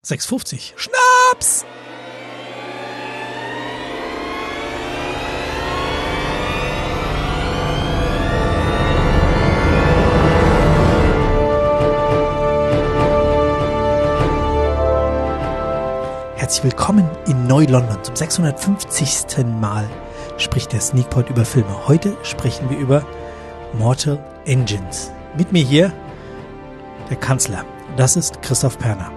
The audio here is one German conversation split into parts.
6,50. Schnaps! Herzlich willkommen in Neu-London. Zum 650. Mal spricht der Sneakpot über Filme. Heute sprechen wir über Mortal Engines. Mit mir hier der Kanzler. Das ist Christoph Perner.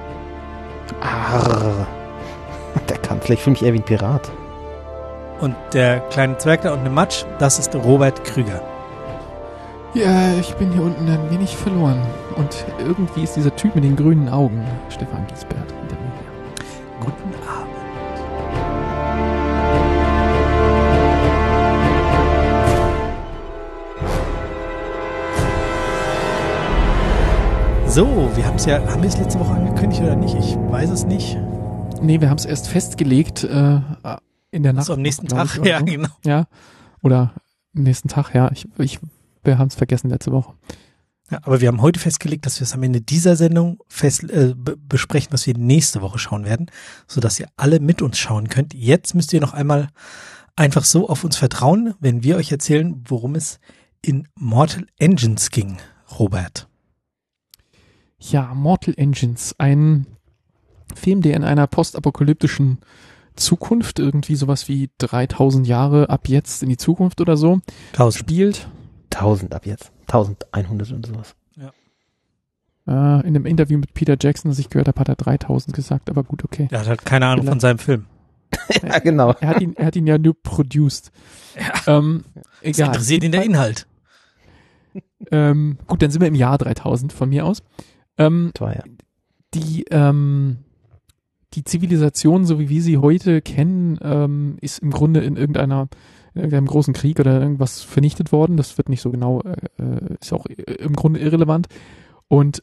Arr, der Kanzler, ich fühle mich eher wie ein Pirat. Und der kleine Zwerg da unten im Matsch, das ist Robert Krüger. Ja, ich bin hier unten ein wenig verloren. Und irgendwie ist dieser Typ mit den grünen Augen, Stefan Giesbert, hinter mir her. Guten Abend. So, haben wir es letzte Woche angekündigt oder nicht? Ich weiß es nicht. Nee, wir haben es erst festgelegt in der Nacht. Also am nächsten Tag, ja, so. genau. Ja, oder am nächsten Tag, ja. Wir haben es vergessen letzte Woche. Ja, aber wir haben heute festgelegt, dass wir es am Ende dieser Sendung besprechen, was wir nächste Woche schauen werden, sodass ihr alle mit uns schauen könnt. Jetzt müsst ihr noch einmal einfach so auf uns vertrauen, wenn wir euch erzählen, worum es in Mortal Engines ging, Robert. Ja, Mortal Engines, ein Film, der in einer postapokalyptischen Zukunft, irgendwie sowas wie 3000 Jahre ab jetzt in die Zukunft oder so, 1000 spielt. 1000 ab jetzt. 1100 und sowas. Ja. In dem Interview mit Peter Jackson, das ich gehört habe, hat er 3000 gesagt, aber gut, okay. Der hat halt keine Ahnung von seinem Film. Ja, genau. Er hat ihn ja nur produced. Ja. Egal. Interessiert ihn der Inhalt. Gut, dann sind wir im Jahr 3000 von mir aus. Ja. Die Zivilisation, so wie wir sie heute kennen, ist im Grunde in irgendeinem großen Krieg oder irgendwas vernichtet worden. Das wird nicht so genau, ist auch im Grunde irrelevant. Und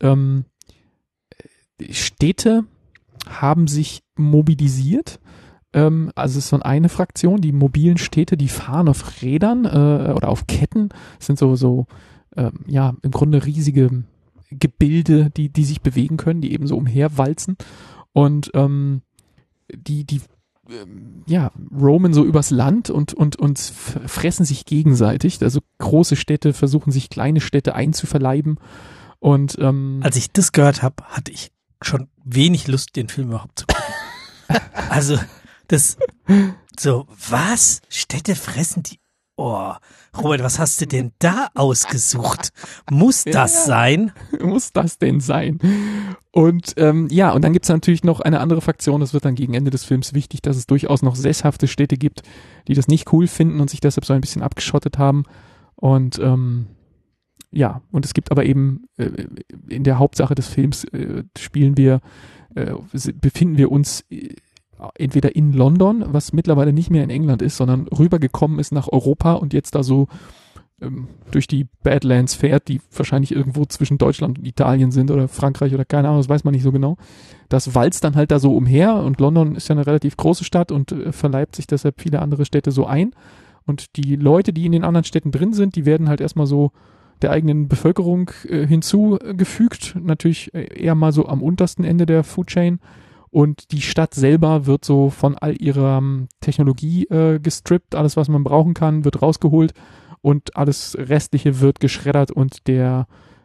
Städte haben sich mobilisiert. Also es ist so eine Fraktion, die mobilen Städte, die fahren auf Rädern oder auf Ketten. Das sind so im Grunde riesige Gebilde, die sich bewegen können, die eben so umherwalzen. Und die roamen so übers Land und fressen sich gegenseitig. Also große Städte versuchen sich kleine Städte einzuverleiben. Und als ich das gehört habe, hatte ich schon wenig Lust, den Film überhaupt zu gucken. Also das so, was? Städte fressen die? Oh, Robert, was hast du denn da ausgesucht? Muss das sein? Muss das denn sein? Und und dann gibt's natürlich noch eine andere Fraktion, das wird dann gegen Ende des Films wichtig, dass es durchaus noch sesshafte Städte gibt, die das nicht cool finden und sich deshalb so ein bisschen abgeschottet haben. Und und es gibt aber eben in der Hauptsache des Films befinden wir uns entweder in London, was mittlerweile nicht mehr in England ist, sondern rübergekommen ist nach Europa und jetzt da so durch die Badlands fährt, die wahrscheinlich irgendwo zwischen Deutschland und Italien sind oder Frankreich oder keine Ahnung, das weiß man nicht so genau. Das walzt dann halt da so umher und London ist ja eine relativ große Stadt und verleibt sich deshalb viele andere Städte so ein. Und die Leute, die in den anderen Städten drin sind, die werden halt erstmal so der eigenen Bevölkerung hinzugefügt, natürlich eher mal so am untersten Ende der Food Chain. Und die Stadt selber wird so von all ihrer Technologie gestrippt, alles was man brauchen kann, wird rausgeholt und alles Restliche wird geschreddert und der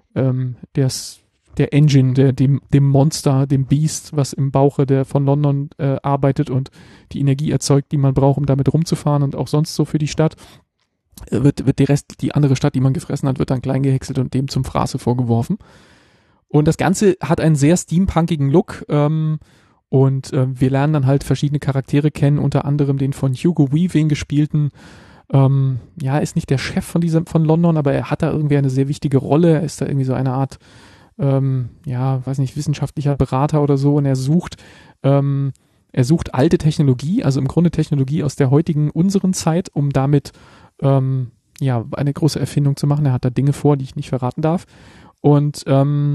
Engine, dem Monster, dem Beast, was im Bauche von London arbeitet und die Energie erzeugt, die man braucht, um damit rumzufahren und auch sonst so für die Stadt, wird die andere Stadt, die man gefressen hat, wird dann klein gehäckselt und dem zum Fraße vorgeworfen. Und das Ganze hat einen sehr steampunkigen Look, und wir lernen dann halt verschiedene Charaktere kennen, unter anderem den von Hugo Weaving gespielten, ist nicht der Chef von London, aber er hat da irgendwie eine sehr wichtige Rolle. Er ist da irgendwie so eine Art, wissenschaftlicher Berater oder so und er sucht alte Technologie, also im Grunde Technologie aus der heutigen, unseren Zeit, um damit, eine große Erfindung zu machen. Er hat da Dinge vor, die ich nicht verraten darf. Und,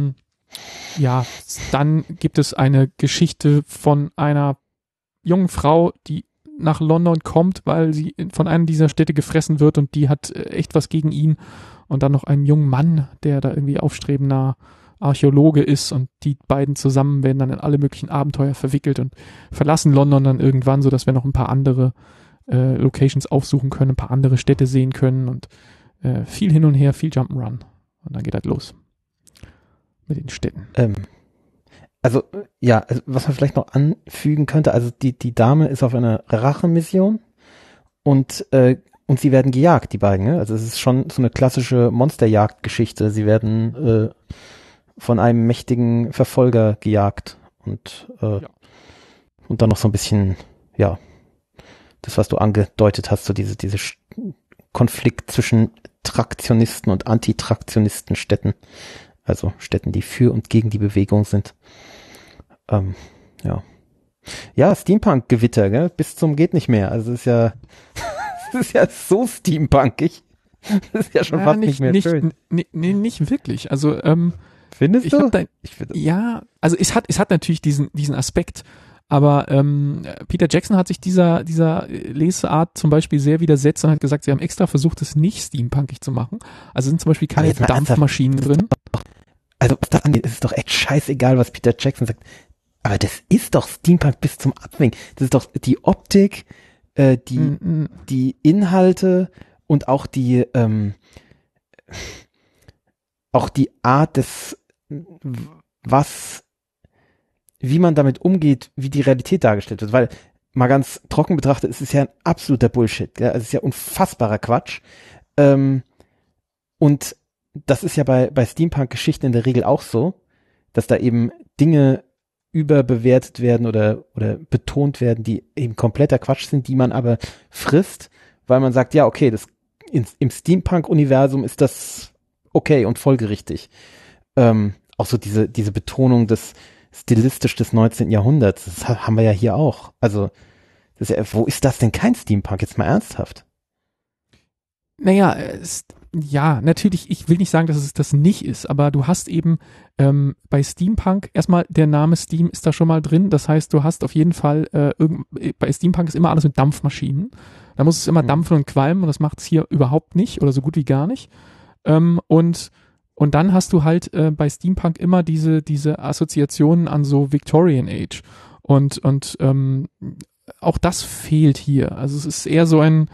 dann gibt es eine Geschichte von einer jungen Frau, die nach London kommt, weil sie von einer dieser Städte gefressen wird und die hat echt was gegen ihn. Und dann noch einen jungen Mann, der da irgendwie aufstrebender Archäologe ist und die beiden zusammen werden dann in alle möglichen Abenteuer verwickelt und verlassen London dann irgendwann, sodass wir noch ein paar andere Locations aufsuchen können, ein paar andere Städte sehen können und viel hin und her, viel Jump'n'Run. Und dann geht das los mit den Städten. Also was man vielleicht noch anfügen könnte, also die Dame ist auf einer Rachemission und sie werden gejagt, die beiden. Ne? Also es ist schon so eine klassische Monsterjagdgeschichte. Sie werden von einem mächtigen Verfolger gejagt und dann noch so ein bisschen, das, was du angedeutet hast, so diese Konflikt zwischen Traktionisten und Antitraktionisten-Städten. Also Städten, die für und gegen die Bewegung sind. Ja, Steampunk-Gewitter, gell? Bis zum geht nicht mehr. Also es ist ja so steampunkig. Das ist ja schon fast nicht mehr schön. Nee, nicht wirklich. Also findest du? Also es hat natürlich diesen Aspekt, aber Peter Jackson hat sich dieser Lesart zum Beispiel sehr widersetzt und hat gesagt, sie haben extra versucht, es nicht steampunkig zu machen. Also sind zum Beispiel keine Dampfmaschinen drin. Also was das angeht, ist es doch echt scheißegal, was Peter Jackson sagt. Aber das ist doch Steampunk bis zum Abwinken. Das ist doch die Optik, die Inhalte und auch die Art des, wie man damit umgeht, wie die Realität dargestellt wird. Weil, mal ganz trocken betrachtet, es ist ja ein absoluter Bullshit. Gell? Also es ist ja unfassbarer Quatsch. Und das ist ja bei Steampunk-Geschichten in der Regel auch so, dass da eben Dinge überbewertet werden oder betont werden, die eben kompletter Quatsch sind, die man aber frisst, weil man sagt, ja, okay, im Steampunk-Universum ist das okay und folgerichtig. Auch so diese Betonung des stilistisch des 19. Jahrhunderts, das haben wir ja hier auch. Also, wo ist das denn kein Steampunk? Jetzt mal ernsthaft. Naja, natürlich, ich will nicht sagen, dass es das nicht ist, aber du hast eben bei Steampunk, erstmal der Name Steam ist da schon mal drin, das heißt, du hast auf jeden Fall, bei Steampunk ist immer alles mit Dampfmaschinen, da muss es immer dampfen und qualmen und das macht es hier überhaupt nicht oder so gut wie gar nicht. Und dann hast du halt bei Steampunk immer diese Assoziationen an so Victorian Age und auch das fehlt hier, also es ist eher so ein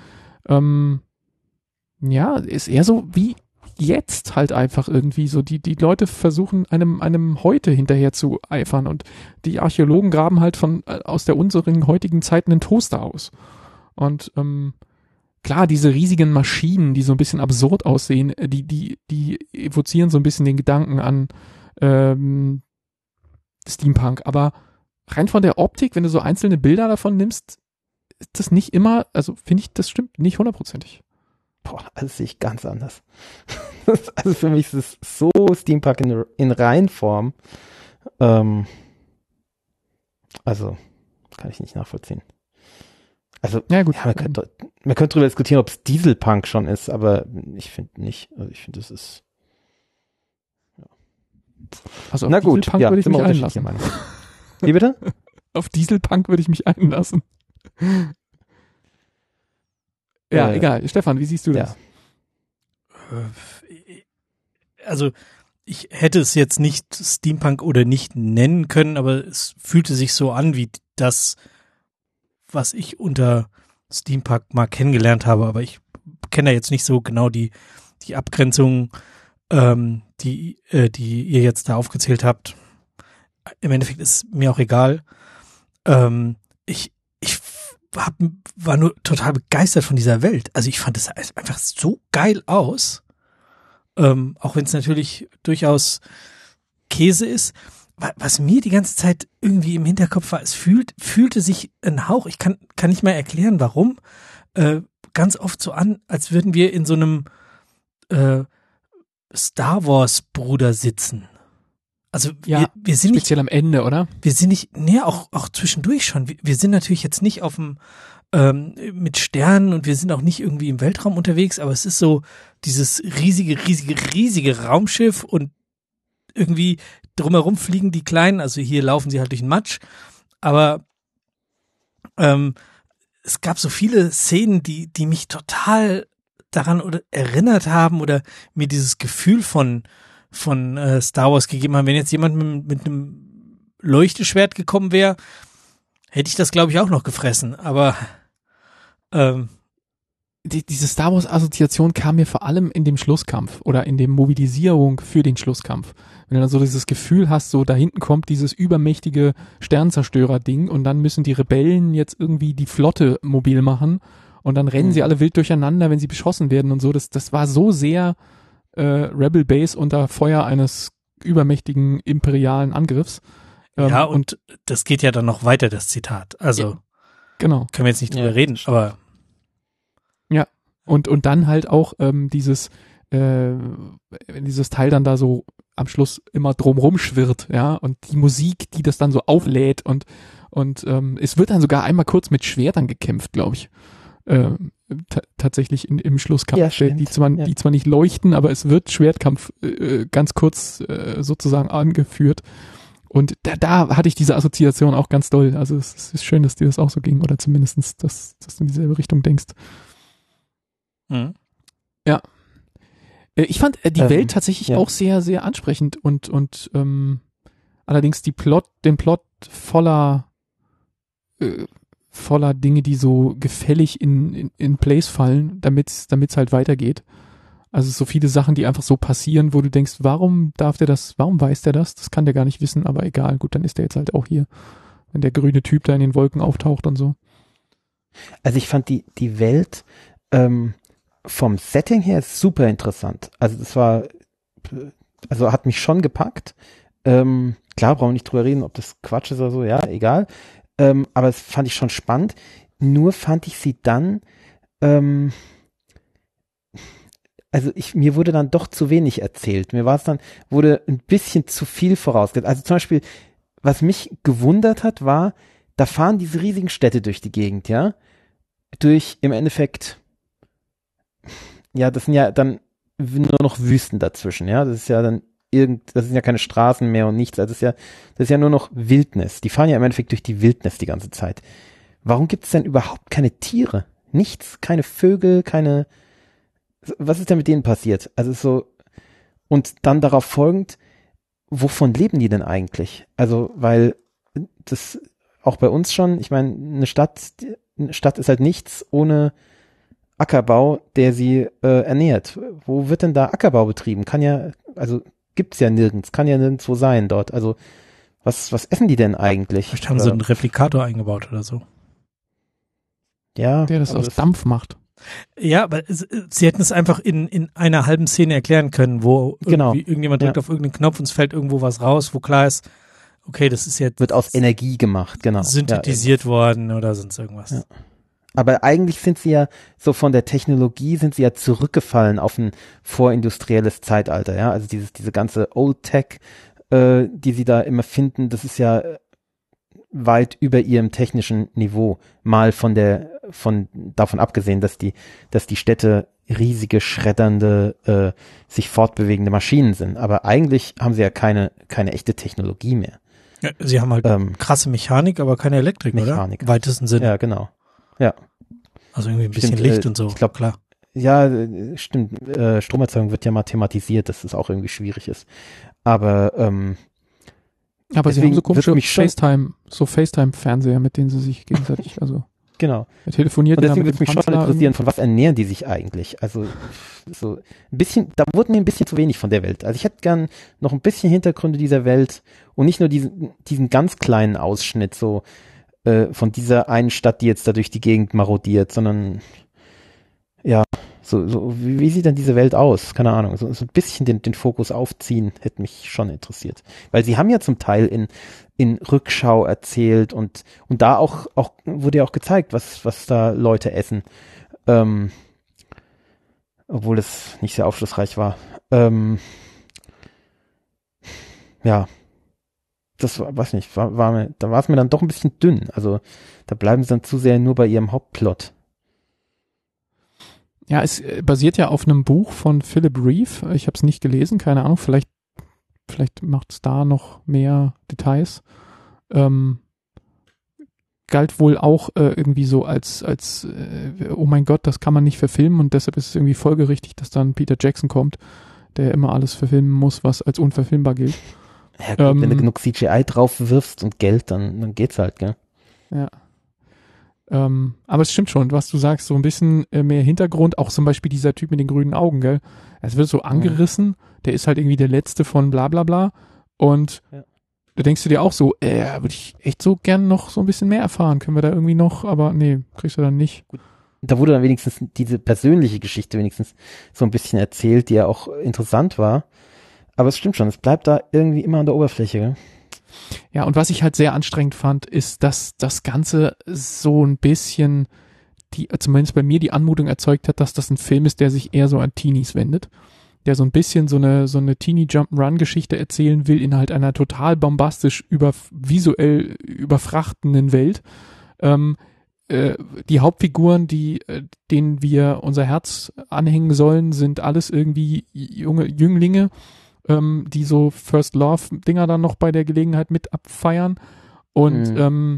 ist eher so wie jetzt halt einfach irgendwie so, die Leute versuchen einem heute hinterher zu eifern und die Archäologen graben halt aus der unseren heutigen Zeit einen Toaster aus. Und klar, diese riesigen Maschinen, die so ein bisschen absurd aussehen, die evozieren so ein bisschen den Gedanken an Steampunk, aber rein von der Optik, wenn du so einzelne Bilder davon nimmst, ist das nicht immer, also finde ich, das stimmt nicht 100%. Boah, das sehe ich ganz anders. Also für mich ist es so Steampunk in Reinform. Also, kann ich nicht nachvollziehen. Also, ja, gut. Ja, man könnte darüber diskutieren, ob es Dieselpunk schon ist, aber ich finde nicht. Also ich finde, das ist. Ja. Also auf Dieselpunk würde ich mich einlassen. Wie bitte? Auf Dieselpunk würde ich mich einlassen. Ja, egal. Stefan, wie siehst du das? Also, ich hätte es jetzt nicht Steampunk oder nicht nennen können, aber es fühlte sich so an wie das, was ich unter Steampunk mal kennengelernt habe, aber ich kenne da jetzt nicht so genau die Abgrenzung, die ihr jetzt da aufgezählt habt. Im Endeffekt ist mir auch egal. Ich war nur total begeistert von dieser Welt. Also ich fand es einfach so geil aus. Auch wenn es natürlich durchaus Käse ist. Was mir die ganze Zeit irgendwie im Hinterkopf war, es fühlte sich ein Hauch, ich kann nicht mehr erklären, warum, ganz oft so an, als würden wir in so einem Star Wars Bruder sitzen. Also wir sind nicht speziell am Ende, oder? Wir sind nicht, auch zwischendurch schon. Wir sind natürlich jetzt nicht auf dem mit Sternen und wir sind auch nicht irgendwie im Weltraum unterwegs, aber es ist so dieses riesige Raumschiff und irgendwie drumherum fliegen die Kleinen, also hier laufen sie halt durch den Matsch, aber es gab so viele Szenen, die mich total daran erinnert haben oder mir dieses Gefühl von Star Wars gegeben haben. Wenn jetzt jemand mit einem Leuchteschwert gekommen wäre, hätte ich das, glaube ich, auch noch gefressen. Aber diese Star Wars-Assoziation kam mir vor allem in dem Schlusskampf oder in der Mobilisierung für den Schlusskampf. Wenn du dann so dieses Gefühl hast, so da hinten kommt dieses übermächtige Sternzerstörer-Ding und dann müssen die Rebellen jetzt irgendwie die Flotte mobil machen und dann rennen sie alle wild durcheinander, wenn sie beschossen werden und so. Das war so sehr Rebel Base unter Feuer eines übermächtigen imperialen Angriffs. Ja, und das geht ja dann noch weiter, das Zitat. Also ja, genau. Können wir jetzt nicht drüber reden, aber ja, und dann halt auch dieses Teil dann da so am Schluss immer drumrum schwirrt, ja, und die Musik, die das dann so auflädt und es wird dann sogar einmal kurz mit Schwertern gekämpft, glaube ich. Tatsächlich im Schlusskampf, ja, die zwar nicht leuchten, aber es wird Schwertkampf ganz kurz sozusagen angeführt. Und da hatte ich diese Assoziation auch ganz doll. Also es ist schön, dass dir das auch so ging oder zumindestens, dass du in dieselbe Richtung denkst. Mhm. Ja. Ich fand die Welt tatsächlich auch sehr, sehr ansprechend und allerdings den Plot voller Dinge, die so gefällig in place fallen, damit's halt weitergeht. Also so viele Sachen, die einfach so passieren, wo du denkst, warum weiß der das? Das kann der gar nicht wissen, aber egal, gut, dann ist der jetzt halt auch hier. Wenn der grüne Typ da in den Wolken auftaucht und so. Also ich fand die Welt vom Setting her super interessant. Also hat mich schon gepackt. Klar, brauchen wir nicht drüber reden, ob das Quatsch ist oder so, ja, egal. Aber das fand ich schon spannend. Nur fand ich sie dann, mir wurde dann doch zu wenig erzählt. Wurde ein bisschen zu viel vorausgesetzt. Also zum Beispiel, was mich gewundert hat, war, da fahren diese riesigen Städte durch die Gegend, ja. Durch im Endeffekt, ja, das sind ja dann nur noch Wüsten dazwischen, ja. Das ist ja dann das sind ja keine Straßen mehr und nichts. Also das ist ja nur noch Wildnis. Die fahren ja im Endeffekt durch die Wildnis die ganze Zeit. Warum gibt es denn überhaupt keine Tiere? Nichts, keine Vögel, was ist denn mit denen passiert? Also so, und dann darauf folgend, wovon leben die denn eigentlich? Also, weil das auch bei uns schon, ich meine, eine Stadt ist halt nichts ohne Ackerbau, der sie ernährt. Wo wird denn da Ackerbau betrieben? Gibt's ja nirgends, kann ja nirgendwo sein dort. Also, was essen die denn eigentlich? Vielleicht haben sie einen Replikator eingebaut oder so. Ja. Der das aus Dampf macht. Ja, aber sie hätten es einfach in einer halben Szene erklären können, wo irgendjemand drückt auf irgendeinen Knopf und es fällt irgendwo was raus, wo klar ist, okay, das ist jetzt wird aus Energie gemacht, genau. Synthetisiert worden oder sonst irgendwas. Ja. Aber eigentlich sind sie ja, so von der Technologie sind sie ja zurückgefallen auf ein vorindustrielles Zeitalter, ja. Also diese ganze Old Tech, die sie da immer finden, das ist ja weit über ihrem technischen Niveau. Mal davon abgesehen, dass die Städte riesige, schreddernde, sich fortbewegende Maschinen sind. Aber eigentlich haben sie ja keine echte Technologie mehr. Ja, sie haben halt krasse Mechanik, aber keine Elektrik, oder? Im weitesten Sinne. Ja, genau. Ja. Also irgendwie ein bisschen Licht und so. Ich glaube, klar. Ja, stimmt. Stromerzeugung wird ja mal thematisiert, dass es auch irgendwie schwierig ist. Aber sie haben so komische FaceTime-Fernseher, mit denen sie sich gegenseitig, genau. Telefoniert. Und deswegen würde mich schon interessieren, von was ernähren die sich eigentlich? Also so ein bisschen, da wurde mir ein bisschen zu wenig von der Welt. Also ich hätte gern noch ein bisschen Hintergründe dieser Welt und nicht nur diesen ganz kleinen Ausschnitt so von dieser einen Stadt, die jetzt da durch die Gegend marodiert, sondern ja, so wie sieht denn diese Welt aus? Keine Ahnung, so ein bisschen den Fokus aufziehen, hätte mich schon interessiert. Weil sie haben ja zum Teil in Rückschau erzählt und da auch wurde ja auch gezeigt, was da Leute essen. Obwohl es nicht sehr aufschlussreich war. Ja. Das war, weiß nicht, da war es mir dann doch ein bisschen dünn. Also da bleiben sie dann zu sehr nur bei ihrem Hauptplot. Ja, es basiert ja auf einem Buch von Philip Reeve. Ich habe es nicht gelesen, keine Ahnung. Vielleicht macht es da noch mehr Details. Galt wohl auch irgendwie so als oh mein Gott, das kann man nicht verfilmen und deshalb ist es irgendwie folgerichtig, dass dann Peter Jackson kommt, der immer alles verfilmen muss, was als unverfilmbar gilt. Ja gut, wenn du genug CGI drauf wirfst und Geld, dann geht's halt, gell? Ja. Aber es stimmt schon, was du sagst, so ein bisschen mehr Hintergrund, auch zum Beispiel dieser Typ mit den grünen Augen, gell? Es wird so angerissen, der ist halt irgendwie der Letzte von bla bla bla und da denkst du dir auch so, würde ich echt so gern noch so ein bisschen mehr erfahren, können wir da irgendwie noch, aber nee, kriegst du dann nicht. Gut. Da wurde dann wenigstens diese persönliche Geschichte wenigstens so ein bisschen erzählt, die ja auch interessant war, aber es stimmt schon, es bleibt da irgendwie immer an der Oberfläche, gell? Ja, und was ich halt sehr anstrengend fand, ist, dass das Ganze so ein bisschen, zumindest bei mir die Anmutung erzeugt hat, dass das ein Film ist, der sich eher so an Teenies wendet, der so ein bisschen so eine Teenie-Jump-Run-Geschichte erzählen will in halt einer total bombastisch visuell überfrachtenden Welt. Die Hauptfiguren, denen wir unser Herz anhängen sollen, sind alles irgendwie junge Jünglinge, die so First Love Dinger dann noch bei der Gelegenheit mit abfeiern und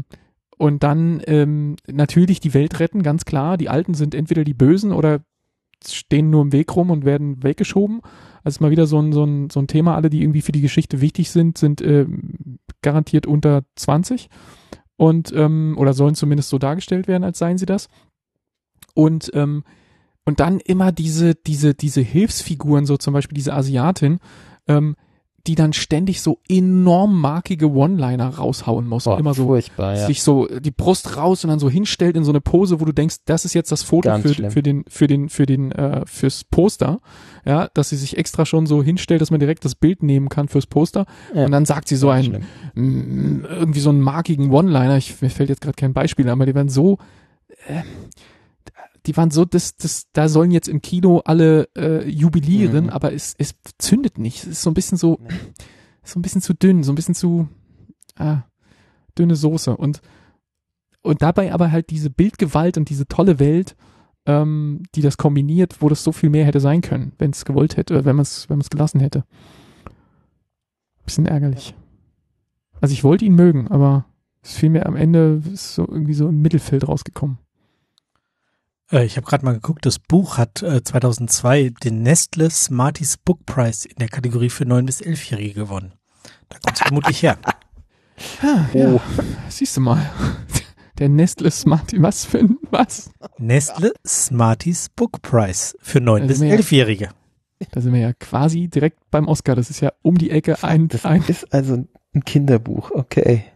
dann natürlich die Welt retten, ganz klar. Die Alten sind entweder die Bösen oder stehen nur im Weg rum und werden weggeschoben. Also mal wieder so ein Thema, alle, die irgendwie für die Geschichte wichtig sind garantiert unter 20 und oder sollen zumindest so dargestellt werden, als seien sie das. Und dann immer diese Hilfsfiguren, so zum Beispiel diese Asiatin, die dann ständig so enorm markige One-Liner raushauen muss. Boah, immer so furchtbar, ja. sich so die Brust raus und dann so hinstellt in so eine Pose, wo du denkst, das ist jetzt das Foto fürs Poster. Ja, dass sie sich extra schon so hinstellt, dass man direkt das Bild nehmen kann fürs Poster. Ja. Und dann sagt sie so irgendwie so einen markigen One-Liner. Mir fällt jetzt gerade kein Beispiel, aber die waren so da sollen jetzt im Kino alle jubilieren, aber es zündet nicht. Es ist so ein bisschen so ein bisschen zu dünn, so ein bisschen zu dünne Soße. Und dabei aber halt diese Bildgewalt und diese tolle Welt, die das kombiniert, wo das so viel mehr hätte sein können, wenn es gewollt hätte, wenn man es gelassen hätte. Bisschen ärgerlich. Also ich wollte ihn mögen, aber es fiel mir am Ende so irgendwie so im Mittelfeld rausgekommen. Ich habe gerade mal geguckt, das Buch hat 2002 den Nestle Smarties Book Prize in der Kategorie für 9- bis 11-Jährige gewonnen. Da kommt es vermutlich her. Ja, siehst du mal. Der Nestle Smarties, was? Nestle Smarties Book Prize für 9- bis 11-Jährige. Da sind wir ja quasi direkt beim Oscar. Das ist ja um die Ecke Das ist also ein Kinderbuch, okay.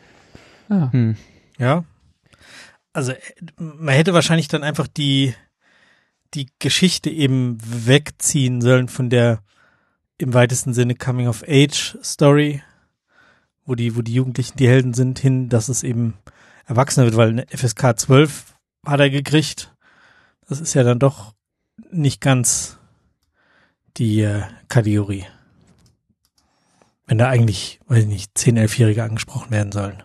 Ja. Also man hätte wahrscheinlich dann einfach die Geschichte eben wegziehen sollen von der im weitesten Sinne Coming-of-Age-Story, wo die Jugendlichen die Helden sind, hin, dass es eben erwachsener wird, weil eine FSK 12 hat er gekriegt. Das ist ja dann doch nicht ganz die Kategorie. Wenn da eigentlich, weiß ich nicht, 10-, 11-Jährige angesprochen werden sollen.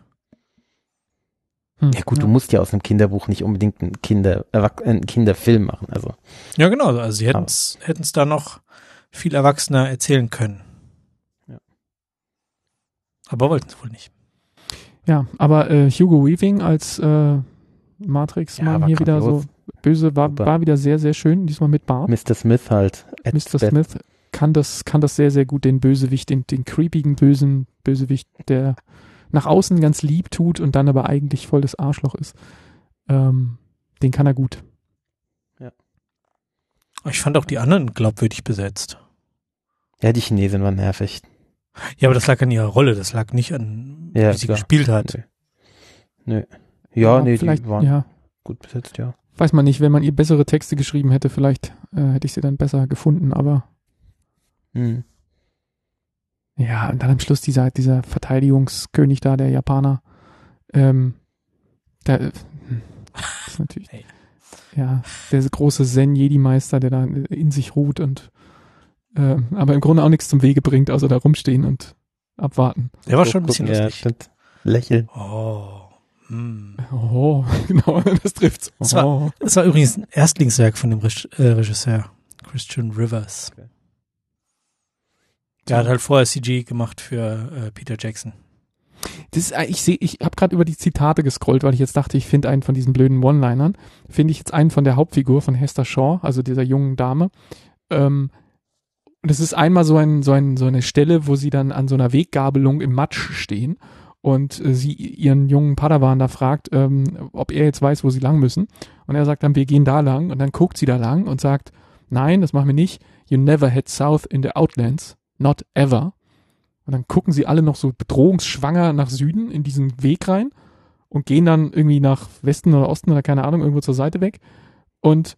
Ja gut, du musst ja aus einem Kinderbuch nicht unbedingt einen Kinderfilm machen. Also. Ja genau, also sie hätten es da noch viel erwachsener erzählen können. Ja. Aber wollten es wohl nicht. Ja, aber Hugo Weaving als Matrix-Mann hier wieder so böse, war wieder sehr, sehr schön, diesmal mit Bart. Mr. Smith halt. Mr. Smith kann das sehr, sehr gut, den Bösewicht, den creepigen, bösen Bösewicht, der nach außen ganz lieb tut und dann aber eigentlich voll das Arschloch ist. Den kann er gut. Ja. Ich fand auch die anderen glaubwürdig besetzt. Ja, die Chinesen waren nervig. Ja, aber das lag an ihrer Rolle, das lag nicht an, wie sie gespielt hat. Nö. Ja, nee, vielleicht, die waren gut besetzt, ja. Weiß man nicht, wenn man ihr bessere Texte geschrieben hätte, vielleicht hätte ich sie dann besser gefunden, aber ja, und dann am Schluss dieser Verteidigungskönig da, der Japaner, der ist natürlich der große Zen-Jedi-Meister, der da in sich ruht und aber im Grunde auch nichts zum Wege bringt, außer da rumstehen und abwarten. Der war schon ein bisschen lustig. Stimmt. Lächeln. Oh, genau, das trifft's. Das war übrigens ein Erstlingswerk von dem Regisseur Christian Rivers. Okay. Der hat halt vorher CG gemacht für Peter Jackson. Ich habe gerade über die Zitate gescrollt, weil ich jetzt dachte, ich finde einen von diesen blöden One-Linern. Finde ich jetzt einen von der Hauptfigur, von Hester Shaw, also dieser jungen Dame. Und es ist einmal so eine Stelle, wo sie dann an so einer Weggabelung im Matsch stehen und sie ihren jungen Padawan da fragt, ob er jetzt weiß, wo sie lang müssen. Und er sagt dann, wir gehen da lang. Und dann guckt sie da lang und sagt, nein, das machen wir nicht. You never head south in the Outlands. Not ever. Und dann gucken sie alle noch so bedrohungsschwanger nach Süden in diesen Weg rein und gehen dann irgendwie nach Westen oder Osten oder keine Ahnung, irgendwo zur Seite weg. Und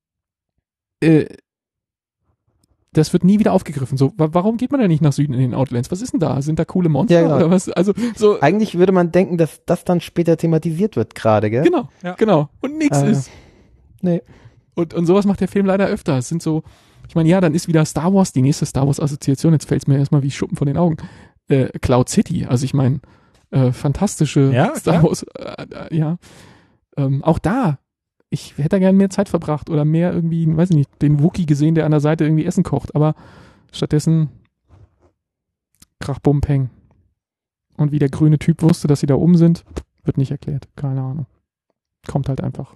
das wird nie wieder aufgegriffen. So, warum geht man denn nicht nach Süden in den Outlands? Was ist denn da? Sind da coole Monster Ja, genau. oder was? Also so. Eigentlich würde man denken, dass das dann später thematisiert wird gerade, gell? Genau, Ja. genau. Und nichts ist. Nee. Und sowas macht der Film leider öfter. Es sind so, ich meine, ja, dann ist wieder Star Wars, die nächste Star Wars Assoziation. Jetzt fällt es mir erstmal wie Schuppen von den Augen. Cloud City. Also ich meine, fantastische Ja, Star klar. Wars. Ja. Auch da. Ich hätte da gerne mehr Zeit verbracht oder mehr irgendwie, weiß ich nicht, den Wookie gesehen, der an der Seite irgendwie Essen kocht, aber stattdessen Krach, Bum, Peng. Und wie der grüne Typ wusste, dass sie da oben sind, wird nicht erklärt. Keine Ahnung. Kommt halt einfach.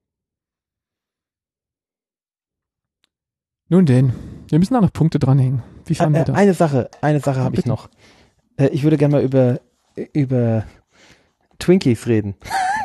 Nun denn, wir müssen da noch Punkte dranhängen. Wie fanden wir das? Eine Sache habe ich bitte. noch. Ich würde gerne mal über Twinkies reden.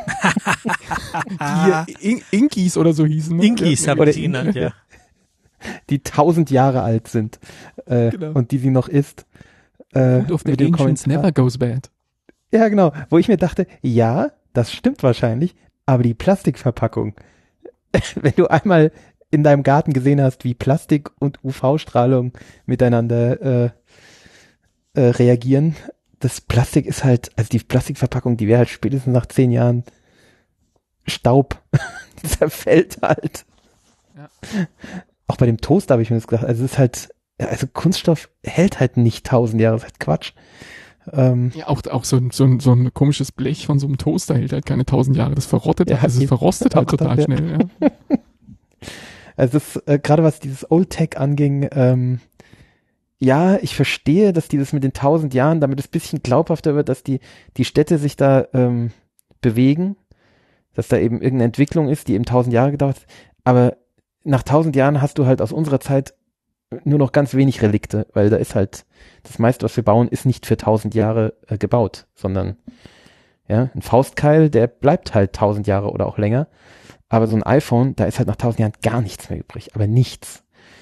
Die Inkies oder so hießen. Ne? Inkies Ja, haben oder die genannt, ja. Die 1000 Jahre alt sind Genau. und die sie noch isst. Food of the mit dem Ancients Kommentar. never goes bad. Ja, genau. Wo ich mir dachte, ja, das stimmt wahrscheinlich, aber die Plastikverpackung, wenn du einmal in deinem Garten gesehen hast, wie Plastik und UV-Strahlung miteinander reagieren, das Plastik ist halt, also die Plastikverpackung, die wäre halt spätestens nach 10 Jahren Staub. Die zerfällt halt. Ja. Auch bei dem Toaster habe ich mir das gedacht, also es ist halt, also Kunststoff hält halt nicht 1000 Jahre, das ist halt Quatsch. Ja, auch so ein komisches Blech von so einem Toaster hält halt keine 1000 Jahre. Das verrottet, Ja, also es verrostet halt auch total das, schnell. Ja. Also das, gerade was dieses Old Tech anging, ja, ich verstehe, dass dieses mit den 1000 Jahren, damit es ein bisschen glaubhafter wird, dass die Städte sich da bewegen, dass da eben irgendeine Entwicklung ist, die eben 1000 Jahre gedauert hat. Aber nach 1000 Jahren hast du halt aus unserer Zeit nur noch ganz wenig Relikte, weil da ist halt, das meiste, was wir bauen, ist nicht für 1000 Jahre gebaut, sondern ja, ein Faustkeil, der bleibt halt 1000 Jahre oder auch länger. Aber so ein iPhone, da ist halt nach 1000 Jahren gar nichts mehr übrig, aber nichts.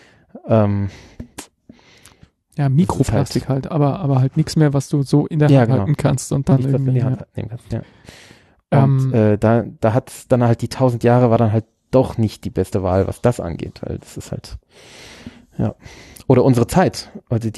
Ja, Mikroplastik halt, aber halt nichts mehr, was du so in der Hand genau. halten kannst und dann Nichts, was du in irgendwie. die Hand nehmen kannst, ja. Und da hat's dann halt die 1000 Jahre war dann halt doch nicht die beste Wahl, was das angeht, weil das ist halt, ja. Oder unsere Zeit. Also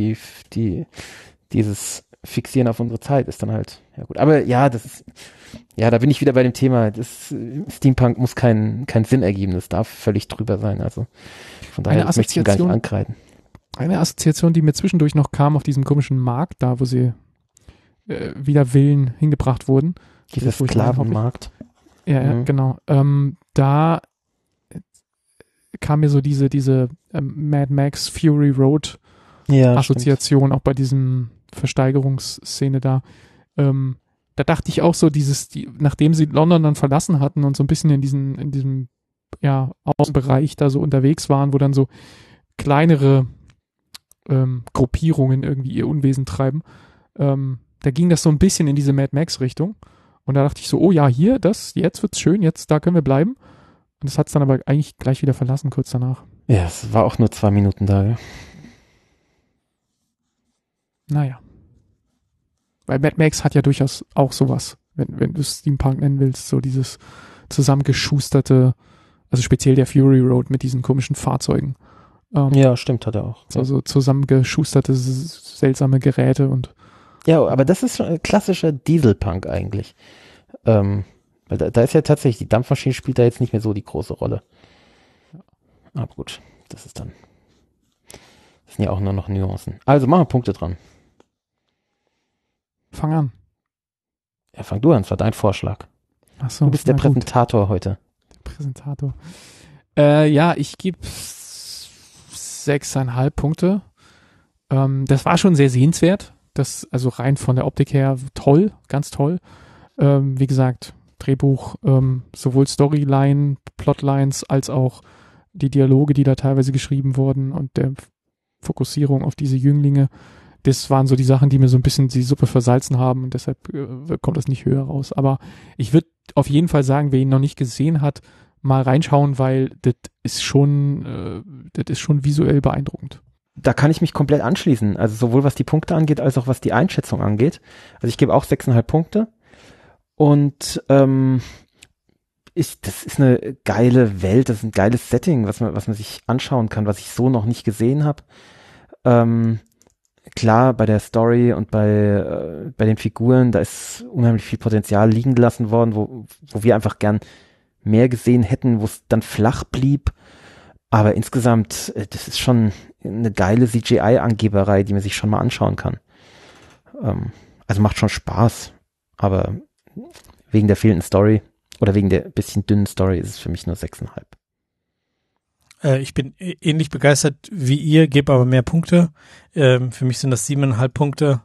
dieses Fixieren auf unsere Zeit ist dann halt, ja gut. Aber ja, das ist, ja, da bin ich wieder bei dem Thema, Steampunk muss keinen Sinn ergeben, das darf völlig drüber sein, also von daher das möchte ich ihm gar nicht ankreiden. Eine Assoziation, die mir zwischendurch noch kam auf diesem komischen Markt da, wo sie wieder Villen hingebracht wurden. Dieser Sklavenmarkt. Ja, genau. Da kam mir so diese Mad Max Fury Road Assoziation, stimmt. Auch bei diesem Versteigerungsszene da. Da dachte ich auch so, nachdem sie London dann verlassen hatten und so ein bisschen in diesem Außenbereich da so unterwegs waren, wo dann so kleinere Gruppierungen irgendwie ihr Unwesen treiben, da ging das so ein bisschen in diese Mad Max Richtung. Und da dachte ich so, oh ja, hier, jetzt wird's schön, da können wir bleiben. Und das hat's dann aber eigentlich gleich wieder verlassen, kurz danach. Ja, es war auch nur 2 Minuten da, ja. Naja. Weil Mad Max hat ja durchaus auch sowas, wenn du Steampunk nennen willst, so dieses zusammengeschusterte, also speziell der Fury Road mit diesen komischen Fahrzeugen. Ja, stimmt, hat er auch. Also zusammengeschusterte, seltsame Geräte und. Ja, aber das ist schon ein klassischer Dieselpunk eigentlich. Weil da ist ja tatsächlich, die Dampfmaschine spielt da jetzt nicht mehr so die große Rolle. Aber gut, das sind ja auch nur noch Nuancen. Also machen wir Punkte dran. Fang an. Ja, fang du an, es war dein Vorschlag. Ach so, du bist der Präsentator heute. Der Präsentator. Ja, ich gebe 6,5 Punkte. Das war schon sehr sehenswert. Das, also rein von der Optik her toll, ganz toll. Wie gesagt, Drehbuch, sowohl Storyline, Plotlines, als auch die Dialoge, die da teilweise geschrieben wurden und der Fokussierung auf diese Jünglinge. Das waren so die Sachen, die mir so ein bisschen die Suppe versalzen haben und deshalb kommt das nicht höher raus. Aber ich würde auf jeden Fall sagen, wer ihn noch nicht gesehen hat, mal reinschauen, weil das ist schon visuell beeindruckend. Da kann ich mich komplett anschließen. Also sowohl was die Punkte angeht, als auch was die Einschätzung angeht. Also ich gebe auch 6,5 Punkte. Und das ist eine geile Welt, das ist ein geiles Setting, was man sich anschauen kann, was ich so noch nicht gesehen habe. Klar, bei der Story und bei den Figuren, da ist unheimlich viel Potenzial liegen gelassen worden, wo wir einfach gern mehr gesehen hätten, wo es dann flach blieb. Aber insgesamt, das ist schon eine geile CGI-Angeberei, die man sich schon mal anschauen kann. Also macht schon Spaß. Aber wegen der fehlenden Story oder wegen der bisschen dünnen Story ist es für mich nur 6,5. Ich bin ähnlich begeistert wie ihr, gebe aber mehr Punkte. Für mich sind das 7,5 Punkte.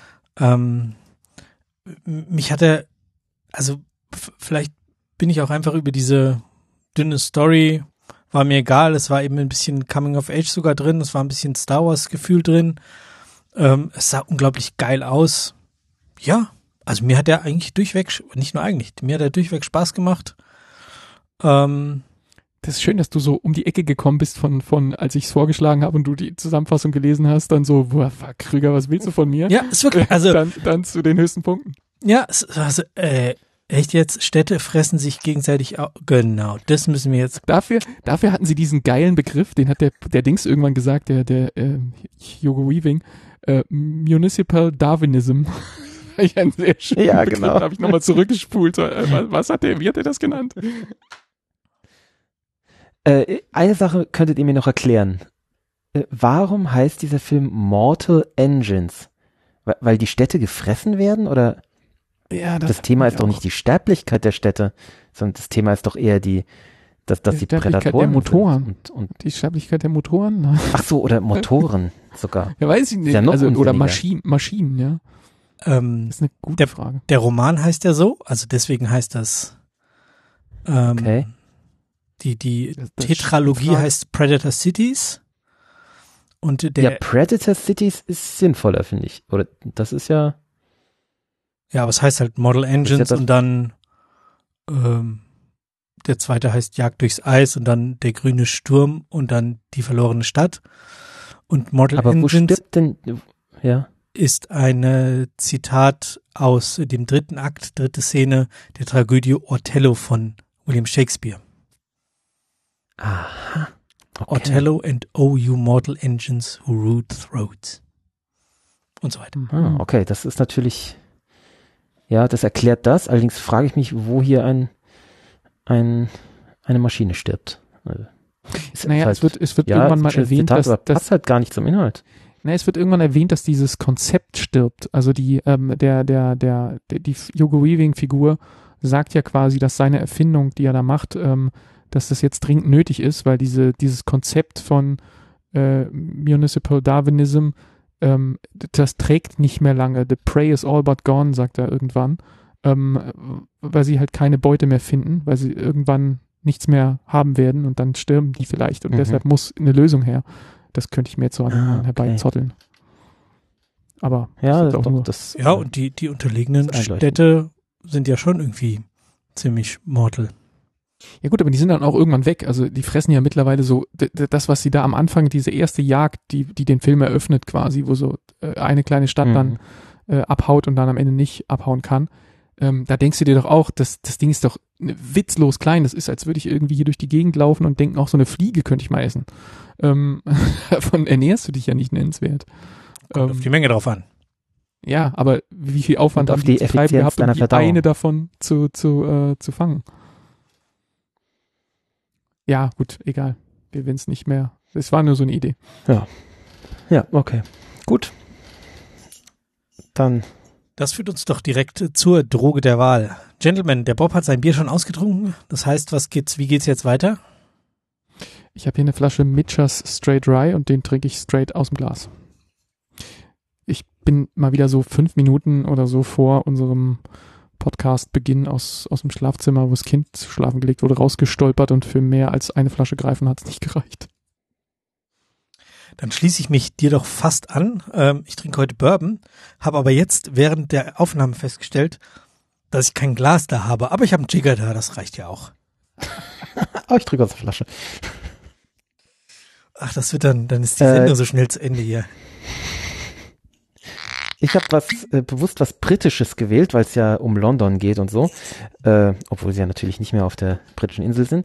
Mich hat also vielleicht bin ich auch einfach über diese dünne Story, war mir egal. Es war eben ein bisschen Coming of Age sogar drin. Es war ein bisschen Star Wars Gefühl drin. Es sah unglaublich geil aus. Ja, also mir hat er eigentlich durchweg, nicht nur eigentlich, mir hat er durchweg Spaß gemacht. Das ist schön, dass du so um die Ecke gekommen bist von als ich es vorgeschlagen habe und du die Zusammenfassung gelesen hast, dann so, boah, Krüger, was willst du von mir? Ja, ist wirklich, also. Dann zu den höchsten Punkten. Ja, also, echt jetzt, Städte fressen sich gegenseitig auf. Genau, das müssen wir jetzt. Dafür hatten sie diesen geilen Begriff, den hat der Dings irgendwann gesagt, der Hugo Weaving, Municipal Darwinism. Ich einen sehr schönen Begriff, genau. Habe ich nochmal zurückgespult. Wie hat er das genannt? Eine Sache könntet ihr mir noch erklären. Warum heißt dieser Film Mortal Engines? Weil die Städte gefressen werden? Oder ja, das Thema ist doch nicht die Sterblichkeit der Städte, sondern das Thema ist doch eher die Prädatoren der Motoren. Und die Sterblichkeit der Motoren? Ach so, oder Motoren sogar. Ja, weiß ich nicht. Ja oder Maschinen, ja. Das ist eine gute Frage. Der Roman heißt ja so, also deswegen heißt das okay. Die Tetralogie heißt Predator Cities. Und Predator Cities ist sinnvoller, finde ich. Oder das ist ja. Ja, aber es heißt halt Model Engines und dann der zweite heißt Jagd durchs Eis und dann der grüne Sturm und dann die verlorene Stadt. Und Model aber Engines wo stirbt denn, ja? Ist ein Zitat aus dem 3. Akt, 3. Szene der Tragödie Othello von William Shakespeare. Aha. Okay. Othello and oh you mortal engines who root throats. Und so weiter. Ah, okay, das ist natürlich, ja, das erklärt das. Allerdings frage ich mich, wo hier eine Maschine stirbt. Naja, halt, es wird irgendwann mal erwähnt, dass das passt halt gar nicht zum Inhalt. Na, es wird irgendwann erwähnt, dass dieses Konzept stirbt. Also die Hugo Weaving-Figur sagt ja quasi, dass seine Erfindung, die er da macht, dass das jetzt dringend nötig ist, weil dieses Konzept von Municipal Darwinism, das trägt nicht mehr lange. The prey is all but gone, sagt er irgendwann, weil sie halt keine Beute mehr finden, weil sie irgendwann nichts mehr haben werden und dann sterben die vielleicht und deshalb muss eine Lösung her. Das könnte ich mir jetzt so herbeizotteln. Aber ja, und die unterliegenden Städte sind ja schon irgendwie ziemlich mortal. Ja gut, aber die sind dann auch irgendwann weg. Also die fressen ja mittlerweile so das, was sie da am Anfang, diese erste Jagd, die den Film eröffnet quasi, wo so eine kleine Stadt dann abhaut und dann am Ende nicht abhauen kann. Da denkst du dir doch auch, das Ding ist doch witzlos klein. Das ist, als würde ich irgendwie hier durch die Gegend laufen und denken, auch so eine Fliege könnte ich mal essen. Davon ernährst du dich ja nicht nennenswert. Kommt auf die Menge drauf an. Ja, aber wie viel Aufwand haben die zu treiben gehabt, um die eine davon zu fangen? Ja, gut, egal. Wir werden es nicht mehr. Es war nur so eine Idee. Ja, okay. Gut. Dann. Das führt uns doch direkt zur Droge der Wahl. Gentlemen, der Bob hat sein Bier schon ausgetrunken. Das heißt, wie geht's jetzt weiter? Ich habe hier eine Flasche Mitchers Straight Rye und den trinke ich straight aus dem Glas. Ich bin mal wieder so 5 Minuten oder so vor unserem Podcast-Beginn aus dem Schlafzimmer, wo das Kind schlafen gelegt wurde, rausgestolpert und für mehr als eine Flasche greifen hat es nicht gereicht. Dann schließe ich mich dir doch fast an. Ich trinke heute Bourbon, habe aber jetzt während der Aufnahme festgestellt, dass ich kein Glas da habe. Aber ich habe einen Jigger da, das reicht ja auch. Oh, ich drücke aus der Flasche. Ach, das wird dann ist die Sendung so schnell zu Ende hier. Ich habe bewusst was Britisches gewählt, weil es ja um London geht und so, obwohl sie ja natürlich nicht mehr auf der britischen Insel sind.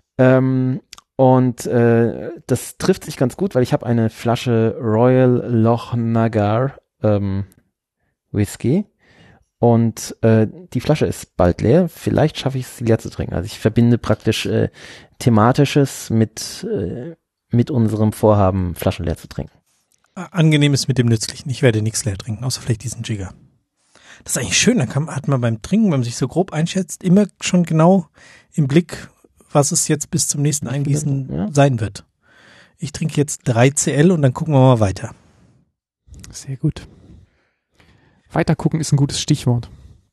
Das trifft sich ganz gut, weil ich habe eine Flasche Royal Lochnagar Whisky und die Flasche ist bald leer. Vielleicht schaffe ich es, sie leer zu trinken. Also ich verbinde praktisch Thematisches mit unserem Vorhaben, Flaschen leer zu trinken. Angenehm ist mit dem Nützlichen. Ich werde nichts leer trinken, außer vielleicht diesen Jigger. Das ist eigentlich schön, da hat man beim Trinken, wenn man sich so grob einschätzt, immer schon genau im Blick, was es jetzt bis zum nächsten Eingießen sein wird. Ich trinke jetzt 3 CL und dann gucken wir mal weiter. Sehr gut. Weiter gucken ist ein gutes Stichwort.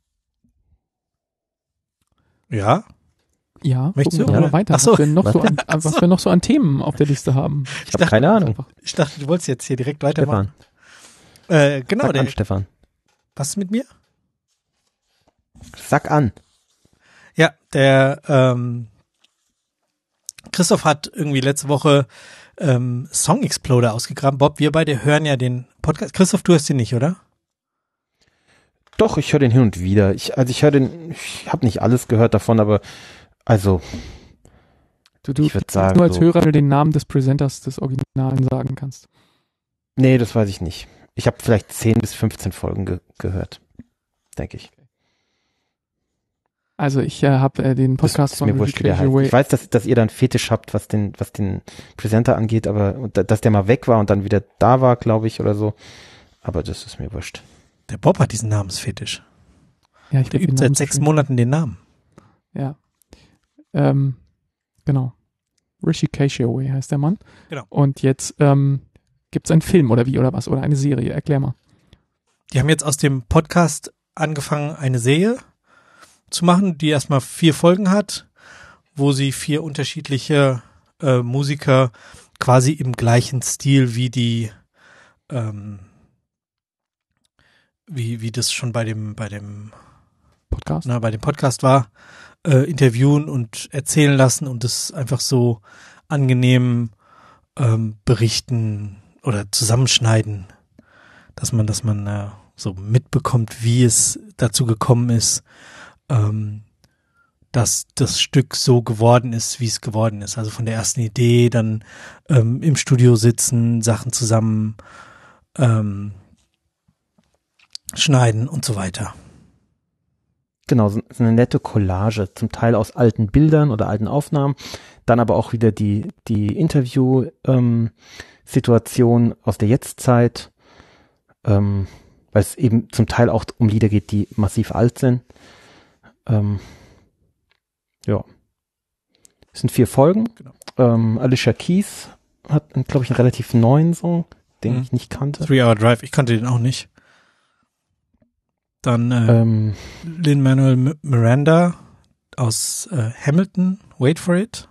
Ja? Ja, Möchtest gucken wir mal weiter, Ach so. was wir noch so an Themen auf der Liste haben. Ich habe keine Ahnung. Ich dachte, du wolltest jetzt hier direkt weitermachen. Stefan. Genau. Sag an, Stefan. Was ist mit mir? Sag an. Ja, der Christoph hat irgendwie letzte Woche Song Exploder ausgegraben. Bob, wir beide hören ja den Podcast. Christoph, du hörst den nicht, oder? Doch, ich höre den hin und wieder. Ich habe nicht alles gehört davon, aber also ich würde sagen, nur als Hörer den Namen des Presenters des Originalen sagen kannst. Nee, das weiß ich nicht. Ich habe vielleicht 10 bis 15 Folgen gehört, denke ich. Also ich habe den Podcast von mir wurscht, wie der heißt. Ich weiß, dass ihr dann Fetisch habt, was den Presenter angeht, aber dass der mal weg war und dann wieder da war, glaube ich, oder so. Aber das ist mir wurscht. Der Bob hat diesen Namensfetisch. Ja, der übt seit 6 Monaten den Namen. Ja. Genau. Rishi Kashiaway heißt der Mann. Genau. Und jetzt gibt es einen Film oder wie oder was? Oder eine Serie? Erklär mal. Die haben jetzt aus dem Podcast angefangen, eine Serie zu machen, die erstmal 4 Folgen hat, wo sie 4 unterschiedliche Musiker quasi im gleichen Stil wie die wie das schon bei dem Podcast? Bei dem Podcast war, interviewen und erzählen lassen und das einfach so angenehm berichten oder zusammenschneiden, dass man so mitbekommt, wie es dazu gekommen ist, dass das Stück so geworden ist, wie es geworden ist. Also von der ersten Idee, dann im Studio sitzen, Sachen zusammen schneiden und so weiter. Genau, so eine nette Collage, zum Teil aus alten Bildern oder alten Aufnahmen, dann aber auch wieder die Interview-Situation aus der Jetztzeit, weil es eben zum Teil auch um Lieder geht, die massiv alt sind. Ja. Es sind 4 Folgen. Genau. Alicia Keys hat, glaube ich, einen relativ neuen Song, den ich nicht kannte. 3 Hour Drive, ich kannte den auch nicht. Dann Lin-Manuel Miranda aus Hamilton, Wait for It.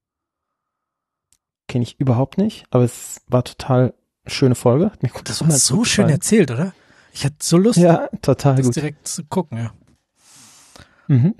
Kenne ich überhaupt nicht, aber es war total schöne Folge. Hat mir gut Das war so schön erzählt, oder? Ich hatte so Lust, ja, total das gut. direkt zu gucken, ja. Mhm.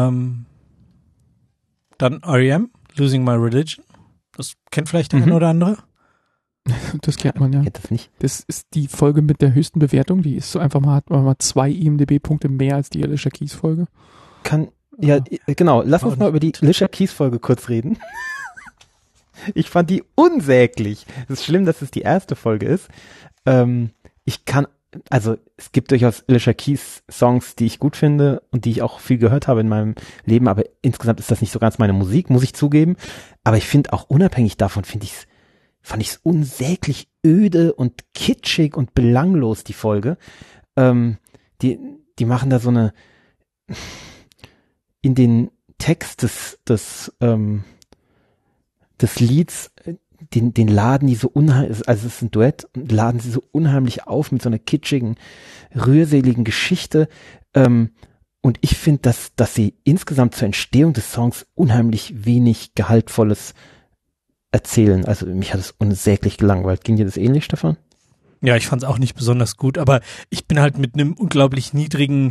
Dann R.E.M., Losing My Religion. Das kennt vielleicht der eine oder andere. Das kennt man ja. Kennt das nicht. Das ist die Folge mit der höchsten Bewertung. Die ist so einfach mal, hat mal 2 IMDb-Punkte mehr als die Alicia Keys-Folge. Genau. Lass uns mal über die Alicia Keys-Folge kurz reden. Ich fand die unsäglich. Es ist schlimm, dass es die erste Folge ist. Es gibt durchaus Alicia Keys Songs, die ich gut finde und die ich auch viel gehört habe in meinem Leben, aber insgesamt ist das nicht so ganz meine Musik, muss ich zugeben. Aber ich finde auch unabhängig davon, fand ich es unsäglich öde und kitschig und belanglos, die Folge. Die machen da so eine, in den Text des Lieds, den laden die so unheimlich, also es ist ein Duett, und laden sie so unheimlich auf mit so einer kitschigen, rührseligen Geschichte. Und ich finde, dass sie insgesamt zur Entstehung des Songs unheimlich wenig Gehaltvolles erzählen. Also mich hat es unsäglich gelangweilt. Ging dir das ähnlich, Stefan? Ja, ich fand es auch nicht besonders gut, aber ich bin halt mit einem unglaublich niedrigen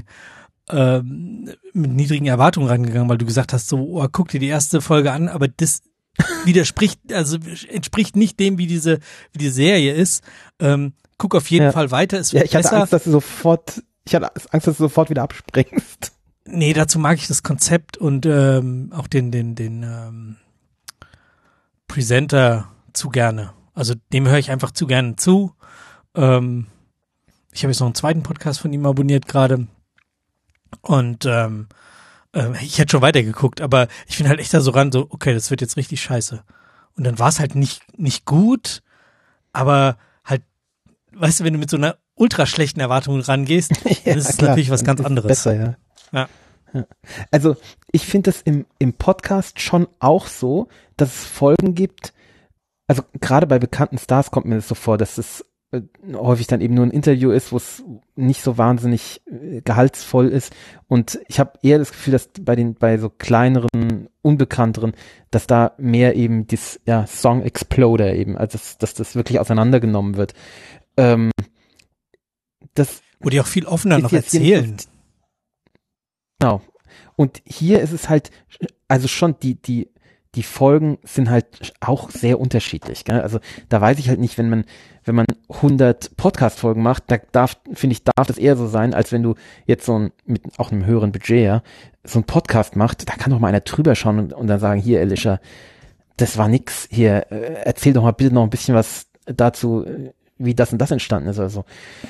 Erwartungen rangegangen, weil du gesagt hast, so, oh, guck dir die erste Folge an, aber das entspricht nicht dem, wie die Serie ist. Guck auf jeden Fall weiter. Es wird ich hatte besser. Angst, dass du sofort wieder abspringst. Nee, dazu mag ich das Konzept und auch den Presenter zu gerne. Also dem höre ich einfach zu gerne zu. Ich habe jetzt noch einen zweiten Podcast von ihm abonniert gerade und ich hätte schon weitergeguckt, aber ich bin halt echt da so ran, so okay, das wird jetzt richtig scheiße. Und dann war es halt nicht gut, aber halt, weißt du, wenn du mit so einer ultra schlechten Erwartung rangehst, dann ist es natürlich was ganz anderes. Besser, ja. Also ich finde das im Podcast schon auch so, dass es Folgen gibt, also gerade bei bekannten Stars kommt mir das so vor, dass es häufig dann eben nur ein Interview ist, wo es nicht so wahnsinnig gehaltsvoll ist, und ich habe eher das Gefühl, dass bei so kleineren, unbekannteren, dass da mehr eben das Song Exploder eben, also dass das wirklich auseinandergenommen wird. Wo die auch viel offener noch erzählen. Genau. Und hier ist es halt, also schon die Folgen sind halt auch sehr unterschiedlich, gell? Also da weiß ich halt nicht, wenn man 100 Podcast-Folgen macht, darf das eher so sein, als wenn du jetzt mit auch einem höheren Budget, so einen Podcast macht, da kann doch mal einer drüber schauen und dann sagen, hier Elisha, das war nix, hier, erzähl doch mal bitte noch ein bisschen was dazu, wie das und das entstanden ist, also,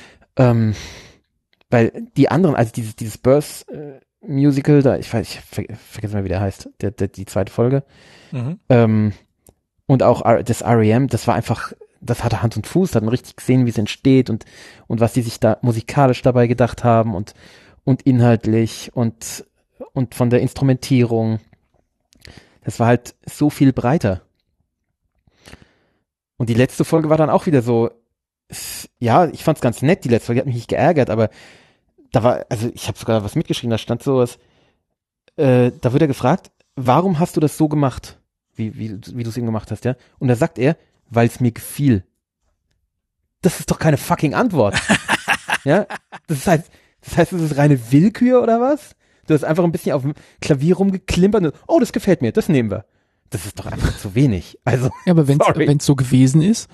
weil die anderen, also dieses Birth Musical, da, ich vergesse mal, wie der heißt, die zweite Folge. Mhm. Und auch das R.E.M., das war einfach, das hatte Hand und Fuß, da hat man richtig gesehen, wie es entsteht und was die sich da musikalisch dabei gedacht haben und inhaltlich und von der Instrumentierung. Das war halt so viel breiter. Und die letzte Folge war dann auch wieder so, ja, ich fand's ganz nett, die letzte Folge hat mich nicht geärgert, aber da war, also ich habe sogar was mitgeschrieben, da stand sowas, da wird er gefragt, warum hast du das so gemacht, wie du es eben gemacht hast, ja? Und da sagt er, weil es mir gefiel. Das ist doch keine fucking Antwort. Ja? Das heißt, es ist reine Willkür oder was? Du hast einfach ein bisschen auf dem Klavier rumgeklimpert und, oh, das gefällt mir, das nehmen wir. Das ist doch einfach zu wenig. Also, ja, aber wenn es so gewesen ist.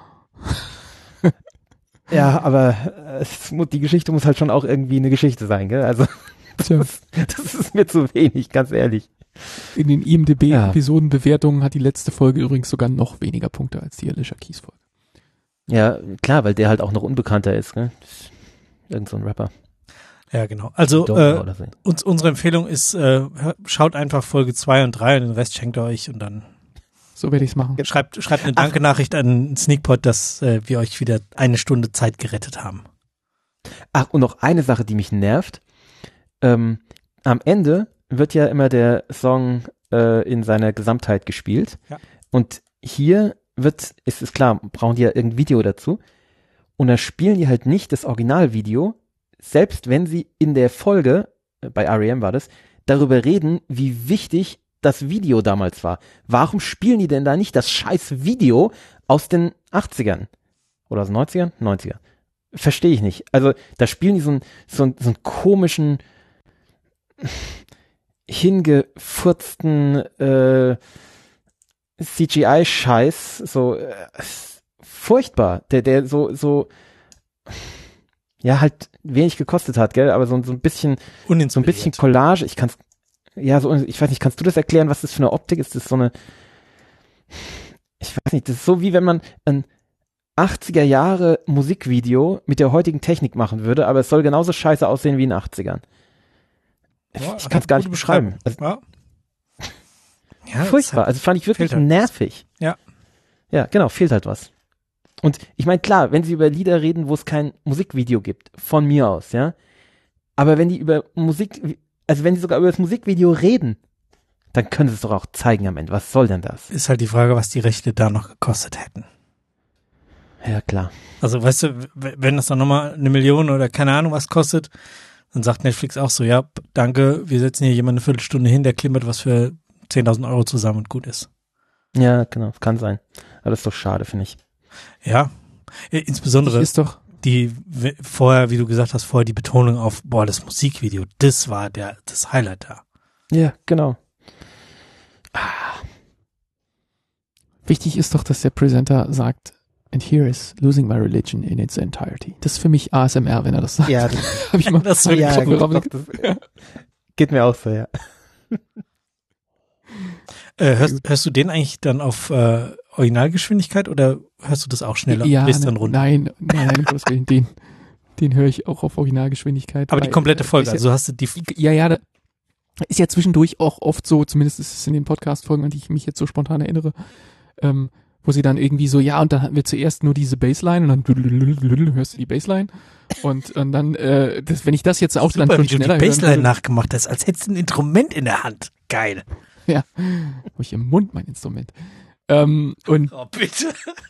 Ja, aber die Geschichte muss halt schon auch irgendwie eine Geschichte sein, gell? Also das ist mir zu wenig, ganz ehrlich. In den IMDb-Episodenbewertungen hat die letzte Folge übrigens sogar noch weniger Punkte als die Alicia Keys Folge. Ja, klar, weil der halt auch noch unbekannter ist, gell? Irgend so ein Rapper. Ja, genau. Also unsere Empfehlung ist, schaut einfach Folge 2 und 3 und den Rest schenkt ihr euch und dann so werde ich es machen. Schreibt eine Danke-Nachricht an Sneakpot, dass wir euch wieder eine Stunde Zeit gerettet haben. Ach, und noch eine Sache, die mich nervt. Am Ende wird ja immer der Song in seiner Gesamtheit gespielt. Ja. Und hier ist es klar, brauchen die ja irgendein Video dazu. Und da spielen die halt nicht das Originalvideo, selbst wenn sie in der Folge, bei R.E.M. war das, darüber reden, wie wichtig das Video damals war. Warum spielen die denn da nicht das scheiß Video aus den 80ern? Oder aus den 90ern? 90er. Verstehe ich nicht. Also da spielen die so einen komischen hingefurzten CGI-Scheiß, so furchtbar, der so ja, halt wenig gekostet hat, gell, aber so ein bisschen Collage, ich weiß nicht, kannst du das erklären, was das für eine Optik ist? Das ist so eine, ich weiß nicht, das ist so wie wenn man ein 80er Jahre Musikvideo mit der heutigen Technik machen würde, aber es soll genauso scheiße aussehen wie in den 80ern. Ja, ich kann es gar nicht beschreiben. Also, ja, furchtbar, also fand ich wirklich nervig. Ja. Ja, genau, fehlt halt was. Und ich meine, klar, wenn sie über Lieder reden, wo es kein Musikvideo gibt, von mir aus, ja, aber wenn die wenn sie sogar über das Musikvideo reden, dann können sie es doch auch zeigen am Ende. Was soll denn das? Ist halt die Frage, was die Rechte da noch gekostet hätten. Ja, klar. Also, weißt du, wenn das dann nochmal 1 Million oder keine Ahnung was kostet, dann sagt Netflix auch so, ja, danke, wir setzen hier jemanden eine Viertelstunde hin, der klimpert was für 10.000 € zusammen und gut ist. Ja, genau, kann sein. Aber das ist doch schade, finde ich. Ja, insbesondere Ist doch, vorher, wie du gesagt hast, vorher die Betonung auf, das Musikvideo, das war das Highlight da. Ja, genau. wichtig ist doch, dass der Presenter sagt, and here is losing my religion in its entirety. Das ist für mich ASMR, wenn er das sagt. Ja, das, Habe ich mal das mit ja, Kopfhörer gut, doch, das geht mir auch so, ja. Hörst du den eigentlich dann auf Originalgeschwindigkeit oder hörst du das auch schneller? Ja, Lässt dann runter? nein, um Gottes Willen, den höre ich auch auf Originalgeschwindigkeit. Aber die weil, komplette Folge, ist also hast du die ja, da ist ja zwischendurch auch oft so, zumindest ist es in den Podcast-Folgen, an die ich mich jetzt so spontan erinnere, wo sie dann irgendwie so, ja, und dann hatten wir zuerst nur diese Bassline und dann hörst du die Bassline und dann, wenn ich das jetzt auch super, dann schon wie du schneller die hören Bassline würde, nachgemacht hast, als hättest du ein Instrument in der Hand. Geil. hab ich im Mund mein Instrument. Und Oh, bitte.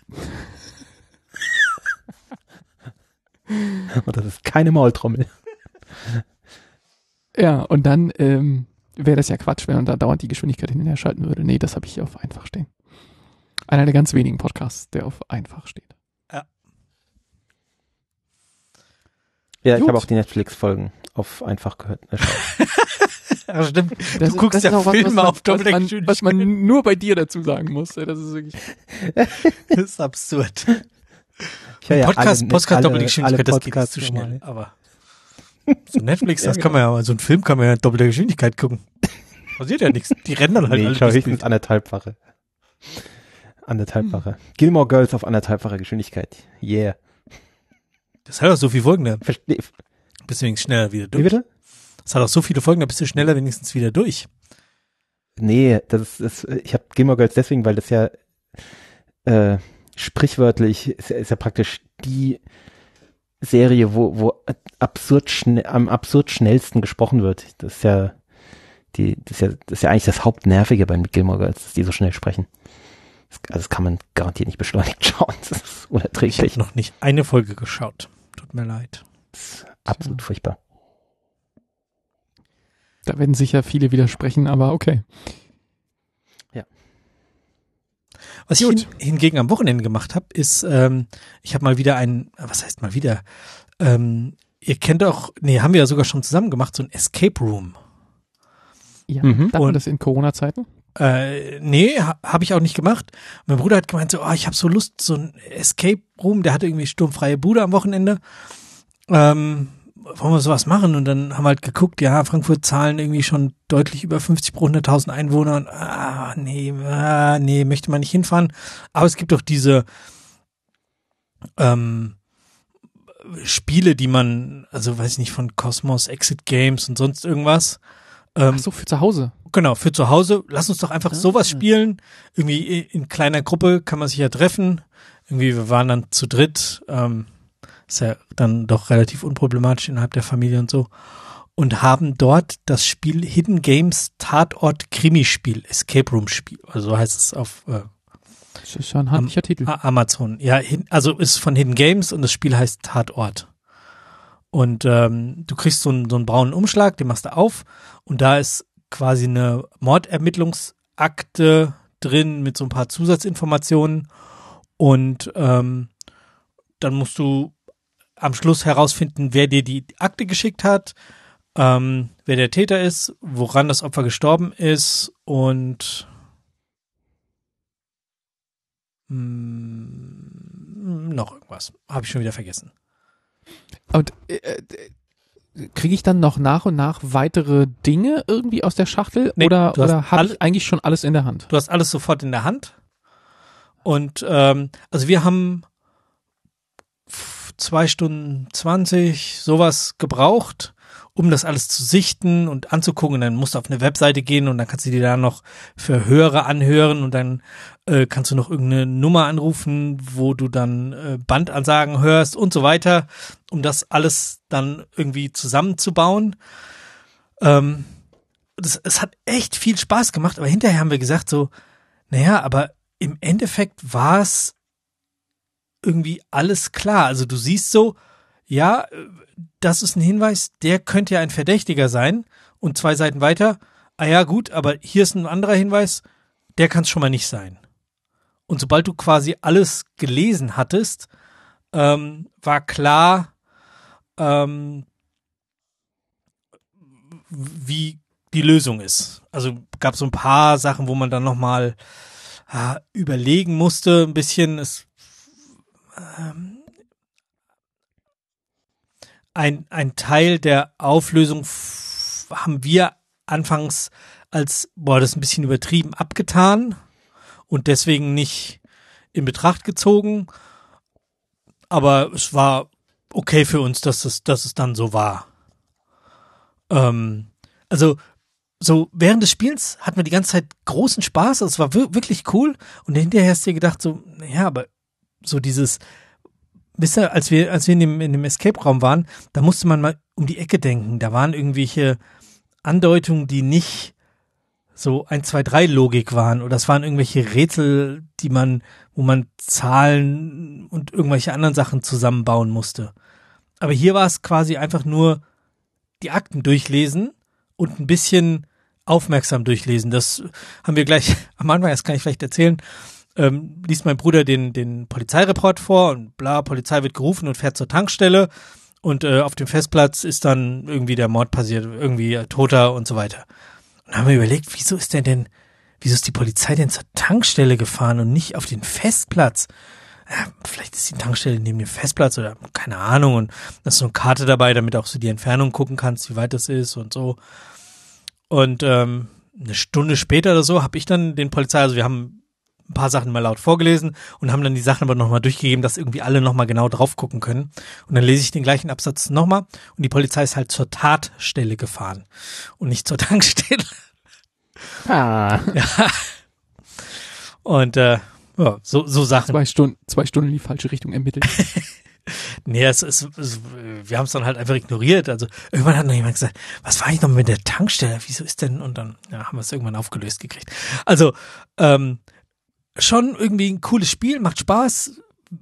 Und das ist keine Maultrommel. ja, und dann wäre das ja Quatsch, wenn man da dauernd die Geschwindigkeit hinterher schalten würde. Nee, das habe ich auf einfach stehen. Einer der ganz wenigen Podcasts, der auf einfach steht. Ja, ich Gut. habe auch die Netflix-Folgen auf einfach gehört. Ja, stimmt. Das Du guckst ist ja auch was, Filme auf doppelte was Geschwindigkeit. man nur bei dir dazu sagen muss. Das ist wirklich. Das ist absurd. Ich höre ja Podcast doppelte Geschwindigkeit, das geht Podcasts zu schnell. normal. Aber so Netflix, Ja, das kann man ja, so einen Film kann man ja in doppelter Geschwindigkeit gucken. Passiert ja nichts. Die rennen dann halt Nee, alle ich schaue durchs höchstens Bild. anderthalbfache. Gilmore Girls auf anderthalbfache Geschwindigkeit. Yeah. Das hat auch so viele Folgen, da Versteh. bist du wenigstens schneller wieder Wie durch. bitte? Das hat auch so viele Folgen, da bist du schneller wenigstens wieder durch. Nee, ich habe Gilmore Girls deswegen, weil das ja sprichwörtlich ist ja praktisch die Serie, wo am absurd schnellsten gesprochen wird. Das ist ja eigentlich das Hauptnervige bei Gilmore Girls, dass die so schnell sprechen. Das kann man garantiert nicht beschleunigt schauen. Das ist Ich unerträglich. habe noch nicht eine Folge geschaut. Tut mir leid. Das ist absolut furchtbar. Da werden sicher viele widersprechen, aber okay. Was ich hingegen am Wochenende gemacht habe, ist, ich habe mal wieder was heißt mal wieder? Ihr kennt doch, haben wir ja sogar schon zusammen gemacht, so ein Escape Room. Ja, Mhm. darf man das in Corona-Zeiten? Habe ich auch nicht gemacht. Mein Bruder hat gemeint so, ich habe so Lust, so ein Escape Room, der hatte irgendwie sturmfreie Bude am Wochenende. Wollen wir sowas machen? Und dann haben wir halt geguckt, ja, Frankfurt zahlen irgendwie schon deutlich über 50 pro 100.000 Einwohner und nee, möchte man nicht hinfahren. Aber es gibt doch diese Spiele, die man, also weiß ich nicht, von Cosmos, Exit Games und sonst irgendwas. Ach so, für zu Hause. Genau, für zu Hause. Lass uns doch einfach sowas spielen. Irgendwie in kleiner Gruppe kann man sich ja treffen. Irgendwie, wir waren dann zu dritt. Ist ja dann doch relativ unproblematisch innerhalb der Familie und so. Und haben dort das Spiel Hidden Games Tatort Krimispiel, Escape Room Spiel. Also so heißt es auf Das ist ja ein handlicher Titel. Amazon. Ja, also ist von Hidden Games und das Spiel heißt Tatort. Und du kriegst so einen braunen Umschlag, den machst du auf und da ist quasi eine Mordermittlungsakte drin mit so ein paar Zusatzinformationen und dann musst du am Schluss herausfinden, wer dir die Akte geschickt hat, wer der Täter ist, woran das Opfer gestorben ist und noch irgendwas. Habe ich schon wieder vergessen. Und kriege ich dann noch nach und nach weitere Dinge irgendwie aus der Schachtel Nee, oder du hast habe ich eigentlich schon alles in der Hand? Du hast alles sofort in der Hand. Und also wir haben 2 Stunden 20 sowas gebraucht, um das alles zu sichten und anzugucken. Und dann musst du auf eine Webseite gehen und dann kannst du dir da noch Verhöre anhören und dann kannst du noch irgendeine Nummer anrufen, wo du dann Bandansagen hörst und so weiter, um das alles dann irgendwie zusammenzubauen. Es hat echt viel Spaß gemacht, aber hinterher haben wir gesagt so, aber im Endeffekt war es irgendwie alles klar. Also du siehst so, ja, das ist ein Hinweis, der könnte ja ein Verdächtiger sein und 2 Seiten weiter, ja gut, aber hier ist ein anderer Hinweis, der kann es schon mal nicht sein. Und sobald du quasi alles gelesen hattest, war klar, wie die Lösung ist. Also gab so ein paar Sachen, wo man dann nochmal überlegen musste, ein bisschen. Ein Teil der Auflösung haben wir anfangs als, das ist ein bisschen übertrieben, abgetan und deswegen nicht in Betracht gezogen. Aber es war okay für uns, dass es dann so war. Also so während des Spiels hatten wir die ganze Zeit großen Spaß, also es war wirklich cool und hinterher hast du dir gedacht so, ja, aber so dieses, wisst ihr, als wir in dem Escape-Raum waren, da musste man mal um die Ecke denken, da waren irgendwelche Andeutungen, die nicht so 1, 2, 3 Logik waren oder es waren irgendwelche Rätsel, wo man Zahlen und irgendwelche anderen Sachen zusammenbauen musste. Aber hier war es quasi einfach nur die Akten durchlesen und ein bisschen aufmerksam durchlesen. Das haben wir gleich am Anfang, das kann ich vielleicht erzählen, liest mein Bruder den Polizeireport vor und bla, Polizei wird gerufen und fährt zur Tankstelle und auf dem Festplatz ist dann irgendwie der Mord passiert, irgendwie Toter und so weiter. Und dann haben wir überlegt, wieso ist die Polizei denn zur Tankstelle gefahren und nicht auf den Festplatz? Ja, vielleicht ist die Tankstelle neben dem Festplatz oder keine Ahnung und da ist so eine Karte dabei, damit auch so die Entfernung gucken kannst, wie weit das ist und so. Und eine Stunde später oder so habe ich dann den Polizei, also wir haben ein paar Sachen mal laut vorgelesen und haben dann die Sachen aber nochmal durchgegeben, dass irgendwie alle nochmal genau drauf gucken können. Und dann lese ich den gleichen Absatz nochmal und die Polizei ist halt zur Tatstelle gefahren und nicht zur Tankstelle. Ah. Ja. Und so Sachen. 2 Stunden in die falsche Richtung ermittelt. Nee, wir haben es dann halt einfach ignoriert. Also irgendwann hat noch jemand gesagt, was war ich noch mit der Tankstelle? Wieso ist denn? Und dann haben wir es irgendwann aufgelöst gekriegt. Also schon irgendwie ein cooles Spiel, macht Spaß.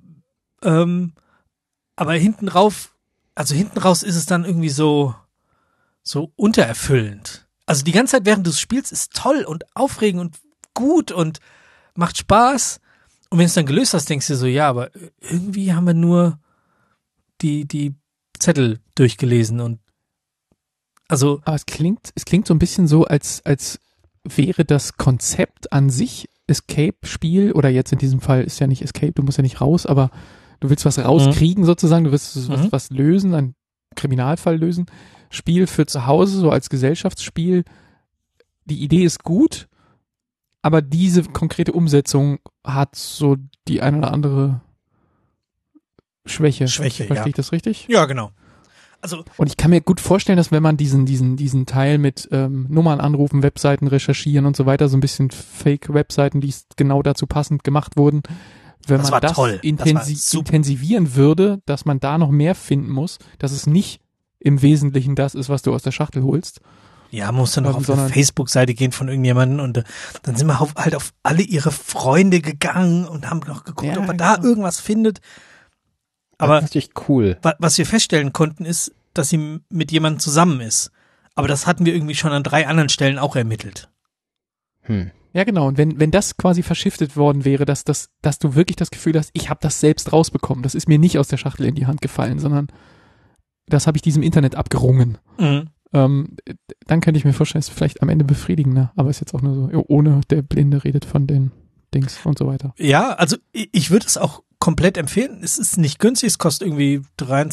Aber hinten raus ist es dann irgendwie so untererfüllend. Also die ganze Zeit während du spielst ist toll und aufregend und gut und macht Spaß. Und wenn du es dann gelöst hast, denkst du dir so, ja, aber irgendwie haben wir nur die Zettel durchgelesen und also. Aber es klingt so ein bisschen so, als wäre das Konzept an sich Escape-Spiel oder jetzt in diesem Fall ist ja nicht Escape, du musst ja nicht raus, aber du willst was rauskriegen sozusagen, du willst was lösen, einen Kriminalfall lösen. Spiel für zu Hause, so als Gesellschaftsspiel. Die Idee ist gut, aber diese konkrete Umsetzung hat so die ein oder andere Schwäche. Verstehe ich das richtig? Ja, genau. Also, und ich kann mir gut vorstellen, dass wenn man diesen Teil mit Nummern anrufen, Webseiten recherchieren und so weiter, so ein bisschen Fake-Webseiten, die genau dazu passend gemacht wurden, wenn man das intensivieren würde, dass man da noch mehr finden muss, dass es nicht im Wesentlichen das ist, was du aus der Schachtel holst. Ja, man muss dann noch auf eine Facebook-Seite gehen von irgendjemandem und dann sind wir halt auf alle ihre Freunde gegangen und haben noch geguckt, ob man da irgendwas findet. Aber das ist natürlich cool. Was wir feststellen konnten, ist, dass sie mit jemandem zusammen ist. Aber das hatten wir irgendwie schon an 3 anderen Stellen auch ermittelt. Ja, genau. Und wenn das quasi verschiftet worden wäre, dass du wirklich das Gefühl hast, ich habe das selbst rausbekommen. Das ist mir nicht aus der Schachtel in die Hand gefallen, sondern das habe ich diesem Internet abgerungen. Mhm. Dann könnte ich mir vorstellen, es ist vielleicht am Ende befriedigender. Aber ist jetzt auch nur so, ohne der Blinde redet von den Dings und so weiter. Ja, also ich würde es auch komplett empfehlen. Es ist nicht günstig, es kostet irgendwie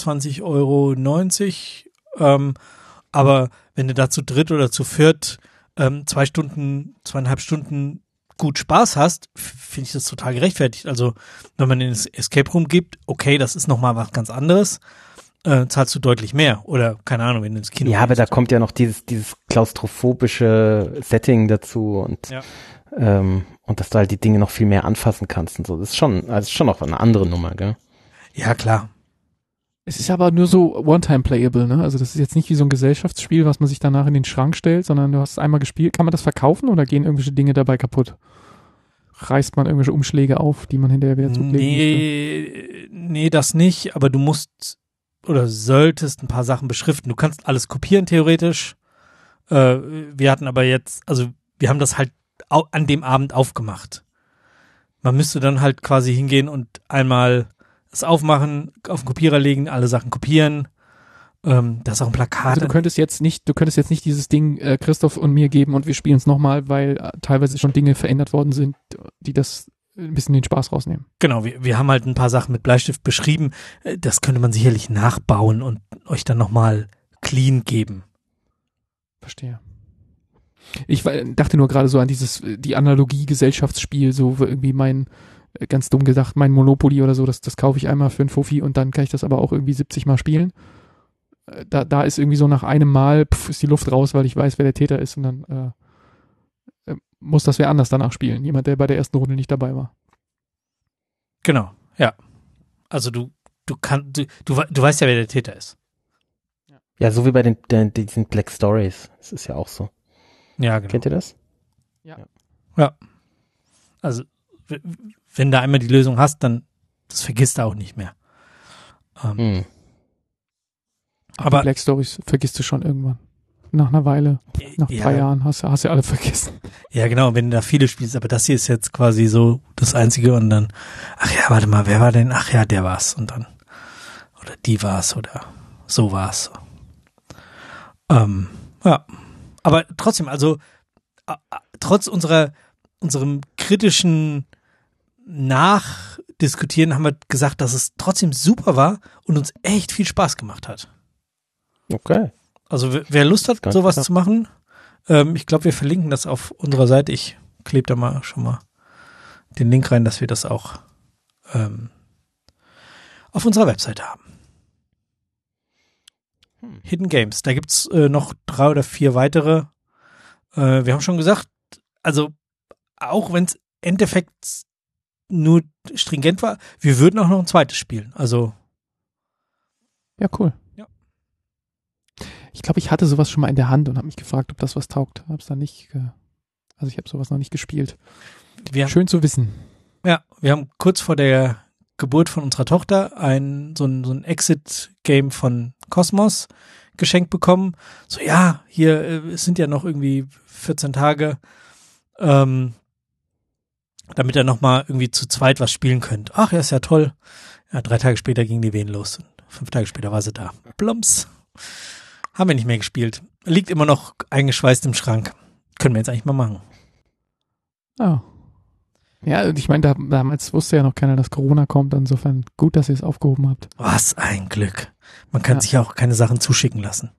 23,90 €. Aber wenn du da zu dritt oder zu viert 2,5 Stunden gut Spaß hast, finde ich das total gerechtfertigt. Also wenn man in das Escape Room gibt, okay, das ist nochmal was ganz anderes, zahlst du deutlich mehr. Oder keine Ahnung, wenn du ins Kino gehst. Aber da kommt ja noch dieses klaustrophobische Setting dazu und dass du halt die Dinge noch viel mehr anfassen kannst und so. Das ist schon noch eine andere Nummer, gell? Ja, klar. Es ist aber nur so One-Time-Playable, ne? Also das ist jetzt nicht wie so ein Gesellschaftsspiel, was man sich danach in den Schrank stellt, sondern du hast es einmal gespielt. Kann man das verkaufen oder gehen irgendwelche Dinge dabei kaputt? Reißt man irgendwelche Umschläge auf, die man hinterher wieder zukleben müsste? Nee, das nicht, aber du musst oder solltest ein paar Sachen beschriften. Du kannst alles kopieren, theoretisch. Wir hatten aber jetzt, also wir haben das halt an dem Abend aufgemacht. Man müsste dann halt quasi hingehen und einmal es aufmachen, auf den Kopierer legen, alle Sachen kopieren. Da ist auch ein Plakat. Also du könntest jetzt nicht dieses Ding Christoph und mir geben und wir spielen es nochmal, weil teilweise schon Dinge verändert worden sind, die das ein bisschen den Spaß rausnehmen. Genau, wir haben halt ein paar Sachen mit Bleistift beschrieben. Das könnte man sicherlich nachbauen und euch dann nochmal clean geben. Verstehe. Ich dachte nur gerade so an die Analogie-Gesellschaftsspiel, so irgendwie ganz dumm gesagt, mein Monopoly oder so, das kaufe ich einmal für einen Fuffi und dann kann ich das aber auch irgendwie 70 Mal spielen. Da ist irgendwie so nach einem Mal ist die Luft raus, weil ich weiß, wer der Täter ist und dann muss das wer anders danach spielen. Jemand, der bei der ersten Runde nicht dabei war. Genau, ja. Also du weißt ja, wer der Täter ist. Ja, so wie bei diesen Black Stories. Das ist ja auch so. Ja, genau. Kennt ihr das? Ja. Also wenn du einmal die Lösung hast, dann das vergisst du auch nicht mehr. Aber Black Stories vergisst du schon irgendwann. Nach einer Weile, nach 3 Jahren hast du ja alle vergessen. Ja, genau, wenn du da viele spielst, aber das hier ist jetzt quasi so das Einzige und dann, ach ja, warte mal, wer war denn? Ach ja, der war's und dann, oder die war's oder so war's. Ja, aber trotzdem, also trotz unserem kritischen Nachdiskutieren haben wir gesagt, dass es trotzdem super war und uns echt viel Spaß gemacht hat. Okay. Also wer Lust hat, sowas zu machen, ich glaube, wir verlinken das auf unserer Seite. Ich klebe da mal schon mal den Link rein, dass wir das auch auf unserer Webseite haben. Hidden Games, da gibt's noch 3 oder 4 weitere. Wir haben schon gesagt, also auch wenn es im Endeffekt nur stringent war, wir würden auch noch ein zweites spielen. Also ja, cool. Ja. Ich glaube, ich hatte sowas schon mal in der Hand und habe mich gefragt, ob das was taugt. Hab's dann nicht, also ich habe sowas noch nicht gespielt. Schön zu wissen. Ja, wir haben kurz vor der Geburt von unserer Tochter so ein Exit-Game von Cosmos geschenkt bekommen. So, ja, hier es sind ja noch irgendwie 14 Tage, damit ihr nochmal irgendwie zu zweit was spielen könnt. Ach ja, ist ja toll. Ja, 3 Tage später ging die Wehen los. Und 5 Tage später war sie da. Plumps. Haben wir nicht mehr gespielt. Liegt immer noch eingeschweißt im Schrank. Können wir jetzt eigentlich mal machen. Oh. Ja, ich meine, damals wusste ja noch keiner, dass Corona kommt. Insofern gut, dass ihr es aufgehoben habt. Was ein Glück. Man kann sich ja auch keine Sachen zuschicken lassen.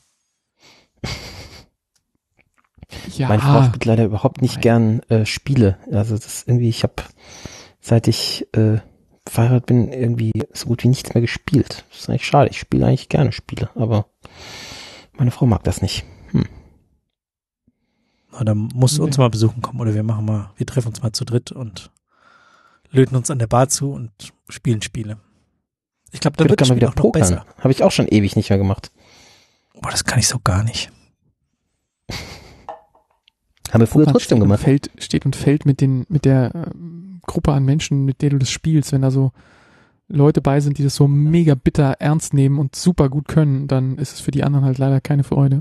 Ja. Meine Frau spielt leider überhaupt nicht gern Spiele. Also das ist irgendwie, seit ich verheiratet bin, irgendwie so gut wie nichts mehr gespielt. Das ist eigentlich schade. Ich spiele eigentlich gerne Spiele, aber meine Frau mag das nicht. Na, dann musst du uns mal besuchen kommen oder wir treffen uns mal zu dritt und löten uns an der Bar zu und spielen Spiele. Ich glaube, da wird das Spiel auch noch besser. Habe ich auch schon ewig nicht mehr gemacht. Boah, das kann ich so gar nicht. Haben wir früher trotzdem gemacht. Steht und fällt mit der Gruppe an Menschen, mit der du das spielst. Wenn da so Leute bei sind, die das so mega bitter ernst nehmen und super gut können, dann ist es für die anderen halt leider keine Freude.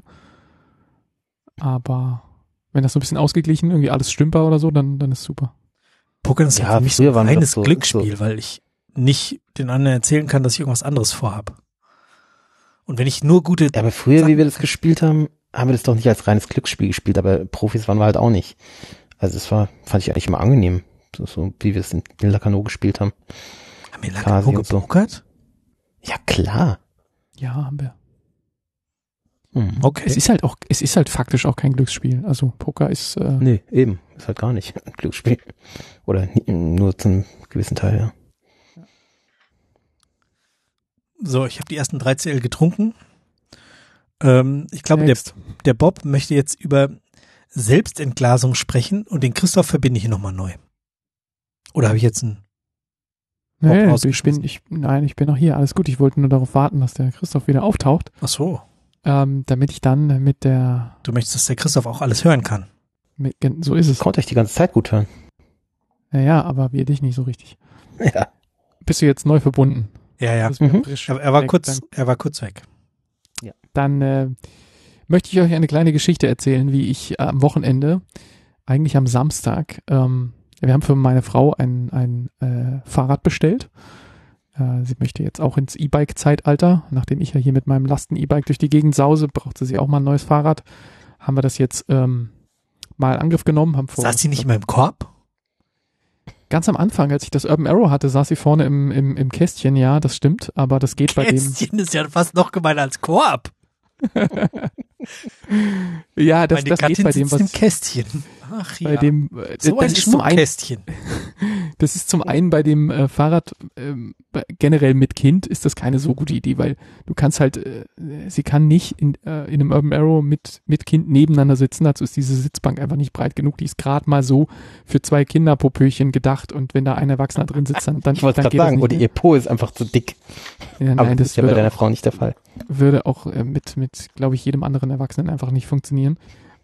Aber wenn das so ein bisschen ausgeglichen, irgendwie alles Stümper oder so, dann ist super. Pokern ist ja für mich so ein reines Glücksspiel, weil ich nicht den anderen erzählen kann, dass ich irgendwas anderes vorhabe. Und wenn ich nur gute... Ja, aber früher, wie wir das gespielt haben, haben wir das doch nicht als reines Glücksspiel gespielt, aber Profis waren wir halt auch nicht. Also fand ich eigentlich immer angenehm, so wie wir es in Lacano gespielt haben. Haben wir Lacano gepokert? Ja, klar. Ja, haben wir. Okay. Es ist halt faktisch auch kein Glücksspiel. Also Poker ist... Nee, eben. Ist halt gar nicht ein Glücksspiel. Oder nur zum gewissen Teil, ja. So, ich habe die ersten 3 CL getrunken. Ich glaube, der Bob möchte jetzt über Selbstentglasung sprechen und den Christoph verbinde ich nochmal neu. Oder habe ich jetzt einen Nee, ich bin noch hier. Alles gut. Ich wollte nur darauf warten, dass der Christoph wieder auftaucht. Ach so. Damit ich dann mit der... Du möchtest, dass der Christoph auch alles hören kann. So ist es. Konnte ich die ganze Zeit gut hören. Ja, aber wir dich nicht so richtig. Ja. Bist du jetzt neu verbunden? Ja. Er war kurz weg. Ja. Dann möchte ich euch eine kleine Geschichte erzählen, wie ich am Wochenende, eigentlich am Samstag, Ja, wir haben für meine Frau ein Fahrrad bestellt. Sie möchte jetzt auch ins E-Bike-Zeitalter. Nachdem ich ja hier mit meinem Lasten-E-Bike durch die Gegend sause, brauchte sie auch mal ein neues Fahrrad. Haben wir das jetzt mal in Angriff genommen. Saß sie nicht mehr im Korb? Ganz am Anfang, als ich das Urban Arrow hatte, saß sie vorne im Kästchen. Ja, das stimmt, aber das geht bei dem... Kästchen ist ja fast noch gemeiner als Korb. Ja, das geht bei dem, was... im Kästchen. Ach ja. Bei dem, so ein Schmuckkästchen. Das ist zum einen bei dem Fahrrad generell mit Kind ist das keine so gute Idee, weil du kannst halt, sie kann nicht in einem Urban Arrow mit Kind nebeneinander sitzen, dazu ist diese Sitzbank einfach nicht breit genug, die ist gerade mal so für 2 Kinderpopöchen gedacht und wenn da ein Erwachsener drin sitzt, dann ich wollte gerade sagen, oder ihr Po ist einfach zu dick. Ja, aber nein, das ist ja bei deiner Frau nicht der Fall. Würde auch mit glaube ich, jedem anderen Erwachsenen einfach nicht funktionieren.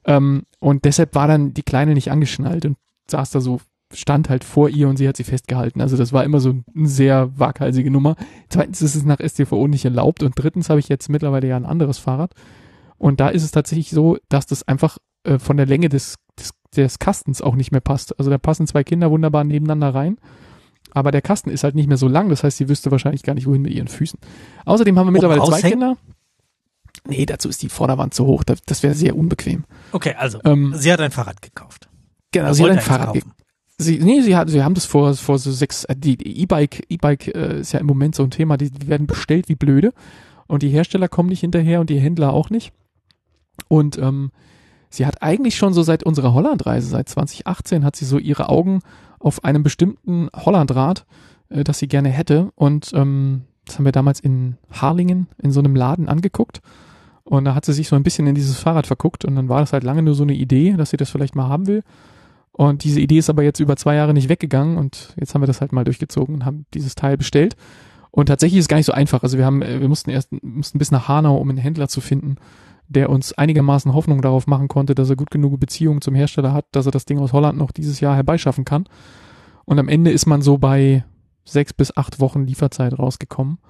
Und deshalb war dann die Kleine nicht angeschnallt und saß da so, stand halt vor ihr und sie hat sie festgehalten. Also das war immer so eine sehr waghalsige Nummer. Zweitens ist es nach StVO nicht erlaubt und drittens habe ich jetzt mittlerweile ja ein anderes Fahrrad und da ist es tatsächlich so, dass das einfach von der Länge des Kastens auch nicht mehr passt. Also da passen 2 Kinder wunderbar nebeneinander rein, aber der Kasten ist halt nicht mehr so lang, das heißt, sie wüsste wahrscheinlich gar nicht, wohin mit ihren Füßen. Außerdem haben wir mittlerweile 2 Kinder. Nee, dazu ist die Vorderwand zu hoch. Das wäre sehr unbequem. Okay, also sie hat ein Fahrrad gekauft. Genau, sie hat ein Fahrrad gekauft. Sie haben das vor so 6, die E-Bike ist ja im Moment so ein Thema, die werden bestellt wie blöde und die Hersteller kommen nicht hinterher und die Händler auch nicht. Und sie hat eigentlich schon so seit unserer Hollandreise, seit 2018, hat sie so ihre Augen auf einem bestimmten Hollandrad, das sie gerne hätte und das haben wir damals in Harlingen in so einem Laden angeguckt. Und da hat sie sich so ein bisschen in dieses Fahrrad verguckt und dann war das halt lange nur so eine Idee, dass sie das vielleicht mal haben will. Und diese Idee ist aber jetzt über 2 Jahre nicht weggegangen und jetzt haben wir das halt mal durchgezogen und haben dieses Teil bestellt. Und tatsächlich ist es gar nicht so einfach. Also wir mussten bis nach Hanau, um einen Händler zu finden, der uns einigermaßen Hoffnung darauf machen konnte, dass er gut genug Beziehungen zum Hersteller hat, dass er das Ding aus Holland noch dieses Jahr herbeischaffen kann. Und am Ende ist man so bei 6 bis 8 Wochen Lieferzeit rausgekommen.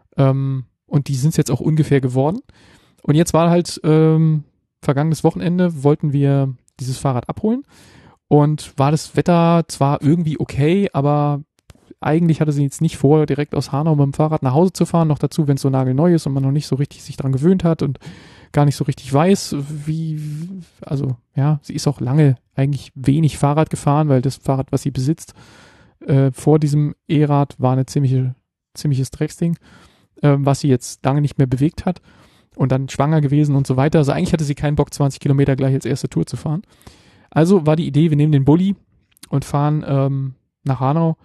Und die sind es jetzt auch ungefähr geworden. Und jetzt war halt vergangenes Wochenende, wollten wir dieses Fahrrad abholen und war das Wetter zwar irgendwie okay, aber eigentlich hatte sie jetzt nicht vor, direkt aus Hanau mit dem Fahrrad nach Hause zu fahren, noch dazu, wenn es so nagelneu ist und man noch nicht so richtig sich dran gewöhnt hat und gar nicht so richtig weiß, also ja, sie ist auch lange eigentlich wenig Fahrrad gefahren, weil das Fahrrad, was sie besitzt, vor diesem E-Rad war eine ziemliches Drecksding, was sie jetzt lange nicht mehr bewegt hat. Und dann schwanger gewesen und so weiter. Also eigentlich hatte sie keinen Bock, 20 Kilometer gleich als erste Tour zu fahren. Also war die Idee, wir nehmen den Bulli und fahren nach Hanau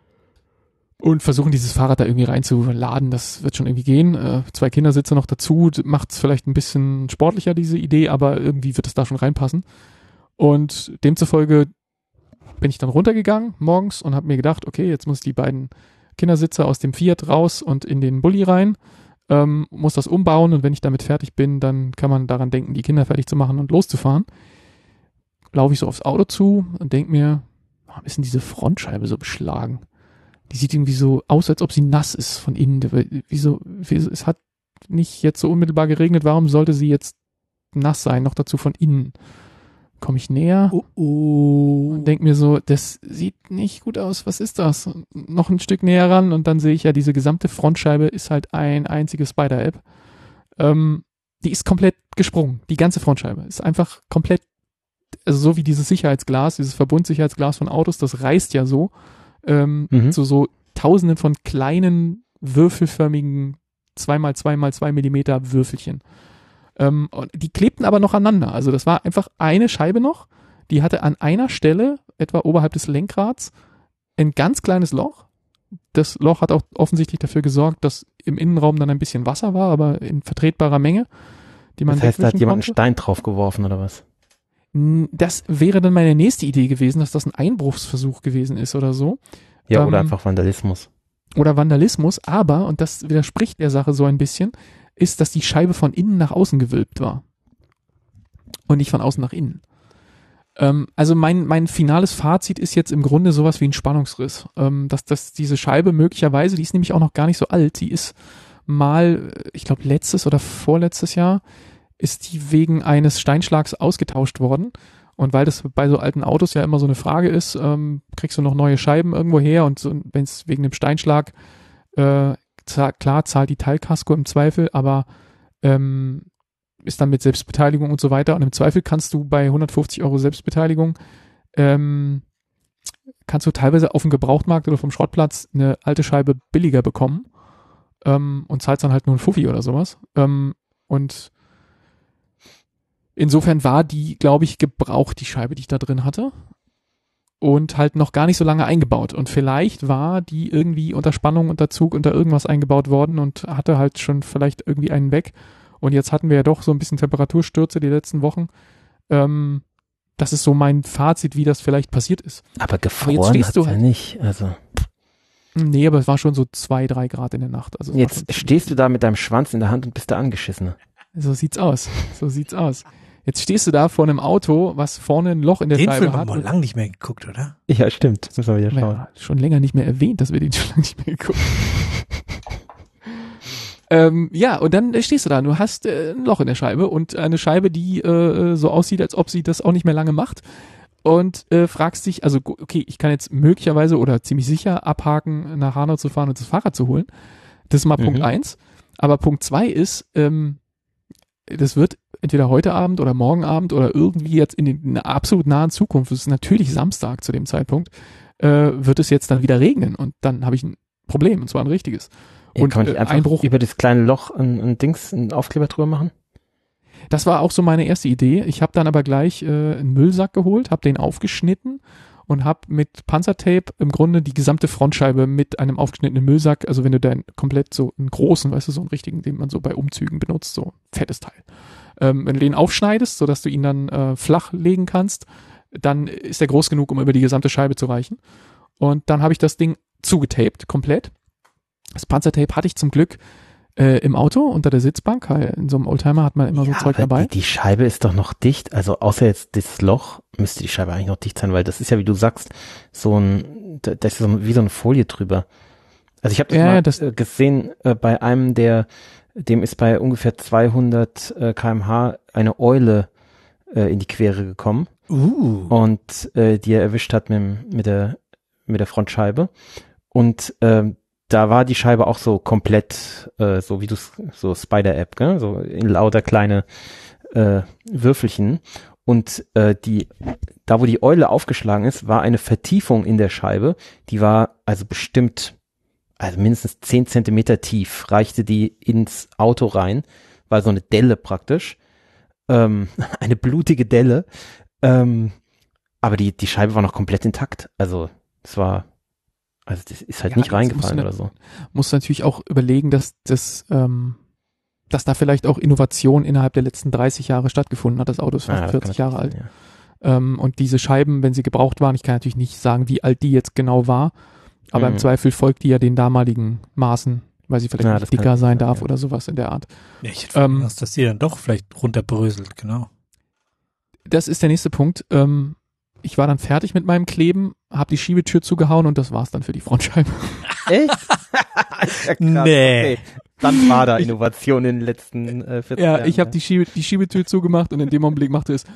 und versuchen dieses Fahrrad da irgendwie reinzuladen. Das wird schon irgendwie gehen. 2 Kindersitze noch dazu, macht es vielleicht ein bisschen sportlicher, diese Idee, aber irgendwie wird es da schon reinpassen. Und demzufolge bin ich dann runtergegangen morgens und habe mir gedacht, okay, jetzt muss ich die beiden Kindersitze aus dem Fiat raus und in den Bulli rein. Muss das umbauen und wenn ich damit fertig bin, dann kann man daran denken, die Kinder fertig zu machen und loszufahren. Laufe ich so aufs Auto zu und denke mir, warum ist denn diese Frontscheibe so beschlagen? Die sieht irgendwie so aus, als ob sie nass ist von innen. Wieso, es hat nicht jetzt so unmittelbar geregnet, warum sollte sie jetzt nass sein, noch dazu von innen? Komme ich näher und denke mir so, das sieht nicht gut aus, was ist das? Und noch ein Stück näher ran und dann sehe ich ja, diese gesamte Frontscheibe ist halt ein einziges Spider-App. Die ist komplett gesprungen, die ganze Frontscheibe ist einfach komplett, also so wie dieses Sicherheitsglas, dieses Verbundsicherheitsglas von Autos, das reißt ja so, zu so tausenden von kleinen, würfelförmigen 2x2x2 Millimeter Würfelchen. Und die klebten aber noch aneinander. Also das war einfach eine Scheibe noch. Die hatte an einer Stelle, etwa oberhalb des Lenkrads, ein ganz kleines Loch. Das Loch hat auch offensichtlich dafür gesorgt, dass im Innenraum dann ein bisschen Wasser war, aber in vertretbarer Menge, die man Das heißt, da hat jemand konnte. einen Stein drauf geworfen oder was? Das wäre dann meine nächste Idee gewesen, dass das ein Einbruchsversuch gewesen ist oder so. Ja, oder einfach Vandalismus. Oder Vandalismus, aber, und das widerspricht der Sache so ein bisschen, ist, dass die Scheibe von innen nach außen gewölbt war. Und nicht von außen nach innen. Also mein finales Fazit ist jetzt im Grunde sowas wie ein Spannungsriss. Dass diese Scheibe möglicherweise, die ist nämlich auch noch gar nicht so alt, die ist mal, ich glaube letztes oder vorletztes Jahr, ist die wegen eines Steinschlags ausgetauscht worden. Und weil das bei so alten Autos ja immer so eine Frage ist, kriegst du noch neue Scheiben irgendwo her und so, wenn es wegen dem Steinschlag, klar zahlt die Teilkasko im Zweifel, aber ist dann mit Selbstbeteiligung und so weiter. Und im Zweifel kannst du bei 150 € Selbstbeteiligung kannst du teilweise auf dem Gebrauchtmarkt oder vom Schrottplatz eine alte Scheibe billiger bekommen und zahlst dann halt nur ein Fuffi oder sowas. Und insofern war die, glaube ich, gebraucht, die Scheibe, die ich da drin hatte. Und halt noch gar nicht so lange eingebaut. Und vielleicht war die irgendwie unter Spannung, unter Zug, unter irgendwas eingebaut worden und hatte halt schon vielleicht irgendwie einen weg. Und jetzt hatten wir ja doch so ein bisschen Temperaturstürze die letzten Wochen. Das ist so mein Fazit, wie das vielleicht passiert ist. Aber gefroren jetzt hat's du ja halt, nicht. Also nee, aber es war schon so 2-3 Grad in der Nacht. Also jetzt stehst du da mit deinem Schwanz in der Hand und bist da angeschissen. So sieht's aus. So sieht's aus. Jetzt stehst du da vor einem Auto, was vorne ein Loch in der Den Scheibe Film hat. haben wir lange nicht mehr geguckt, oder? Ja, stimmt. Das müssen wir wieder schauen. Ja, schon länger nicht mehr erwähnt, dass wir den schon lange nicht mehr geguckt ja, und dann stehst du da, du hast ein Loch in der Scheibe und eine Scheibe, die so aussieht, als ob sie das auch nicht mehr lange macht und fragst dich, also okay, ich kann jetzt möglicherweise oder ziemlich sicher abhaken, nach Hanau zu fahren und das Fahrrad zu holen. Das ist mal Punkt 1. Aber Punkt 2 ist, das wird entweder heute Abend oder morgen Abend oder irgendwie jetzt in der absolut nahen Zukunft, es ist natürlich Samstag zu dem Zeitpunkt, wird es jetzt dann wieder regnen und dann habe ich ein Problem, und zwar ein richtiges. Und kann man nicht einfach Einbruch über das kleine Loch einen Aufkleber drüber machen? Das war auch so meine erste Idee. Ich habe dann aber gleich einen Müllsack geholt, habe den aufgeschnitten und habe mit Panzertape im Grunde die gesamte Frontscheibe mit einem aufgeschnittenen Müllsack, also wenn du dann komplett so einen großen, weißt du, so einen richtigen, den man so bei Umzügen benutzt, so ein fettes Teil. Wenn du den aufschneidest, sodass du ihn dann flach legen kannst, dann ist der groß genug, um über die gesamte Scheibe zu reichen. Und dann habe ich das Ding zugetaped, komplett. Das Panzertape hatte ich zum Glück im Auto unter der Sitzbank. In so einem Oldtimer hat man immer so Zeug dabei. Die Scheibe ist doch noch dicht. Also außer jetzt das Loch müsste die Scheibe eigentlich noch dicht sein, weil das ist ja, wie du sagst, das ist so wie so eine Folie drüber. Also ich habe das gesehen bei einem, dem ist bei ungefähr 200 km/h eine Eule in die Quere gekommen und die er erwischt hat mit der Frontscheibe. Und da war die Scheibe auch so komplett, so wie du so Spider-App, gell? So in lauter kleine Würfelchen. Und da wo die Eule aufgeschlagen ist, war eine Vertiefung in der Scheibe. Die war also bestimmt, also mindestens 10 Zentimeter tief, reichte die ins Auto rein. War so eine Delle praktisch. Eine blutige Delle. Aber die Scheibe war noch komplett intakt. Also das ist halt nicht reingefallen oder so. Musst du natürlich auch überlegen, dass da vielleicht auch Innovation innerhalb der letzten 30 Jahre stattgefunden hat. Das Auto ist fast 40 Jahre alt. Ja. Und diese Scheiben, wenn sie gebraucht waren, ich kann natürlich nicht sagen, wie alt die jetzt genau war, aber im Zweifel folgt die ja den damaligen Maßen, weil sie vielleicht nicht dicker sein darf oder sowas in der Art. Ja, ich hätte gedacht, dass die dann doch vielleicht runterbröselt, genau. Das ist der nächste Punkt. Ich war dann fertig mit meinem Kleben, habe die Schiebetür zugehauen und das war's dann für die Frontscheibe. Echt? Ja, nee. Okay. Dann war da Innovation in den letzten 40 Jahren. Ja, ich habe die Schiebetür zugemacht und in dem Augenblick machte es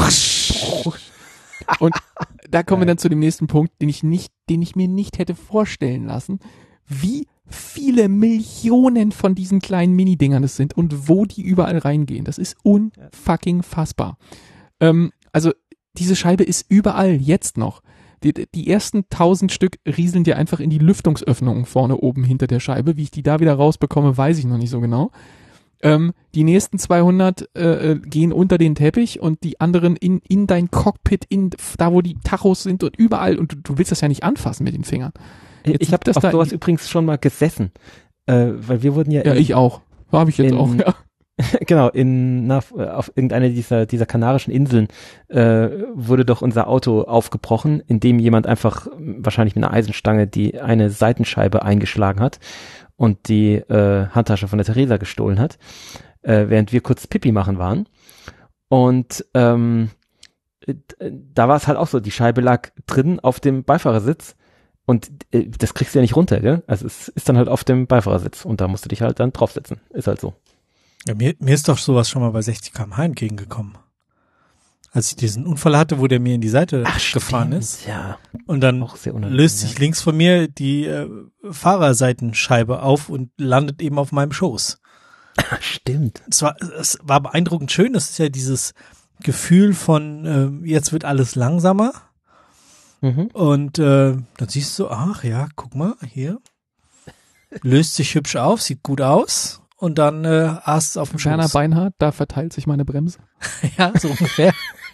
und da kommen wir dann zu dem nächsten Punkt, den ich mir nicht hätte vorstellen lassen, wie viele Millionen von diesen kleinen Mini-Dingern es sind und wo die überall reingehen. Das ist unfucking fassbar. Also diese Scheibe ist überall, jetzt noch. Die ersten 1000 Stück rieseln dir einfach in die Lüftungsöffnungen vorne oben hinter der Scheibe. Wie ich die da wieder rausbekomme, weiß ich noch nicht so genau. Die nächsten 200 gehen unter den Teppich und die anderen in dein Cockpit, da wo die Tachos sind und überall. Und du willst das ja nicht anfassen mit den Fingern. Ich habe auf sowas übrigens schon mal gesessen. Weil wir wurden ja... Ja, ich auch. Habe ich jetzt auch, ja. Genau, auf irgendeiner dieser kanarischen Inseln wurde doch unser Auto aufgebrochen, indem jemand einfach wahrscheinlich mit einer Eisenstange die eine Seitenscheibe eingeschlagen hat und die Handtasche von der Theresa gestohlen hat, während wir kurz Pipi machen waren. Und da war es halt auch so, die Scheibe lag drin auf dem Beifahrersitz und das kriegst du ja nicht runter, gell? Also es ist dann halt auf dem Beifahrersitz und da musst du dich halt dann draufsetzen. Ist halt so. Ja, mir ist doch sowas schon mal bei 60 km/h entgegengekommen. Als ich diesen Unfall hatte, wo der mir in die Seite gefahren stimmt, ist. Ja. Und dann Auch sehr unangenehm, löst sich links von mir die Fahrerseitenscheibe auf und landet eben auf meinem Schoß. Stimmt. Es war beeindruckend schön. Das ist ja dieses Gefühl von, jetzt wird alles langsamer. Mhm. Und dann siehst du, ach ja, guck mal, hier. Löst sich hübsch auf, sieht gut aus. Und dann hast du auf dem Werner Schoß. Beinhardt, da verteilt sich meine Bremse. Ja, so ungefähr.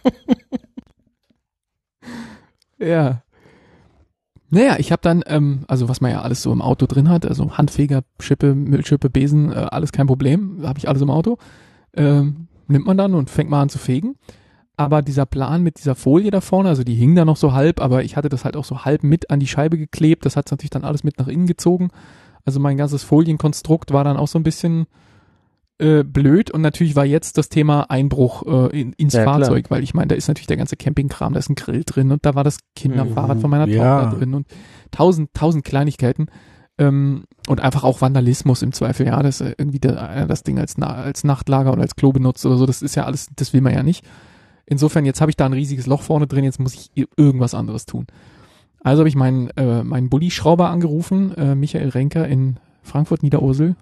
Ja. Naja, ich habe dann, also was man ja alles so im Auto drin hat, also Handfeger, Schippe, Müllschippe, Besen, alles kein Problem, habe ich alles im Auto. Nimmt man dann und fängt mal an zu fegen. Aber dieser Plan mit dieser Folie da vorne, also die hing da noch so halb, aber ich hatte das halt auch so halb mit an die Scheibe geklebt, das hat natürlich dann alles mit nach innen gezogen. Also mein ganzes Folienkonstrukt war dann auch so ein bisschen blöd und natürlich war jetzt das Thema Einbruch ins Fahrzeug, weil ich meine, da ist natürlich der ganze Campingkram, da ist ein Grill drin und da war das Kinderfahrrad von meiner Tochter drin und tausend Kleinigkeiten und einfach auch Vandalismus im Zweifel, ja, dass irgendwie das Ding als Nachtlager oder als Klo benutzt oder so, das ist ja alles, das will man ja nicht. Insofern, jetzt habe ich da ein riesiges Loch vorne drin, jetzt muss ich irgendwas anderes tun. Also habe ich meinen Bulli-Schrauber angerufen, Michael Renker in Frankfurt-Niederursel,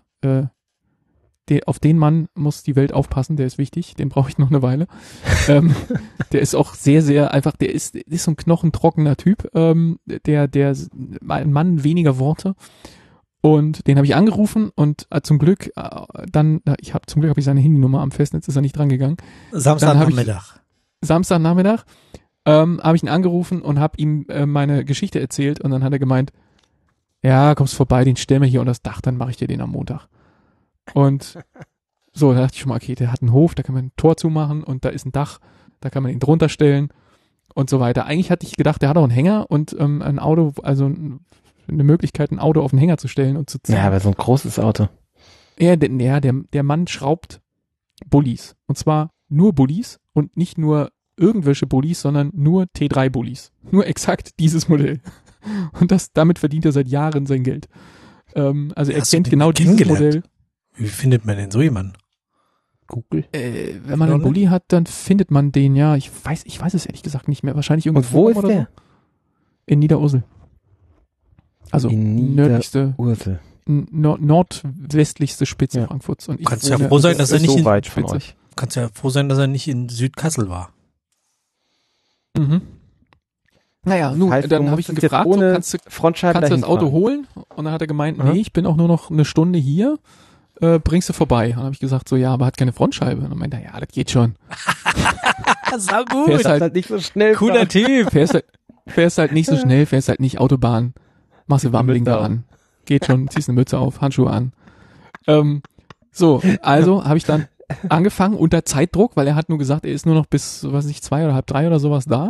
auf den Mann muss die Welt aufpassen, der ist wichtig, den brauche ich noch eine Weile. Der ist auch sehr, sehr einfach, der ist so ein knochentrockener Typ, der ein Mann weniger Worte. Und den habe ich angerufen und zum Glück habe ich seine Handynummer am Festnetz, ist er nicht dran gegangen. Samstagnachmittag. Samstagnachmittag habe ich ihn angerufen und habe ihm meine Geschichte erzählt und dann hat er gemeint, ja, kommst vorbei, den stellen wir hier unter das Dach, dann mache ich dir den am Montag. Und so, da dachte ich schon mal, okay, der hat einen Hof, da kann man ein Tor zumachen und da ist ein Dach, da kann man ihn drunter stellen und so weiter. Eigentlich hatte ich gedacht, der hat auch einen Hänger und ein Auto, also eine Möglichkeit, ein Auto auf den Hänger zu stellen und zu ziehen. Ja, aber so ein großes Auto. Ja, der Mann schraubt Bullis. Und zwar nur Bullis und nicht nur irgendwelche Bullis, sondern nur T3-Bullis. Nur exakt dieses Modell. Und damit verdient er seit Jahren sein Geld. Also er kennt genau dieses Modell. Wie findet man denn so jemanden? Google. Wenn man einen Bulli hat, dann findet man den, ja. Ich weiß es ehrlich gesagt nicht mehr. Wahrscheinlich irgendwo. Und wo ist der? So. In Niederursel. Also nördlichste, nordwestlichste Spitze Frankfurts. Und kannst ja froh sein, dass er nicht so weit von euch. Kannst ja froh sein, dass er nicht in Südkassel war. Mhm. Naja, nun, das heißt, dann habe ich ihn gefragt, so, kannst du das Auto holen? Und dann hat er gemeint, nee, ich bin auch nur noch eine Stunde hier, bringst du vorbei. Und dann habe ich gesagt, so, ja, aber hat keine Frontscheibe. Und dann meinte er, ja, das geht schon. Sau gut. Fährst halt nicht so schnell. Cooler Typ. Fährst halt nicht so schnell, fährst halt nicht Autobahn, machst du Warnblinker an. Geht schon, ziehst eine Mütze auf, Handschuhe an. So, also habe ich dann angefangen unter Zeitdruck, weil er hat nur gesagt, er ist nur noch bis, 2 oder halb 3 oder sowas da.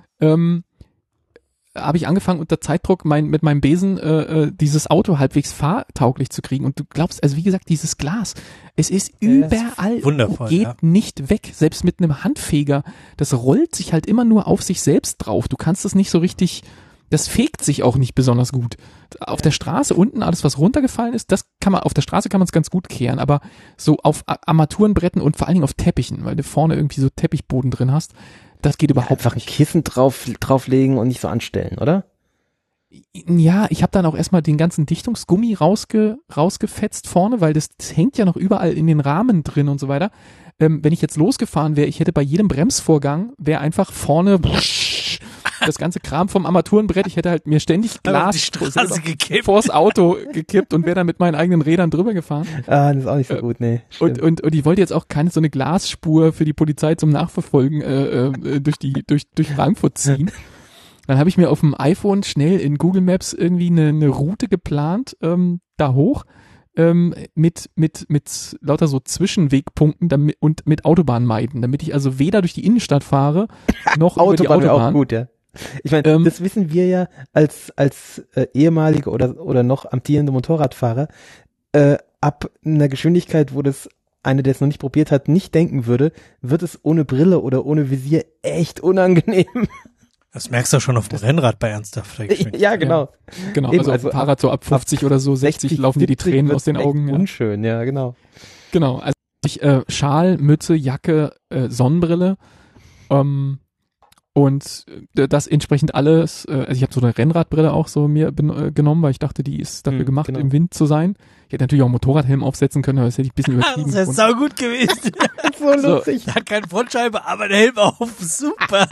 Habe ich angefangen unter Zeitdruck mit meinem Besen dieses Auto halbwegs fahrtauglich zu kriegen. Und du glaubst, also wie gesagt, dieses Glas, es ist überall, wundervoll, geht nicht weg, selbst mit einem Handfeger. Das rollt sich halt immer nur auf sich selbst drauf. Du kannst es nicht so richtig, das fegt sich auch nicht besonders gut. Auf der Straße unten, alles was runtergefallen ist, auf der Straße kann man es ganz gut kehren, aber so auf Armaturenbretten und vor allen Dingen auf Teppichen, weil du vorne irgendwie so Teppichboden drin hast, das geht überhaupt einfach nicht. Ein Kissen drauflegen und nicht so anstellen, oder? Ja, ich habe dann auch erstmal den ganzen Dichtungsgummi rausgefetzt vorne, weil das hängt ja noch überall in den Rahmen drin und so weiter. Wenn ich jetzt losgefahren wäre, ich hätte bei jedem Bremsvorgang, wäre einfach vorne das ganze Kram vom Armaturenbrett, ich hätte halt mir ständig Glas vors Auto gekippt und wäre dann mit meinen eigenen Rädern drüber gefahren. Ah, das ist auch nicht so gut, nee. Und ich wollte jetzt auch keine so eine Glasspur für die Polizei zum Nachverfolgen durch Frankfurt ziehen. Dann habe ich mir auf dem iPhone schnell in Google Maps irgendwie eine Route geplant, da hoch, mit lauter so Zwischenwegpunkten und mit Autobahnmeiden, damit ich also weder durch die Innenstadt fahre, noch über die Autobahn. Auch gut, ja. Ich meine, das wissen wir ja als ehemalige oder noch amtierende Motorradfahrer, ab einer Geschwindigkeit, wo das einer, der es noch nicht probiert hat, nicht denken würde, wird es ohne Brille oder ohne Visier echt unangenehm. Das merkst du schon auf dem Rennrad bei ernsthafter Geschwindigkeit. Ja, genau. Genau, eben, also Fahrrad so ab 50 oder so, 60 laufen dir die Tränen aus den Augen. Ja. Unschön, ja, genau. Genau, also ich Schal, Mütze, Jacke, Sonnenbrille Und das entsprechend alles, also ich habe so eine Rennradbrille auch so mir genommen, weil ich dachte, die ist dafür gemacht, genau. im Wind zu sein. Ich hätte natürlich auch einen Motorradhelm aufsetzen können, aber das hätte ich ein bisschen übertrieben. Das ist sau gut gewesen. So lustig. Er hat keine Frontscheibe, aber der Helm auf. Super.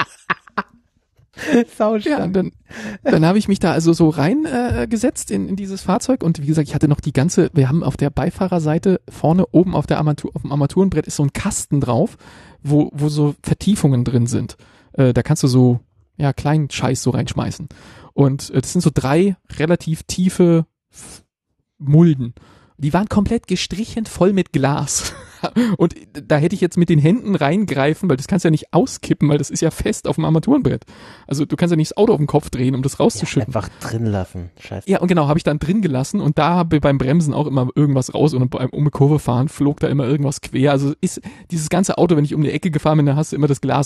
Saustark. Ja, und dann habe ich mich da also so rein gesetzt in dieses Fahrzeug und wie gesagt, ich hatte noch wir haben auf der Beifahrerseite vorne oben auf dem Armaturenbrett ist so ein Kasten drauf, wo so Vertiefungen drin sind. Da kannst du so, ja, kleinen Scheiß so reinschmeißen. Und das sind so 3 relativ tiefe Mulden. Die waren komplett gestrichen voll mit Glas. Und da hätte ich jetzt mit den Händen reingreifen, weil das kannst du ja nicht auskippen, weil das ist ja fest auf dem Armaturenbrett. Also du kannst ja nicht das Auto auf den Kopf drehen, um das rauszuschütten. Einfach drin lassen. Scheiße. Ja, und genau, habe ich dann drin gelassen und da habe ich beim Bremsen auch immer irgendwas raus und beim um eine Kurve fahren flog da immer irgendwas quer. Also ist dieses ganze Auto, wenn ich um die Ecke gefahren bin, da hast du immer das Glas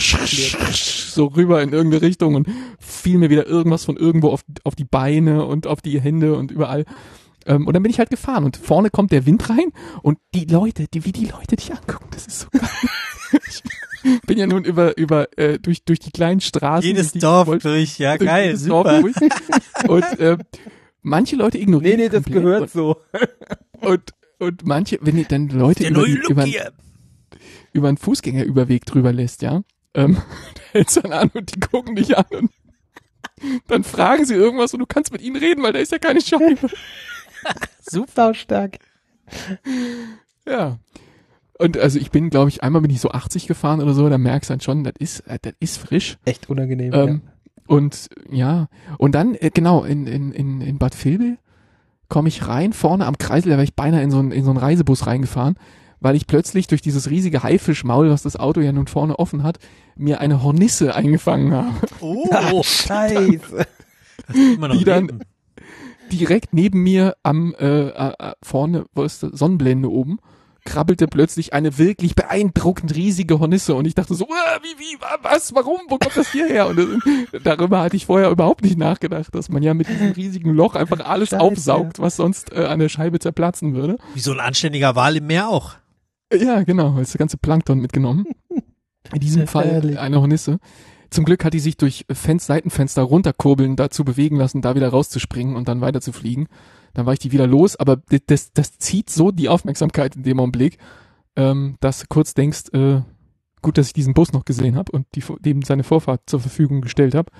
so rüber in irgendeine Richtung und fiel mir wieder irgendwas von irgendwo auf die Beine und auf die Hände und überall. Und dann bin ich halt gefahren und vorne kommt der Wind rein und wie die Leute dich angucken, das ist so geil. Ich bin ja nun durch die kleinen Straßen. Jedes Dorf durch, ja geil, super. Und manche Leute ignorieren. Nee, das gehört so. Und manche, wenn ihr dann Leute über einen Fußgängerüberweg drüber lässt, ja, hältst dann an und die gucken dich an und dann fragen sie irgendwas und du kannst mit ihnen reden, weil da ist ja keine Scheibe. Super stark. Ja. Und also ich bin, glaube ich, einmal bin ich so 80 gefahren oder so, da merkst du dann schon, das ist frisch. Echt unangenehm. Ja. Und ja, und dann, genau, in Bad Vilbel komme ich rein, vorne am Kreisel, da wäre ich beinahe in so einen Reisebus reingefahren, weil ich plötzlich durch dieses riesige Haifischmaul, was das Auto ja nun vorne offen hat, mir eine Hornisse eingefangen habe. Oh, Scheiße. das ist immer noch Die dann Leben. direkt neben mir am vorne, wo ist das, Sonnenblende oben, krabbelte plötzlich eine wirklich beeindruckend riesige Hornisse und ich dachte so, was, warum, wo kommt das hierher? Und darüber hatte ich vorher überhaupt nicht nachgedacht, dass man ja mit diesem riesigen Loch einfach alles Scheiße. aufsaugt, was sonst an der Scheibe zerplatzen würde. Wie so ein anständiger Wal im Meer auch. Ja, genau, ist der ganze Plankton mitgenommen. In diesem Fall Herrlich. eine Hornisse. Zum Glück hat die sich durch Seitenfenster runterkurbeln dazu bewegen lassen, da wieder rauszuspringen und dann weiter zu fliegen. Dann war ich die wieder los, aber das zieht so die Aufmerksamkeit in dem Augenblick, dass du kurz denkst, gut, dass ich diesen Bus noch gesehen habe und dem seine Vorfahrt zur Verfügung gestellt habe.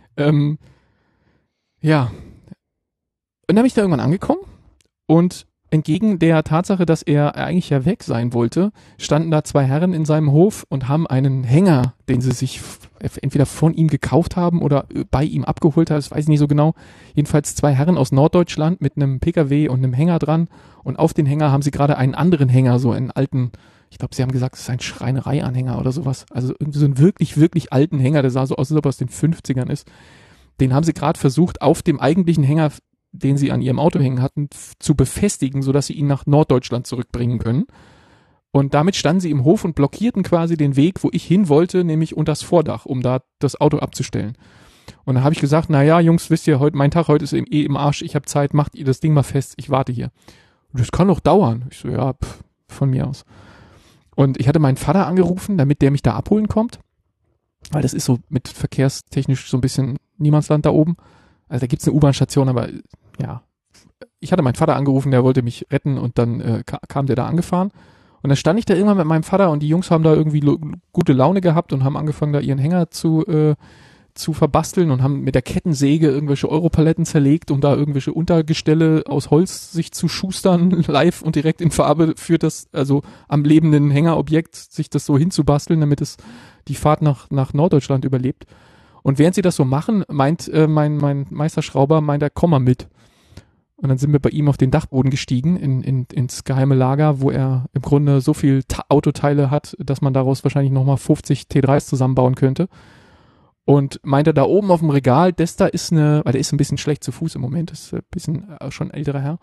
Ja. Und dann bin ich da irgendwann angekommen und entgegen der Tatsache, dass er eigentlich ja weg sein wollte, standen da 2 Herren in seinem Hof und haben einen Hänger, den sie sich entweder von ihm gekauft haben oder bei ihm abgeholt haben, das weiß ich nicht so genau. Jedenfalls 2 Herren aus Norddeutschland mit einem PKW und einem Hänger dran und auf den Hänger haben sie gerade einen anderen Hänger, so einen alten, ich glaube, sie haben gesagt, es ist ein Schreinereianhänger oder sowas. Also irgendwie so einen wirklich, wirklich alten Hänger, der sah so aus, als ob er aus den 50ern ist. Den haben sie gerade versucht, auf dem eigentlichen Hänger, den sie an ihrem Auto hängen hatten, zu befestigen, sodass sie ihn nach Norddeutschland zurückbringen können. Und damit standen sie im Hof und blockierten quasi den Weg, wo ich hin wollte, nämlich unter das Vordach, um da das Auto abzustellen. Und dann habe ich gesagt, na ja, Jungs, wisst ihr, mein Tag heute ist im Arsch, ich habe Zeit, macht ihr das Ding mal fest, ich warte hier. Und das kann doch dauern. Ich so, ja, von mir aus. Und ich hatte meinen Vater angerufen, damit der mich da abholen kommt, weil das ist so mit verkehrstechnisch so ein bisschen Niemandsland da oben. Also da gibt's eine U-Bahn-Station, aber ja, ich hatte meinen Vater angerufen, der wollte mich retten und dann kam der da angefahren. Und dann stand ich da irgendwann mit meinem Vater und die Jungs haben da irgendwie gute Laune gehabt und haben angefangen, da ihren Hänger zu verbasteln und haben mit der Kettensäge irgendwelche Europaletten zerlegt, um da irgendwelche Untergestelle aus Holz sich zu schustern, live und direkt in Farbe für das, also am lebenden Hängerobjekt, sich das so hinzubasteln, damit es die Fahrt nach Norddeutschland überlebt. Und während sie das so machen, meint mein Meisterschrauber, meint er, komm mal mit. Und dann sind wir bei ihm auf den Dachboden gestiegen, ins geheime Lager, wo er im Grunde so viel Autoteile hat, dass man daraus wahrscheinlich nochmal 50 T3s zusammenbauen könnte. Und meinte, da oben auf dem Regal, das da ist weil der ist ein bisschen schlecht zu Fuß im Moment, ist ein bisschen schon ein älterer Herr.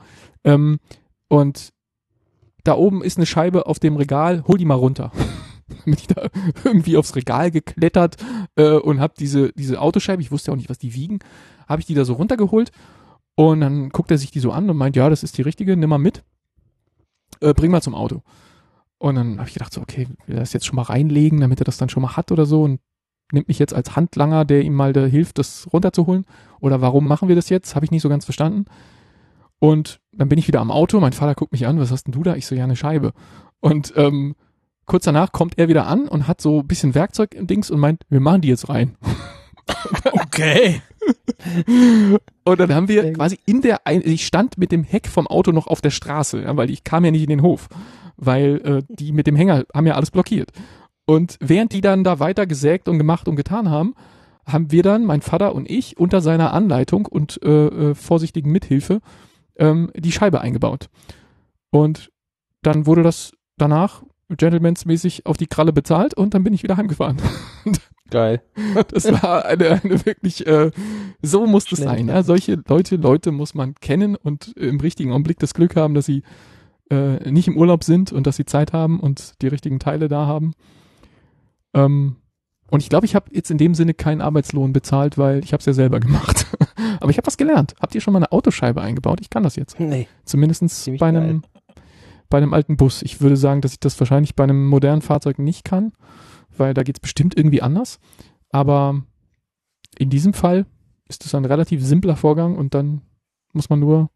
Und da oben ist eine Scheibe auf dem Regal, hol die mal runter. Bin ich da irgendwie aufs Regal geklettert und habe diese Autoscheibe, ich wusste auch nicht, was die wiegen, habe ich die da so runtergeholt und dann guckt er sich die so an und meint, ja, das ist die richtige, nimm mal mit, bring mal zum Auto. Und dann habe ich gedacht so, okay, will er das jetzt schon mal reinlegen, damit er das dann schon mal hat oder so und nimmt mich jetzt als Handlanger, der ihm mal da hilft, das runterzuholen. Oder warum machen wir das jetzt? Habe ich nicht so ganz verstanden. Und dann bin ich wieder am Auto, mein Vater guckt mich an, was hast denn du da? Ich so, ja, eine Scheibe. Und kurz danach kommt er wieder an und hat so ein bisschen Werkzeug im Dings und meint, wir machen die jetzt rein. Okay. Und dann haben wir quasi ich stand mit dem Heck vom Auto noch auf der Straße, ja, weil ich kam ja nicht in den Hof, weil die mit dem Hänger haben ja alles blockiert. Und während die dann da weiter gesägt und gemacht und getan haben, haben wir dann, mein Vater und ich, unter seiner Anleitung und vorsichtigen Mithilfe die Scheibe eingebaut. Und dann wurde das danach gentlemansmäßig auf die Kralle bezahlt und dann bin ich wieder heimgefahren. Geil. Das war eine wirklich, so muss das sein. Ja? Solche Leute muss man kennen und im richtigen Augenblick das Glück haben, dass sie nicht im Urlaub sind und dass sie Zeit haben und die richtigen Teile da haben. Und ich glaube, ich habe jetzt in dem Sinne keinen Arbeitslohn bezahlt, weil ich habe es ja selber gemacht. Aber ich habe was gelernt. Habt ihr schon mal eine Autoscheibe eingebaut? Ich kann das jetzt. Nee. Zumindest bei einem alten Bus. Ich würde sagen, dass ich das wahrscheinlich bei einem modernen Fahrzeug nicht kann, weil da geht's bestimmt irgendwie anders. Aber in diesem Fall ist es ein relativ simpler Vorgang und dann muss man nur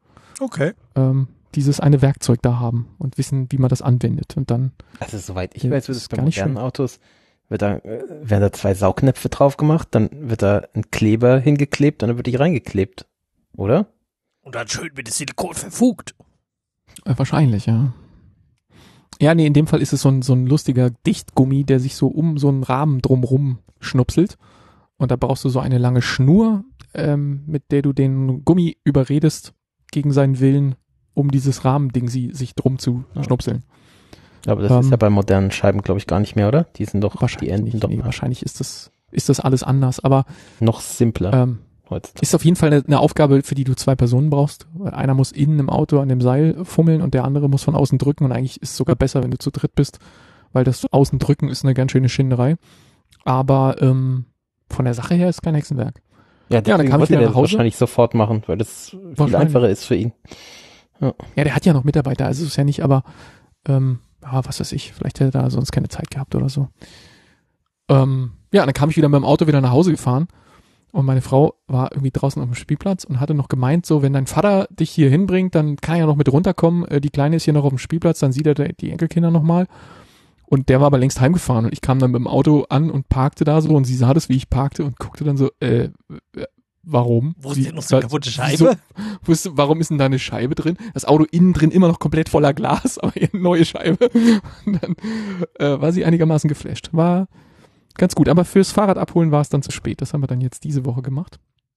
dieses eine Werkzeug da haben und wissen, wie man das anwendet. Und dann. Also soweit ich weiß, wird es bei gar nicht modernen schön. Autos, werden da 2 Saugnäpfe drauf gemacht, dann wird da ein Kleber hingeklebt und dann wird die reingeklebt. Oder? Und dann schön mit dem Silikon verfugt. Wahrscheinlich, ja. Ja, nee, in dem Fall ist es so ein lustiger Dichtgummi, der sich so um so einen Rahmen drumrum schnupselt. Und da brauchst du so eine lange Schnur, mit der du den Gummi überredest, gegen seinen Willen, um dieses Rahmending sich drum zu schnupseln. Aber das ist ja bei modernen Scheiben, glaube ich, gar nicht mehr, oder? Die sind doch, die Enden nicht, doch nee, wahrscheinlich ist das alles anders, aber noch simpler. Ist auf jeden Fall eine Aufgabe, für die du 2 Personen brauchst. Einer muss innen im Auto an dem Seil fummeln und der andere muss von außen drücken und eigentlich ist es sogar besser, wenn du zu dritt bist, weil das Außendrücken ist eine ganz schöne Schinderei. Aber von der Sache her ist kein Hexenwerk. Ja, dann kann ich wieder nach Hause. Wahrscheinlich sofort machen, weil das viel einfacher ist für ihn. Ja, der hat ja noch Mitarbeiter, also ist es ja nicht, aber was weiß ich, vielleicht hätte er da sonst keine Zeit gehabt oder so. Dann kam ich wieder mit dem Auto wieder nach Hause gefahren und meine Frau war irgendwie draußen auf dem Spielplatz und hatte noch gemeint, so, wenn dein Vater dich hier hinbringt, dann kann er ja noch mit runterkommen, die Kleine ist hier noch auf dem Spielplatz, dann sieht er die Enkelkinder nochmal. Und der war aber längst heimgefahren und ich kam dann mit dem Auto an und parkte da so und sie sah das, wie ich parkte und guckte dann so, warum? Wo ist denn noch so eine kaputte Scheibe? Warum ist denn da eine Scheibe drin? Das Auto innen drin immer noch komplett voller Glas, aber eine neue Scheibe. Und dann war sie einigermaßen geflasht. War ganz gut, aber fürs Fahrrad abholen war es dann zu spät. Das haben wir dann jetzt diese Woche gemacht.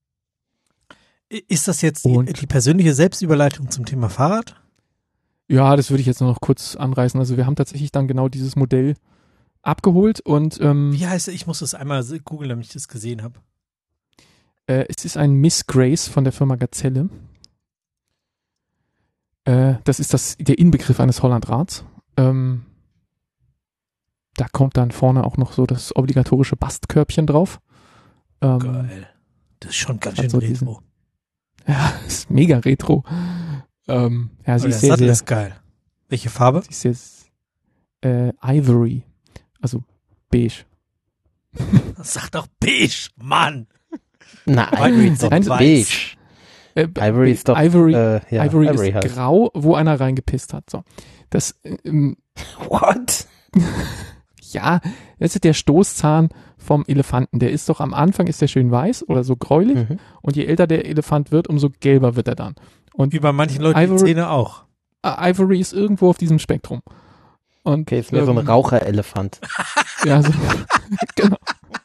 Ist das jetzt die persönliche Selbstüberleitung zum Thema Fahrrad? Ja, das würde ich jetzt nur noch kurz anreißen. Also wir haben tatsächlich dann genau dieses Modell abgeholt und wie heißt es? Ich muss das einmal googeln, damit ich das gesehen habe. Es ist ein Miss Grace von der Firma Gazelle. Das ist der Inbegriff eines Hollandrads. Da kommt dann vorne auch noch so das obligatorische Bastkörbchen drauf. Geil. Das ist schon ganz schön so retro. Ja, das ist mega retro. Sie ist Sattel ist geil. Welche Farbe? Sie ist jetzt Ivory, also beige. Sag doch beige, Mann! Na, Ivory ist doch beige. Ivory ist doch Ivory ist halt grau, wo einer reingepisst hat. So, das What? Ja, das ist der Stoßzahn vom Elefanten. Der ist doch am Anfang ist der schön weiß oder so gräulich und je älter der Elefant wird, umso gelber wird er dann. Und wie bei manchen Leuten die Zähne auch. Ivory ist irgendwo auf diesem Spektrum. Und, okay, ist mehr so ein Raucherelefant. Ja, so, genau.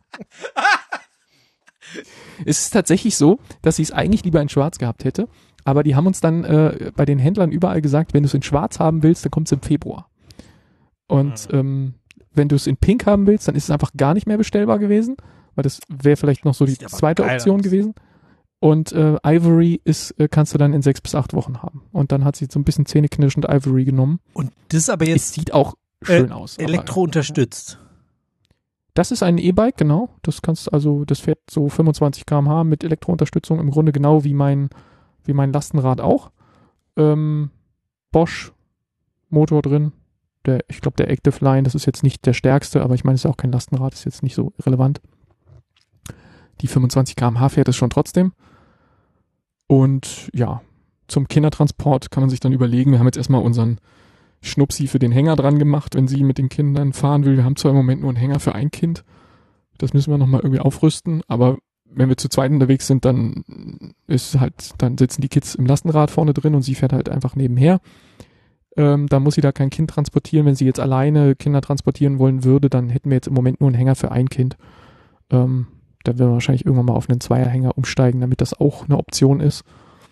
Es ist tatsächlich so, dass ich es eigentlich lieber in schwarz gehabt hätte, aber die haben uns dann bei den Händlern überall gesagt, wenn du es in schwarz haben willst, dann kommt es im Februar. Und wenn du es in pink haben willst, dann ist es einfach gar nicht mehr bestellbar gewesen, weil das wäre vielleicht noch so die zweite Option gewesen. Und Ivory kannst du dann in 6 bis 8 Wochen haben. Und dann hat sie so ein bisschen zähneknirschend Ivory genommen. Und das ist aber jetzt es sieht auch schön aus. Elektro unterstützt. Das ist ein E-Bike, genau. Das fährt so 25 km/h mit Elektrounterstützung, im Grunde genau wie mein Lastenrad auch. Bosch Motor drin, ich glaube, der Active Line, das ist jetzt nicht der stärkste, aber ich meine, es ist auch kein Lastenrad, ist jetzt nicht so relevant. Die 25 km/h fährt es schon trotzdem. Und ja, zum Kindertransport kann man sich dann überlegen, wir haben jetzt erstmal unseren Schnupsi für den Hänger dran gemacht, wenn sie mit den Kindern fahren will. Wir haben zwar im Moment nur einen Hänger für ein Kind. Das müssen wir nochmal irgendwie aufrüsten, aber wenn wir zu zweit unterwegs sind, dann dann sitzen die Kids im Lastenrad vorne drin und sie fährt halt einfach nebenher. Da muss sie da kein Kind transportieren. Wenn sie jetzt alleine Kinder transportieren wollen würde, dann hätten wir jetzt im Moment nur einen Hänger für ein Kind. Da werden wir wahrscheinlich irgendwann mal auf einen Zweierhänger umsteigen, damit das auch eine Option ist.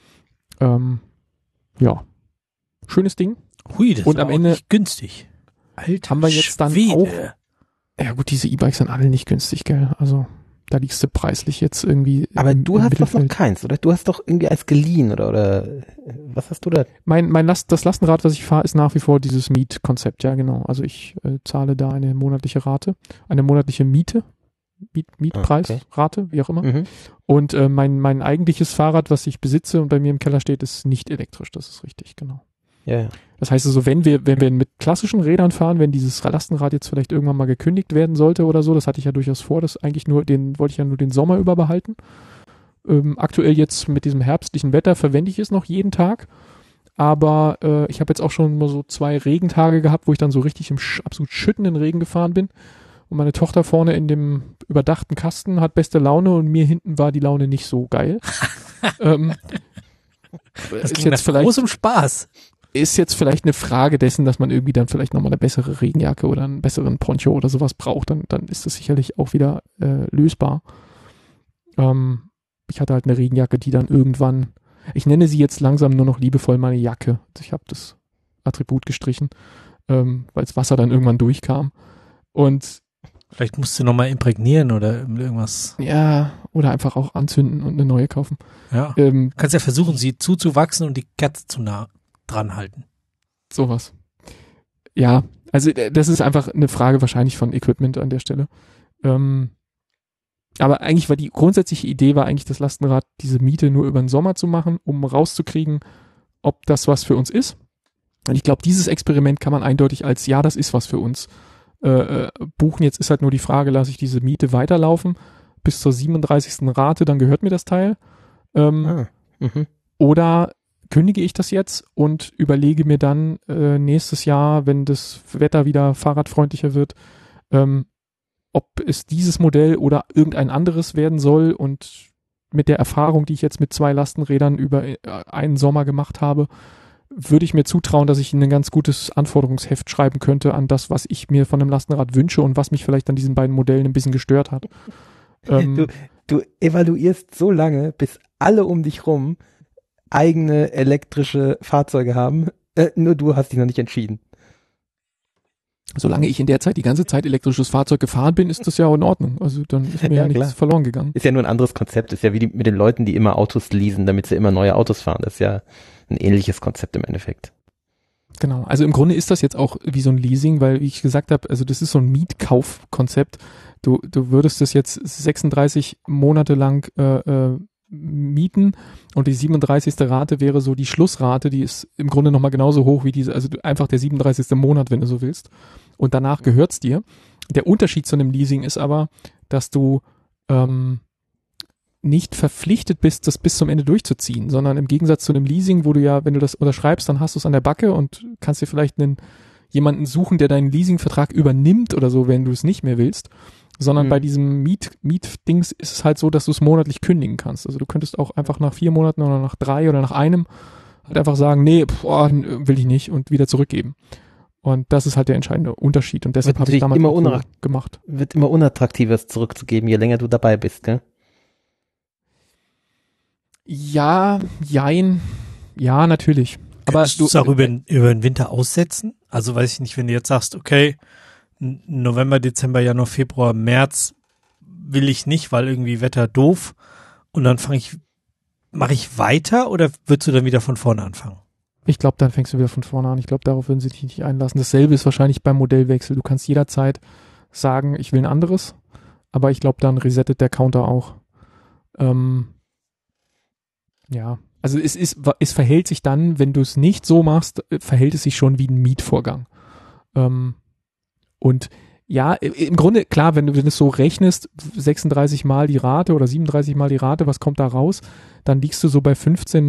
Ja, schönes Ding. Hui, das Und ist am auch Ende nicht günstig. Alter haben wir jetzt dann Schwede. auch, ja gut, diese E-Bikes sind alle nicht günstig, gell? Also da liegst du preislich jetzt irgendwie. Aber du hast doch noch Mittelfeld. keins, oder? Du hast doch irgendwie als geliehen, oder was hast du da? Das Lastenrad, was ich fahre, ist nach wie vor dieses Mietkonzept, ja genau. Also ich zahle da eine monatliche Rate, eine monatliche Miete, Mietpreis, okay. Rate, wie auch immer. Mhm. Und mein eigentliches Fahrrad, was ich besitze und bei mir im Keller steht, ist nicht elektrisch, das ist richtig, genau. Ja. Das heißt also, wenn wir mit klassischen Rädern fahren, wenn dieses Lastenrad jetzt vielleicht irgendwann mal gekündigt werden sollte oder so, das hatte ich ja durchaus vor, wollte ich ja nur den Sommer über behalten. Aktuell jetzt mit diesem herbstlichen Wetter verwende ich es noch jeden Tag, aber ich habe jetzt auch schon mal so 2 Regentage gehabt, wo ich dann so richtig im absolut schüttenden Regen gefahren bin und meine Tochter vorne in dem überdachten Kasten hat beste Laune und mir hinten war die Laune nicht so geil. Das ging jetzt großem Spaß. Ist jetzt vielleicht eine Frage dessen, dass man irgendwie dann vielleicht nochmal eine bessere Regenjacke oder einen besseren Poncho oder sowas braucht, dann ist das sicherlich auch wieder lösbar. Ich hatte halt eine Regenjacke, die dann irgendwann, ich nenne sie jetzt langsam nur noch liebevoll meine Jacke. Also ich habe das Attribut gestrichen, weil das Wasser dann irgendwann durchkam. Und vielleicht musst du nochmal imprägnieren oder irgendwas. ja, oder einfach auch anzünden und eine neue kaufen. Ja. Du kannst ja versuchen, sie zuzuwachsen und die Katze zu nah dran halten. Sowas. Ja, also das ist einfach eine Frage wahrscheinlich von Equipment an der Stelle. Aber eigentlich war die grundsätzliche Idee eigentlich das Lastenrad, diese Miete nur über den Sommer zu machen, um rauszukriegen, ob das was für uns ist. Und ich glaube, dieses Experiment kann man eindeutig als, ja, das ist was für uns buchen. Jetzt ist halt nur die Frage, lasse ich diese Miete weiterlaufen bis zur 37. Rate, dann gehört mir das Teil. Oder kündige ich das jetzt und überlege mir dann nächstes Jahr, wenn das Wetter wieder fahrradfreundlicher wird, ob es dieses Modell oder irgendein anderes werden soll. Und mit der Erfahrung, die ich jetzt mit 2 Lastenrädern über einen Sommer gemacht habe, würde ich mir zutrauen, dass ich ein ganz gutes Anforderungsheft schreiben könnte an das, was ich mir von einem Lastenrad wünsche und was mich vielleicht an diesen beiden Modellen ein bisschen gestört hat. Du evaluierst so lange, bis alle um dich rum eigene elektrische Fahrzeuge haben. Nur du hast dich noch nicht entschieden. Solange ich in der Zeit die ganze Zeit elektrisches Fahrzeug gefahren bin, ist das ja auch in Ordnung. Also dann ist mir ja nichts klar. verloren gegangen. Ist ja nur ein anderes Konzept. Ist ja wie mit den Leuten, die immer Autos leasen, damit sie immer neue Autos fahren. Das ist ja ein ähnliches Konzept im Endeffekt. Genau. Also im Grunde ist das jetzt auch wie so ein Leasing, weil, wie ich gesagt habe, also das ist so ein Mietkaufkonzept. Du würdest das jetzt 36 Monate lang mieten und die 37. Rate wäre so die Schlussrate, die ist im Grunde nochmal genauso hoch wie diese, also einfach der 37. Monat, wenn du so willst. Und danach gehört's dir. Der Unterschied zu einem Leasing ist aber, dass du nicht verpflichtet bist, das bis zum Ende durchzuziehen, sondern im Gegensatz zu einem Leasing, wo du ja, wenn du das unterschreibst, dann hast du es an der Backe und kannst dir vielleicht jemanden suchen, der deinen Leasingvertrag übernimmt oder so, wenn du es nicht mehr willst. Sondern bei diesem Mietdings ist es halt so, dass du es monatlich kündigen kannst. Also du könntest auch einfach nach 4 Monaten oder nach 3 oder nach einem halt einfach sagen, nee, will ich nicht und wieder zurückgeben. Und das ist halt der entscheidende Unterschied. Und deshalb habe ich damals immer so gemacht. Wird immer unattraktiver, es zurückzugeben, je länger du dabei bist, gell? Ja, jein. Ja, natürlich. Aber Kannst du es auch über den Winter aussetzen? Also weiß ich nicht, wenn du jetzt sagst, okay, November, Dezember, Januar, Februar, März will ich nicht, weil irgendwie Wetter doof und dann mache ich weiter oder würdest du dann wieder von vorne anfangen? Ich glaube, dann fängst du wieder von vorne an. Ich glaube, darauf würden sie dich nicht einlassen. Dasselbe ist wahrscheinlich beim Modellwechsel. Du kannst jederzeit sagen, ich will ein anderes, aber ich glaube, dann resettet der Counter auch. Ja, also es verhält sich dann, wenn du es nicht so machst, verhält es sich schon wie ein Mietvorgang. Und ja, im Grunde, klar, wenn du es so rechnest, 36 Mal die Rate oder 37 Mal die Rate, was kommt da raus? Dann liegst du so bei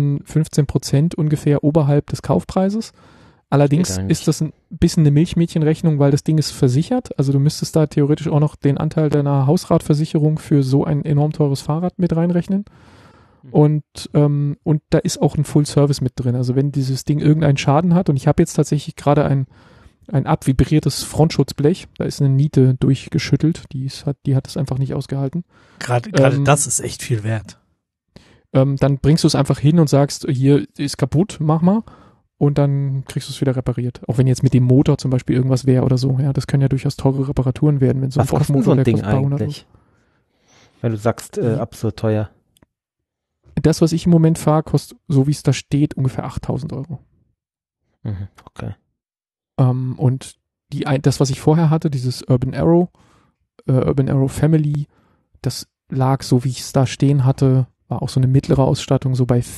15% ungefähr oberhalb des Kaufpreises. Allerdings ist das ein bisschen eine Milchmädchenrechnung, weil das Ding ist versichert. Also du müsstest da theoretisch auch noch den Anteil deiner Hausratversicherung für so ein enorm teures Fahrrad mit reinrechnen. Und da ist auch ein Full Service mit drin. Also wenn dieses Ding irgendeinen Schaden hat, und ich habe jetzt tatsächlich gerade ein abvibriertes Frontschutzblech, da ist eine Niete durchgeschüttelt, die hat es einfach nicht ausgehalten. Gerade das ist echt viel wert. Dann bringst du es einfach hin und sagst, hier ist kaputt, mach mal. Und dann kriegst du es wieder repariert. Auch wenn jetzt mit dem Motor zum Beispiel irgendwas wäre oder so. Ja, das können ja durchaus teure Reparaturen werden. Wenn so ein was kostet so ein Ding kostet eigentlich? Wenn du sagst, absurd teuer. Das, was ich im Moment fahre, kostet, so wie es da steht, ungefähr 8.000 Euro. Okay. Und das, was ich vorher hatte, dieses Urban Arrow Family, das lag, so wie ich es da stehen hatte, war auch so eine mittlere Ausstattung, so bei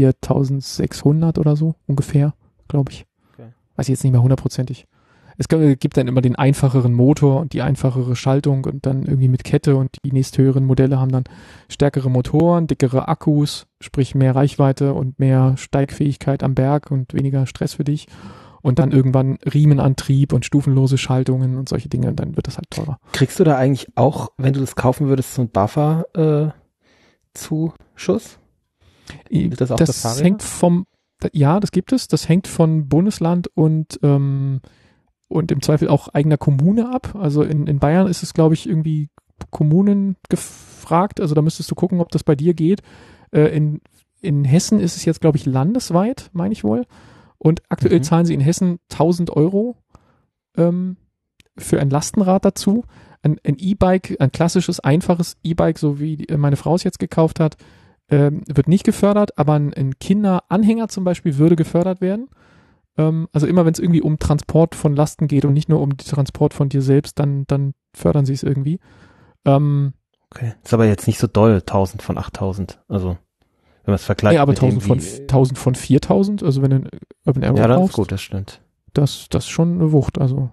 4.600 oder so ungefähr, glaube ich. Okay. Weiß ich jetzt nicht mehr hundertprozentig. Es gibt dann immer den einfacheren Motor und die einfachere Schaltung und dann irgendwie mit Kette, und die nächsthöheren Modelle haben dann stärkere Motoren, dickere Akkus, sprich mehr Reichweite und mehr Steigfähigkeit am Berg und weniger Stress für dich. Und dann irgendwann Riemenantrieb und stufenlose Schaltungen und solche Dinge, und dann wird das halt teurer. Kriegst du da eigentlich auch, wenn du das kaufen würdest, so ein Buffer-Zuschuss? Das auch das hängt ja, das gibt es. Das hängt von Bundesland und im Zweifel auch eigener Kommune ab. Also in Bayern ist es, glaube ich, irgendwie Kommunen gefragt. Also da müsstest du gucken, ob das bei dir geht. In Hessen ist es jetzt, glaube ich, landesweit, meine ich wohl. Und aktuell zahlen sie in Hessen 1.000 Euro für ein Lastenrad dazu. Ein E-Bike, ein klassisches, einfaches E-Bike, so wie meine Frau es jetzt gekauft hat, wird nicht gefördert, aber ein Kinderanhänger zum Beispiel würde gefördert werden. Also immer, wenn es irgendwie um Transport von Lasten geht und nicht nur um den Transport von dir selbst, dann fördern sie es irgendwie. Okay, ist aber jetzt nicht so doll, 1.000 von 8.000, also wenn man es vergleicht. Ja, aber 1.000 von 4.000, also wenn du einen Urban Arrow ja, das kaufst, ist gut, das stimmt. Das ist schon eine Wucht, also.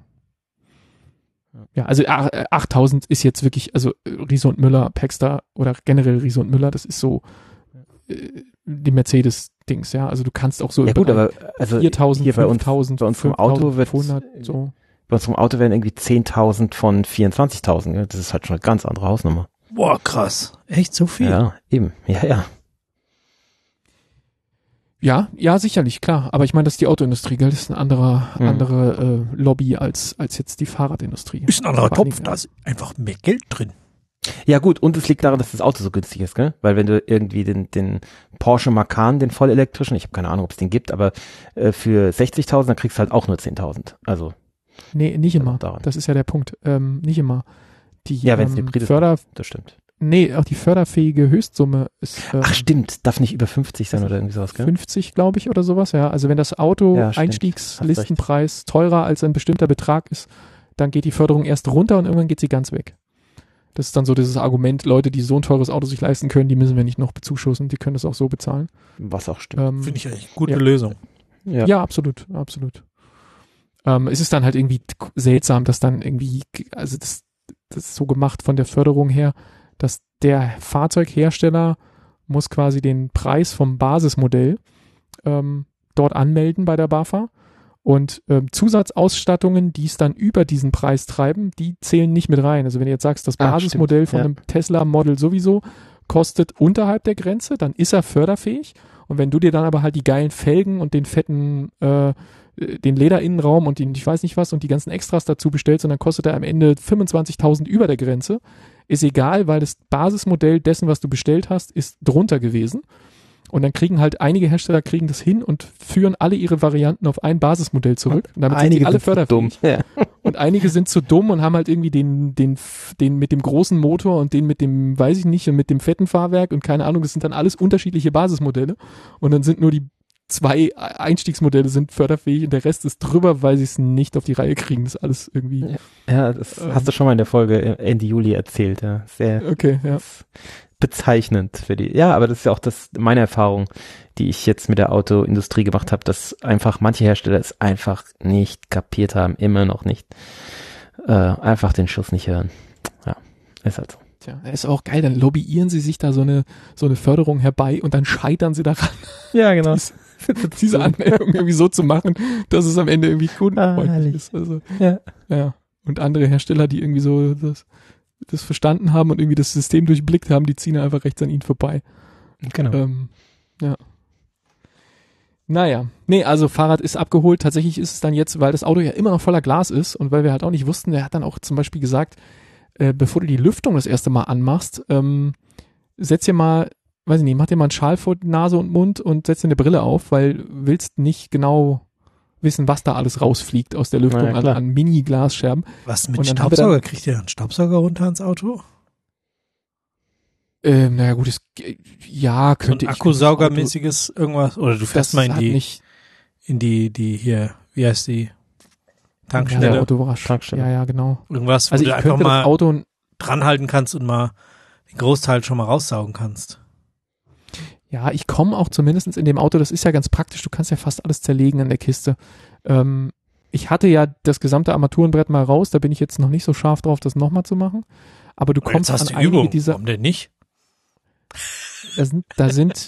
Ja, also 8.000 ist jetzt wirklich, also Riese und Müller, Paxter oder generell Riese und Müller, das ist so die Mercedes-Dings, ja, also du kannst auch so ja gut, aber also 4.000, hier 5.000, bei uns vom Auto wird 500, so. Bei uns vom Auto werden irgendwie 10.000 von 24.000, ja? Das ist halt schon eine ganz andere Hausnummer. Boah, krass. Echt so viel? Ja, eben, ja. Ja, sicherlich, klar. Aber ich meine, das ist die Autoindustrie, gell? Das ist eine andere Lobby als jetzt die Fahrradindustrie. Ist ein anderer Topf, da ist einfach mehr Geld drin. Ja gut, und es liegt daran, dass das Auto so günstig ist, gell? Weil wenn du irgendwie den Porsche Macan, den vollelektrischen, ich habe keine Ahnung, ob es den gibt, aber für 60.000, dann kriegst du halt auch nur 10.000. Also nee, nicht immer. Das ist ja der Punkt. Nicht immer. Ja, wenn es Hybrid ist, das stimmt. Nee, auch die förderfähige Höchstsumme ist ach stimmt, darf nicht über 50 sein oder irgendwie sowas, gell? 50, glaube ich, oder sowas, ja. Also wenn das Auto Einstiegslistenpreis teurer als ein bestimmter Betrag ist, dann geht die Förderung erst runter und irgendwann geht sie ganz weg. Das ist dann so dieses Argument, Leute, die so ein teures Auto sich leisten können, die müssen wir nicht noch bezuschussen, die können das auch so bezahlen. Was auch stimmt. Finde ich eigentlich eine gute Lösung. Ja, absolut. Es ist dann halt irgendwie seltsam, dass dann irgendwie, also das ist so gemacht von der Förderung her, dass der Fahrzeughersteller muss quasi den Preis vom Basismodell dort anmelden bei der BAFA, und Zusatzausstattungen, die es dann über diesen Preis treiben, die zählen nicht mit rein. Also wenn du jetzt sagst, das Basismodell von einem Tesla-Model sowieso kostet unterhalb der Grenze, dann ist er förderfähig, und wenn du dir dann aber halt die geilen Felgen und den fetten den Lederinnenraum und ich weiß nicht was und die ganzen Extras dazu bestellst, und dann kostet er am Ende 25.000 über der Grenze, ist egal, weil das Basismodell dessen, was du bestellt hast, ist drunter gewesen. Und dann kriegen halt einige Hersteller das hin und führen alle ihre Varianten auf ein Basismodell zurück. Und damit einige sind alle sind dumm. förderfähig. Ja. Und einige sind zu dumm und haben halt irgendwie den mit dem großen Motor und den mit dem, weiß ich nicht, und mit dem fetten Fahrwerk und keine Ahnung, das sind dann alles unterschiedliche Basismodelle. Und dann sind nur die 2 Einstiegsmodelle sind förderfähig und der Rest ist drüber, weil sie es nicht auf die Reihe kriegen. Das ist alles irgendwie. Ja, das hast du schon mal in der Folge Ende Juli erzählt, ja. Sehr okay, ja. bezeichnend für die. Ja, aber das ist ja auch meine Erfahrung, die ich jetzt mit der Autoindustrie gemacht habe, dass einfach manche Hersteller es einfach nicht kapiert haben, immer noch nicht. Einfach den Schuss nicht hören. Ja, ist halt so. Tja, ist auch geil, dann lobbyieren sie sich da so eine Förderung herbei und dann scheitern sie daran. Ja, genau. Diese Anmeldung irgendwie so zu machen, dass es am Ende irgendwie kundenfreundlich ist. Also, ja. Und andere Hersteller, die irgendwie so das verstanden haben und irgendwie das System durchblickt haben, die ziehen einfach rechts an ihnen vorbei. Genau. Ja. Naja. Nee, also Fahrrad ist abgeholt. Tatsächlich ist es dann jetzt, weil das Auto ja immer noch voller Glas ist und weil wir halt auch nicht wussten, der hat dann auch zum Beispiel gesagt, bevor du die Lüftung das erste Mal anmachst, setz dir mal, weiß ich nicht, mach dir mal einen Schal vor Nase und Mund und setz dir eine Brille auf, weil du willst nicht genau wissen, was da alles rausfliegt aus der Lüftung an Mini-Glasscherben. Was mit Staubsauger? Kriegt ihr einen Staubsauger runter ins Auto? Naja gut, ja, könnte so ein Akkusaugermäßiges irgendwas, oder du fährst mal in die hier, wie heißt die? Tankstelle. Tankstelle. Ja, genau. Irgendwas, wo also du einfach mal dranhalten kannst und mal den Großteil schon mal raussaugen kannst. Ja, ich komme auch zumindest in dem Auto, das ist ja ganz praktisch, du kannst ja fast alles zerlegen in der Kiste. Ich hatte ja das gesamte Armaturenbrett mal raus, da bin ich jetzt noch nicht so scharf drauf, das nochmal zu machen. Aber du kommst an einige dieser... Warum denn nicht? Da sind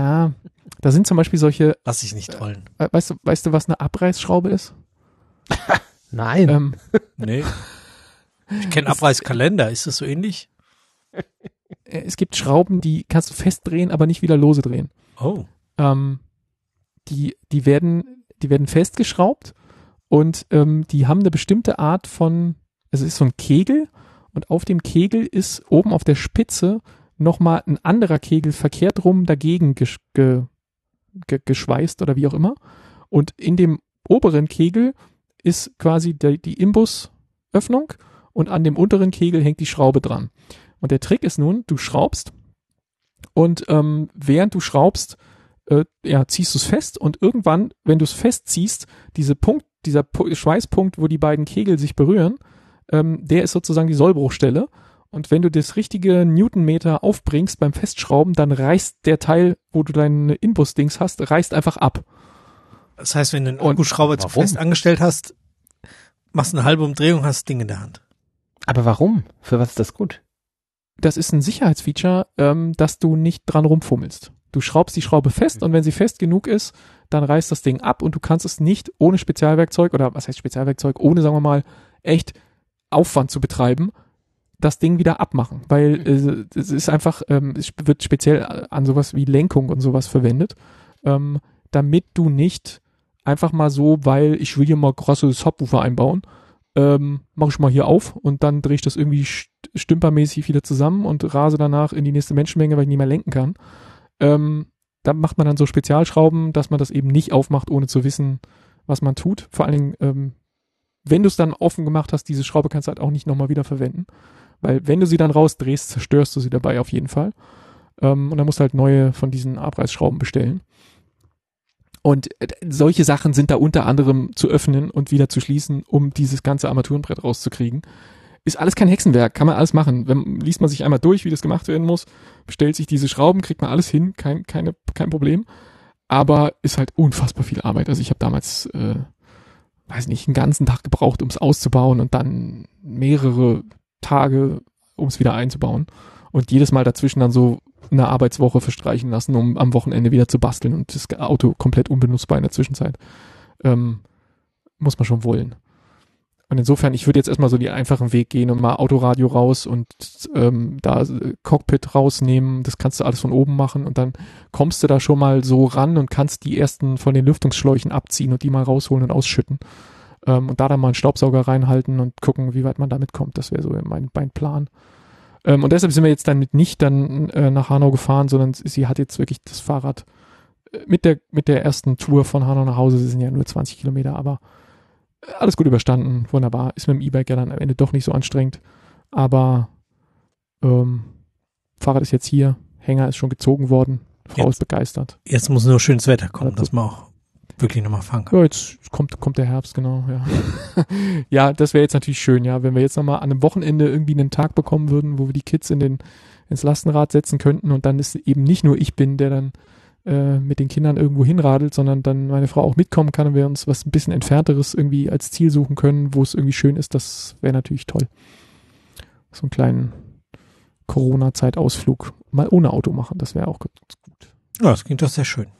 zum Beispiel solche... Lass ich nicht rollen. Weißt du, was eine Abreißschraube ist? Nein. Nee. Ich kenne Abreißkalender, ist das so ähnlich? Es gibt Schrauben, die kannst du festdrehen, aber nicht wieder lose drehen. Oh. Die werden festgeschraubt und die haben eine bestimmte Art von, also es ist so ein Kegel und auf dem Kegel ist oben auf der Spitze nochmal ein anderer Kegel verkehrt rum dagegen geschweißt oder wie auch immer. Und in dem oberen Kegel ist quasi die Imbusöffnung und an dem unteren Kegel hängt die Schraube dran. Und der Trick ist nun, du schraubst und während du schraubst, ziehst du es fest und irgendwann, wenn du es festziehst, dieser Schweißpunkt, wo die beiden Kegel sich berühren, der ist sozusagen die Sollbruchstelle. Und wenn du das richtige Newtonmeter aufbringst beim Festschrauben, dann reißt der Teil, wo du deine Inbus-Dings hast, reißt einfach ab. Das heißt, wenn du einen Akkuschrauber zu fest angestellt hast, machst eine halbe Umdrehung, hast das Ding in der Hand. Aber warum? Für was ist das gut? Das ist ein Sicherheitsfeature, dass du nicht dran rumfummelst. Du schraubst die Schraube fest und wenn sie fest genug ist, dann reißt das Ding ab und du kannst es nicht ohne Spezialwerkzeug oder was heißt Spezialwerkzeug, ohne, sagen wir mal, echt Aufwand zu betreiben, das Ding wieder abmachen, weil es ist einfach, es wird speziell an sowas wie Lenkung und sowas verwendet, damit du nicht einfach mal so, weil ich will hier mal krasses Subwoofer einbauen, mache ich mal hier auf und dann drehe ich das irgendwie stümpermäßig wieder zusammen und rase danach in die nächste Menschenmenge, weil ich nicht mehr lenken kann. Da macht man dann so Spezialschrauben, dass man das eben nicht aufmacht, ohne zu wissen, was man tut. Vor allen Dingen, wenn du es dann offen gemacht hast, diese Schraube kannst du halt auch nicht nochmal wieder verwenden. Weil wenn du sie dann rausdrehst, zerstörst du sie dabei auf jeden Fall. Und dann musst du halt neue von diesen Abreißschrauben bestellen. Und solche Sachen sind da unter anderem zu öffnen und wieder zu schließen, um dieses ganze Armaturenbrett rauszukriegen. Ist alles kein Hexenwerk, kann man alles machen. Liest man sich einmal durch, wie das gemacht werden muss, bestellt sich diese Schrauben, kriegt man alles hin, kein Problem. Aber ist halt unfassbar viel Arbeit. Also ich habe damals, weiß nicht, einen ganzen Tag gebraucht, um es auszubauen und dann mehrere Tage, um es wieder einzubauen. Und jedes Mal dazwischen dann so eine Arbeitswoche verstreichen lassen, um am Wochenende wieder zu basteln und das Auto komplett unbenutzbar in der Zwischenzeit. Muss man schon wollen. Und insofern, ich würde jetzt erstmal so den einfachen Weg gehen und mal Autoradio raus und da Cockpit rausnehmen. Das kannst du alles von oben machen und dann kommst du da schon mal so ran und kannst die ersten von den Lüftungsschläuchen abziehen und die mal rausholen und ausschütten. Und da dann mal einen Staubsauger reinhalten und gucken, wie weit man damit kommt. Das wäre so mein Plan. Und deshalb sind wir jetzt damit nicht dann nach Hanau gefahren, sondern sie hat jetzt wirklich das Fahrrad mit der ersten Tour von Hanau nach Hause, sie sind ja nur 20 Kilometer, aber alles gut überstanden, wunderbar. Ist mit dem E-Bike ja dann am Ende doch nicht so anstrengend, aber Fahrrad ist jetzt hier, Hänger ist schon gezogen worden, Frau ist begeistert. Jetzt muss nur schönes Wetter kommen, dass man auch wirklich nochmal fahren kann. Ja, jetzt kommt der Herbst, genau, ja. Ja, das wäre jetzt natürlich schön, ja, wenn wir jetzt nochmal an einem Wochenende irgendwie einen Tag bekommen würden, wo wir die Kids ins Lastenrad setzen könnten und dann ist eben nicht nur ich bin, der dann mit den Kindern irgendwo hinradelt, sondern dann meine Frau auch mitkommen kann und wir uns was ein bisschen Entfernteres irgendwie als Ziel suchen können, wo es irgendwie schön ist, das wäre natürlich toll. So einen kleinen Corona-Zeitausflug mal ohne Auto machen, das wäre auch gut. Ja, das klingt doch sehr schön.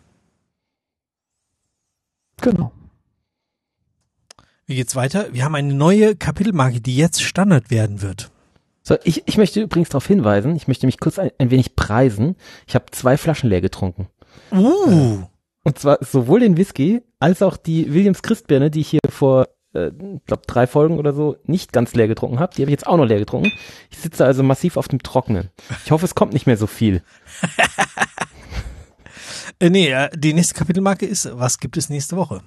Genau. Wie geht's weiter? Wir haben eine neue Kapitelmarke, die jetzt Standard werden wird. So, ich möchte übrigens darauf hinweisen, ich möchte mich kurz ein wenig preisen. Ich habe 2 Flaschen leer getrunken. Und zwar sowohl den Whisky als auch die Williams Christbirne, die ich hier vor, glaube 3 Folgen oder so nicht ganz leer getrunken habe. Die habe ich jetzt auch noch leer getrunken. Ich sitze also massiv auf dem Trockenen. Ich hoffe, es kommt nicht mehr so viel. Die nächste Kapitelmarke ist, was gibt es nächste Woche?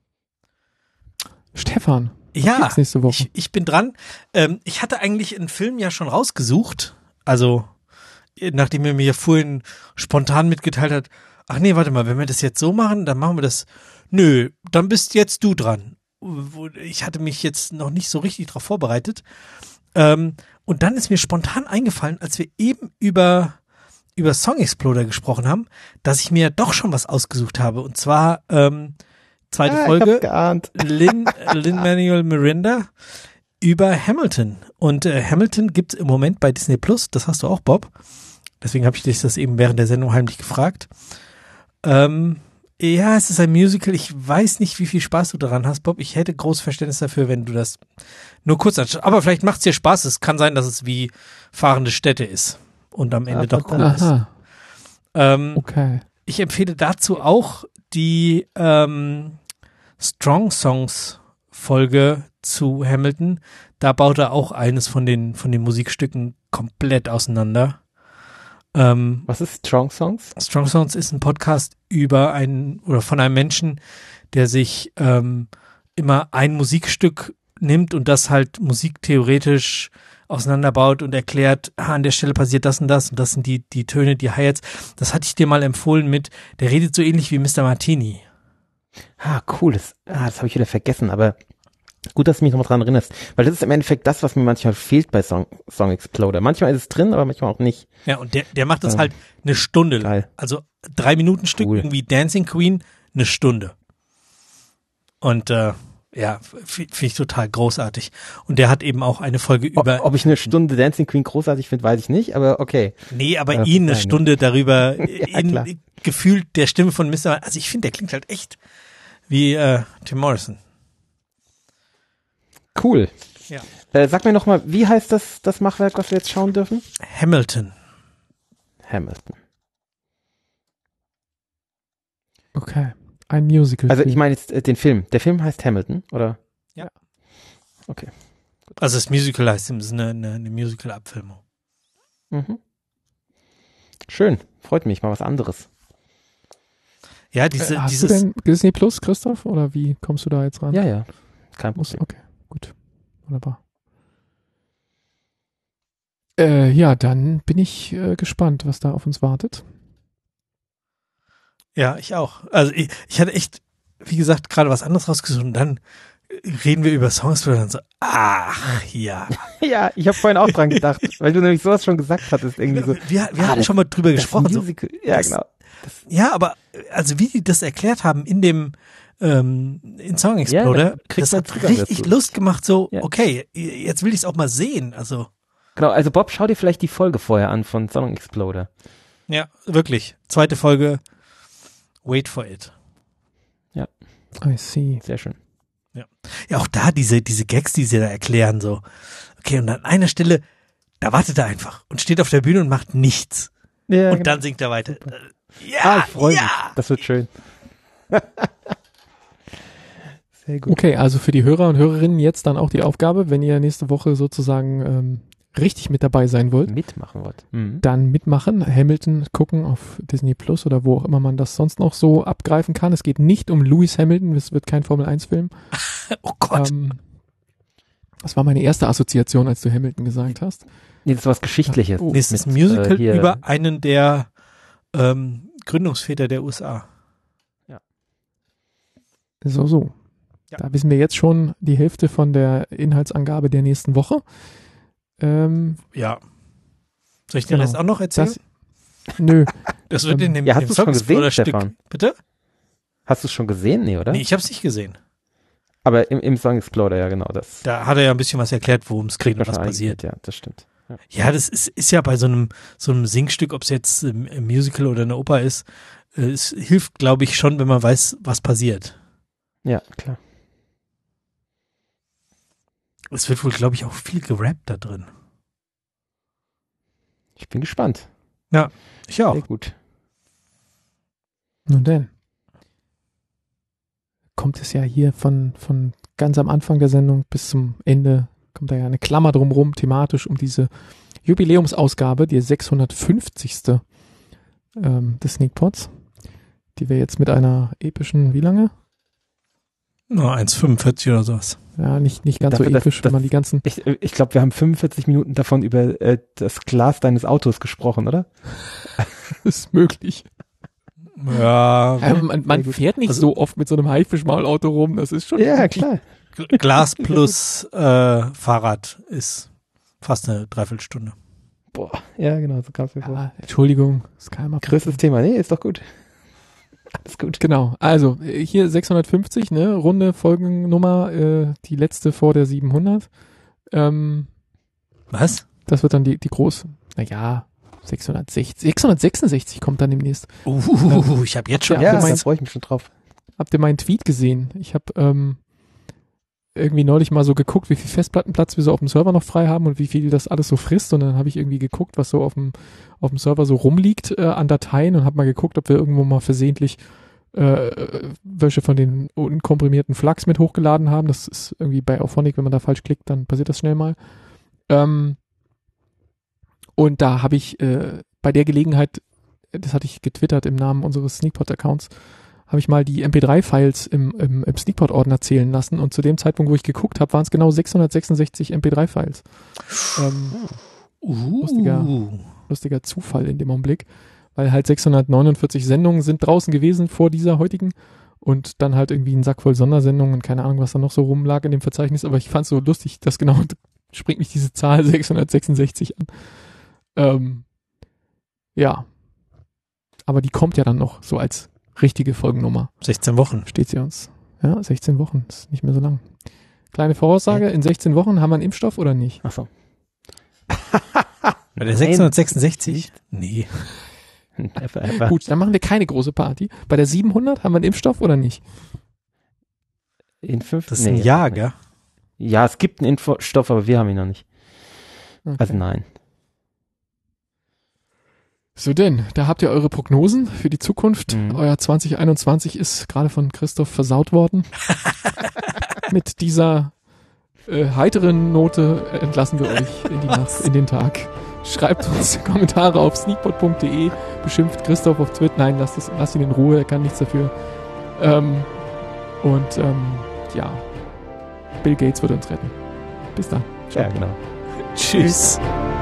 Stefan, was Ja, gibt's nächste Woche? ich bin dran. Ich hatte eigentlich einen Film ja schon rausgesucht. Also, nachdem er mir vorhin spontan mitgeteilt hat, ach nee, warte mal, wenn wir das jetzt so machen, dann machen wir das. Nö, dann bist jetzt du dran. Ich hatte mich jetzt noch nicht so richtig drauf vorbereitet. Und dann ist mir spontan eingefallen, als wir eben über Song Exploder gesprochen haben, dass ich mir doch schon was ausgesucht habe. Und zwar zweite Ich Folge, hab's geahnt. Lin-Manuel Miranda über Hamilton. Und Hamilton gibt's im Moment bei Disney Plus, das hast du auch, Bob. Deswegen habe ich dich das eben während der Sendung heimlich gefragt. Ja, es ist ein Musical. Ich weiß nicht, wie viel Spaß du daran hast, Bob. Ich hätte großes Verständnis dafür, wenn du das nur kurz anschaust. Aber vielleicht macht's dir Spaß. Es kann sein, dass es wie fahrende Städte ist und am Ende doch cool ist. Aha, okay. Ich empfehle dazu auch die Strong Songs Folge zu Hamilton. Da baut er auch eines von den Musikstücken komplett auseinander. Was ist Strong Songs? Strong Songs ist ein Podcast über von einem Menschen, der sich immer ein Musikstück nimmt und das halt musiktheoretisch auseinanderbaut und erklärt, an der Stelle passiert das und das sind die Töne, die Hi-Hats. Das hatte ich dir mal empfohlen der redet so ähnlich wie Mr. Martini. Ah, cool. Das habe ich wieder vergessen, aber gut, dass du mich nochmal dran erinnerst. Weil das ist im Endeffekt das, was mir manchmal fehlt bei Song Exploder. Manchmal ist es drin, aber manchmal auch nicht. Ja, und der macht das halt eine Stunde lang. Geil. Also 3 Minuten Stück, Cool. irgendwie Dancing Queen, eine Stunde. Und finde ich total großartig. Und der hat eben auch eine Folge über... Ob ich eine Stunde Dancing Queen großartig finde, weiß ich nicht, aber okay. Nee, aber ihn eine Stunde darüber klar. gefühlt der Stimme von Mr. Also ich finde, der klingt halt echt wie Tim Morrison. Cool. Ja. Sag mir nochmal, wie heißt das Machwerk, was wir jetzt schauen dürfen? Hamilton. Hamilton. Okay. Ein Musical. Also ich meine jetzt den Film. Der Film heißt Hamilton, oder? Ja. Okay. Also das Musical heißt, es ist eine Musical-Abfilmung. Mhm. Schön. Freut mich. Mal was anderes. Ja, Hast du denn Disney Plus, Christoph? Oder wie kommst du da jetzt ran? Ja. Kein Problem. Okay, gut. Wunderbar. Ja, dann bin ich gespannt, was da auf uns wartet. Ja, ich auch. Also ich hatte echt, wie gesagt, gerade was anderes rausgesucht und dann reden wir über Songs und dann so, ach ja. Ja, ich habe vorhin auch dran gedacht, weil du nämlich sowas schon gesagt hattest. Irgendwie so. Wir hatten schon mal drüber gesprochen. So, ja, genau. Ja, aber also wie die das erklärt haben in Song Exploder, das hat richtig Lust gemacht, so, okay, jetzt will ich es auch mal sehen. Also genau, also Bob, schau dir vielleicht die Folge vorher an von Song Exploder. Ja, wirklich. 2. Folge, Wait for it. Ja. I see. Sehr schön. Ja, auch da diese Gags, die sie da erklären, so. Okay, und an einer Stelle, da wartet er einfach und steht auf der Bühne und macht nichts. Ja, und genau. dann singt er weiter. Ja, ich freue mich. Das wird schön. Sehr gut. Okay, also für die Hörer und Hörerinnen jetzt dann auch die Aufgabe, wenn ihr nächste Woche sozusagen richtig mit dabei sein wollt, Mitmachen wollt. dann mitmachen, Hamilton gucken auf Disney Plus oder wo auch immer man das sonst noch so abgreifen kann. Es geht nicht um Lewis Hamilton, es wird kein Formel-1-Film. Oh Gott. Das war meine erste Assoziation, als du Hamilton gesagt hast. Nee, das ist was Geschichtliches. Das ist ein Musical über einen der Gründungsväter der USA. So. Ja. Da wissen wir jetzt schon die Hälfte von der Inhaltsangabe der nächsten Woche. Ja. Soll ich dir Genau. das auch noch erzählen? Nö. Das wird in dem, Ja, hast dem du es schon gesehen, Song-Explorer-Stück. Stefan? Bitte? Hast du es schon gesehen? Nee, oder? Nee, ich habe es nicht gesehen. Aber im Song Exploder, ja genau. Das Da hat er ja ein bisschen was erklärt, worum es geht und was schon passiert. eingeht, ja, das stimmt. Ja. Ja, das ist ja bei so einem Singstück, ob es jetzt ein Musical oder eine Oper ist, es hilft, glaube ich, schon, wenn man weiß, was passiert. Ja, klar. Es wird wohl, glaube ich, auch viel gerappt da drin. Ich bin gespannt. Ich auch. Sehr gut. Nun denn. Kommt es ja hier von ganz am Anfang der Sendung bis zum Ende, kommt da ja eine Klammer drumherum, thematisch um diese Jubiläumsausgabe, die 650. Des Sneakpods, die wir jetzt mit einer epischen, wie lange? Nur 1,45 oder sowas. Ja, nicht ganz Dafür, so dass- episch, wenn man die ganzen. Ich glaube, wir haben 45 Minuten davon über das Glas deines Autos gesprochen, oder? Ist möglich. Ja, Man fährt nicht Also- so oft mit so einem Haifischmaulauto rum, das ist schon. Ja, klar. Glas plus Fahrrad ist fast eine Dreiviertelstunde. Boah, ja, genau, so kam es mir vor. Ja, Entschuldigung, das kann ja mal Größtes Thema. Nee, ist doch gut. Alles gut. Genau, also hier 650, ne, runde Folgennummer, die letzte vor der 700. Was? Das wird dann die große, 666 kommt dann demnächst. Ich habe jetzt schon. Ja, Ja, du da meinst- freue ich mich schon drauf. Habt ihr meinen Tweet gesehen? Ich habe irgendwie neulich mal so geguckt, wie viel Festplattenplatz wir so auf dem Server noch frei haben und wie viel das alles so frisst. Und dann habe ich irgendwie geguckt, was so auf dem Server so rumliegt an Dateien und habe mal geguckt, ob wir irgendwo mal versehentlich welche von den unkomprimierten Flux mit hochgeladen haben. Das ist irgendwie bei Auphonic, wenn man da falsch klickt, dann passiert das schnell mal. Und da habe ich bei der Gelegenheit, das hatte ich getwittert im Namen unseres Sneakpot-Accounts, habe ich mal die MP3-Files im Sneakpot-Ordner zählen lassen und zu dem Zeitpunkt, wo ich geguckt habe, waren es genau 666 MP3-Files. Lustiger Zufall in dem Augenblick, weil halt 649 Sendungen sind draußen gewesen vor dieser heutigen und dann halt irgendwie ein Sack voll Sondersendungen und keine Ahnung, was da noch so rumlag in dem Verzeichnis, aber ich fand es so lustig, dass genau springt mich diese Zahl 666 an. Ja. Aber die kommt ja dann noch so als richtige Folgennummer. 16 Wochen. Steht sie uns. Ja, 16 Wochen, ist nicht mehr so lang. Kleine Voraussage, in 16 Wochen haben wir einen Impfstoff oder nicht? Ach so. Bei der 666? Nee. Einfach. Gut, dann machen wir keine große Party. Bei der 700 haben wir einen Impfstoff oder nicht? In 5, Das ist ein Jahr, gell? Ja, es gibt einen Impfstoff, aber wir haben ihn noch nicht. Okay. Also nein. So denn, da habt ihr eure Prognosen für die Zukunft. Mhm. Euer 2021 ist gerade von Christoph versaut worden. Mit dieser heiteren Note entlassen wir euch in die Nacht, in den Tag. Schreibt uns Kommentare auf sneakpot.de, beschimpft Christoph auf Twitter. Nein, lasst ihn in Ruhe, er kann nichts dafür. Ja, Bill Gates wird uns retten. Bis dann. Ciao. Ja, genau. Tschüss.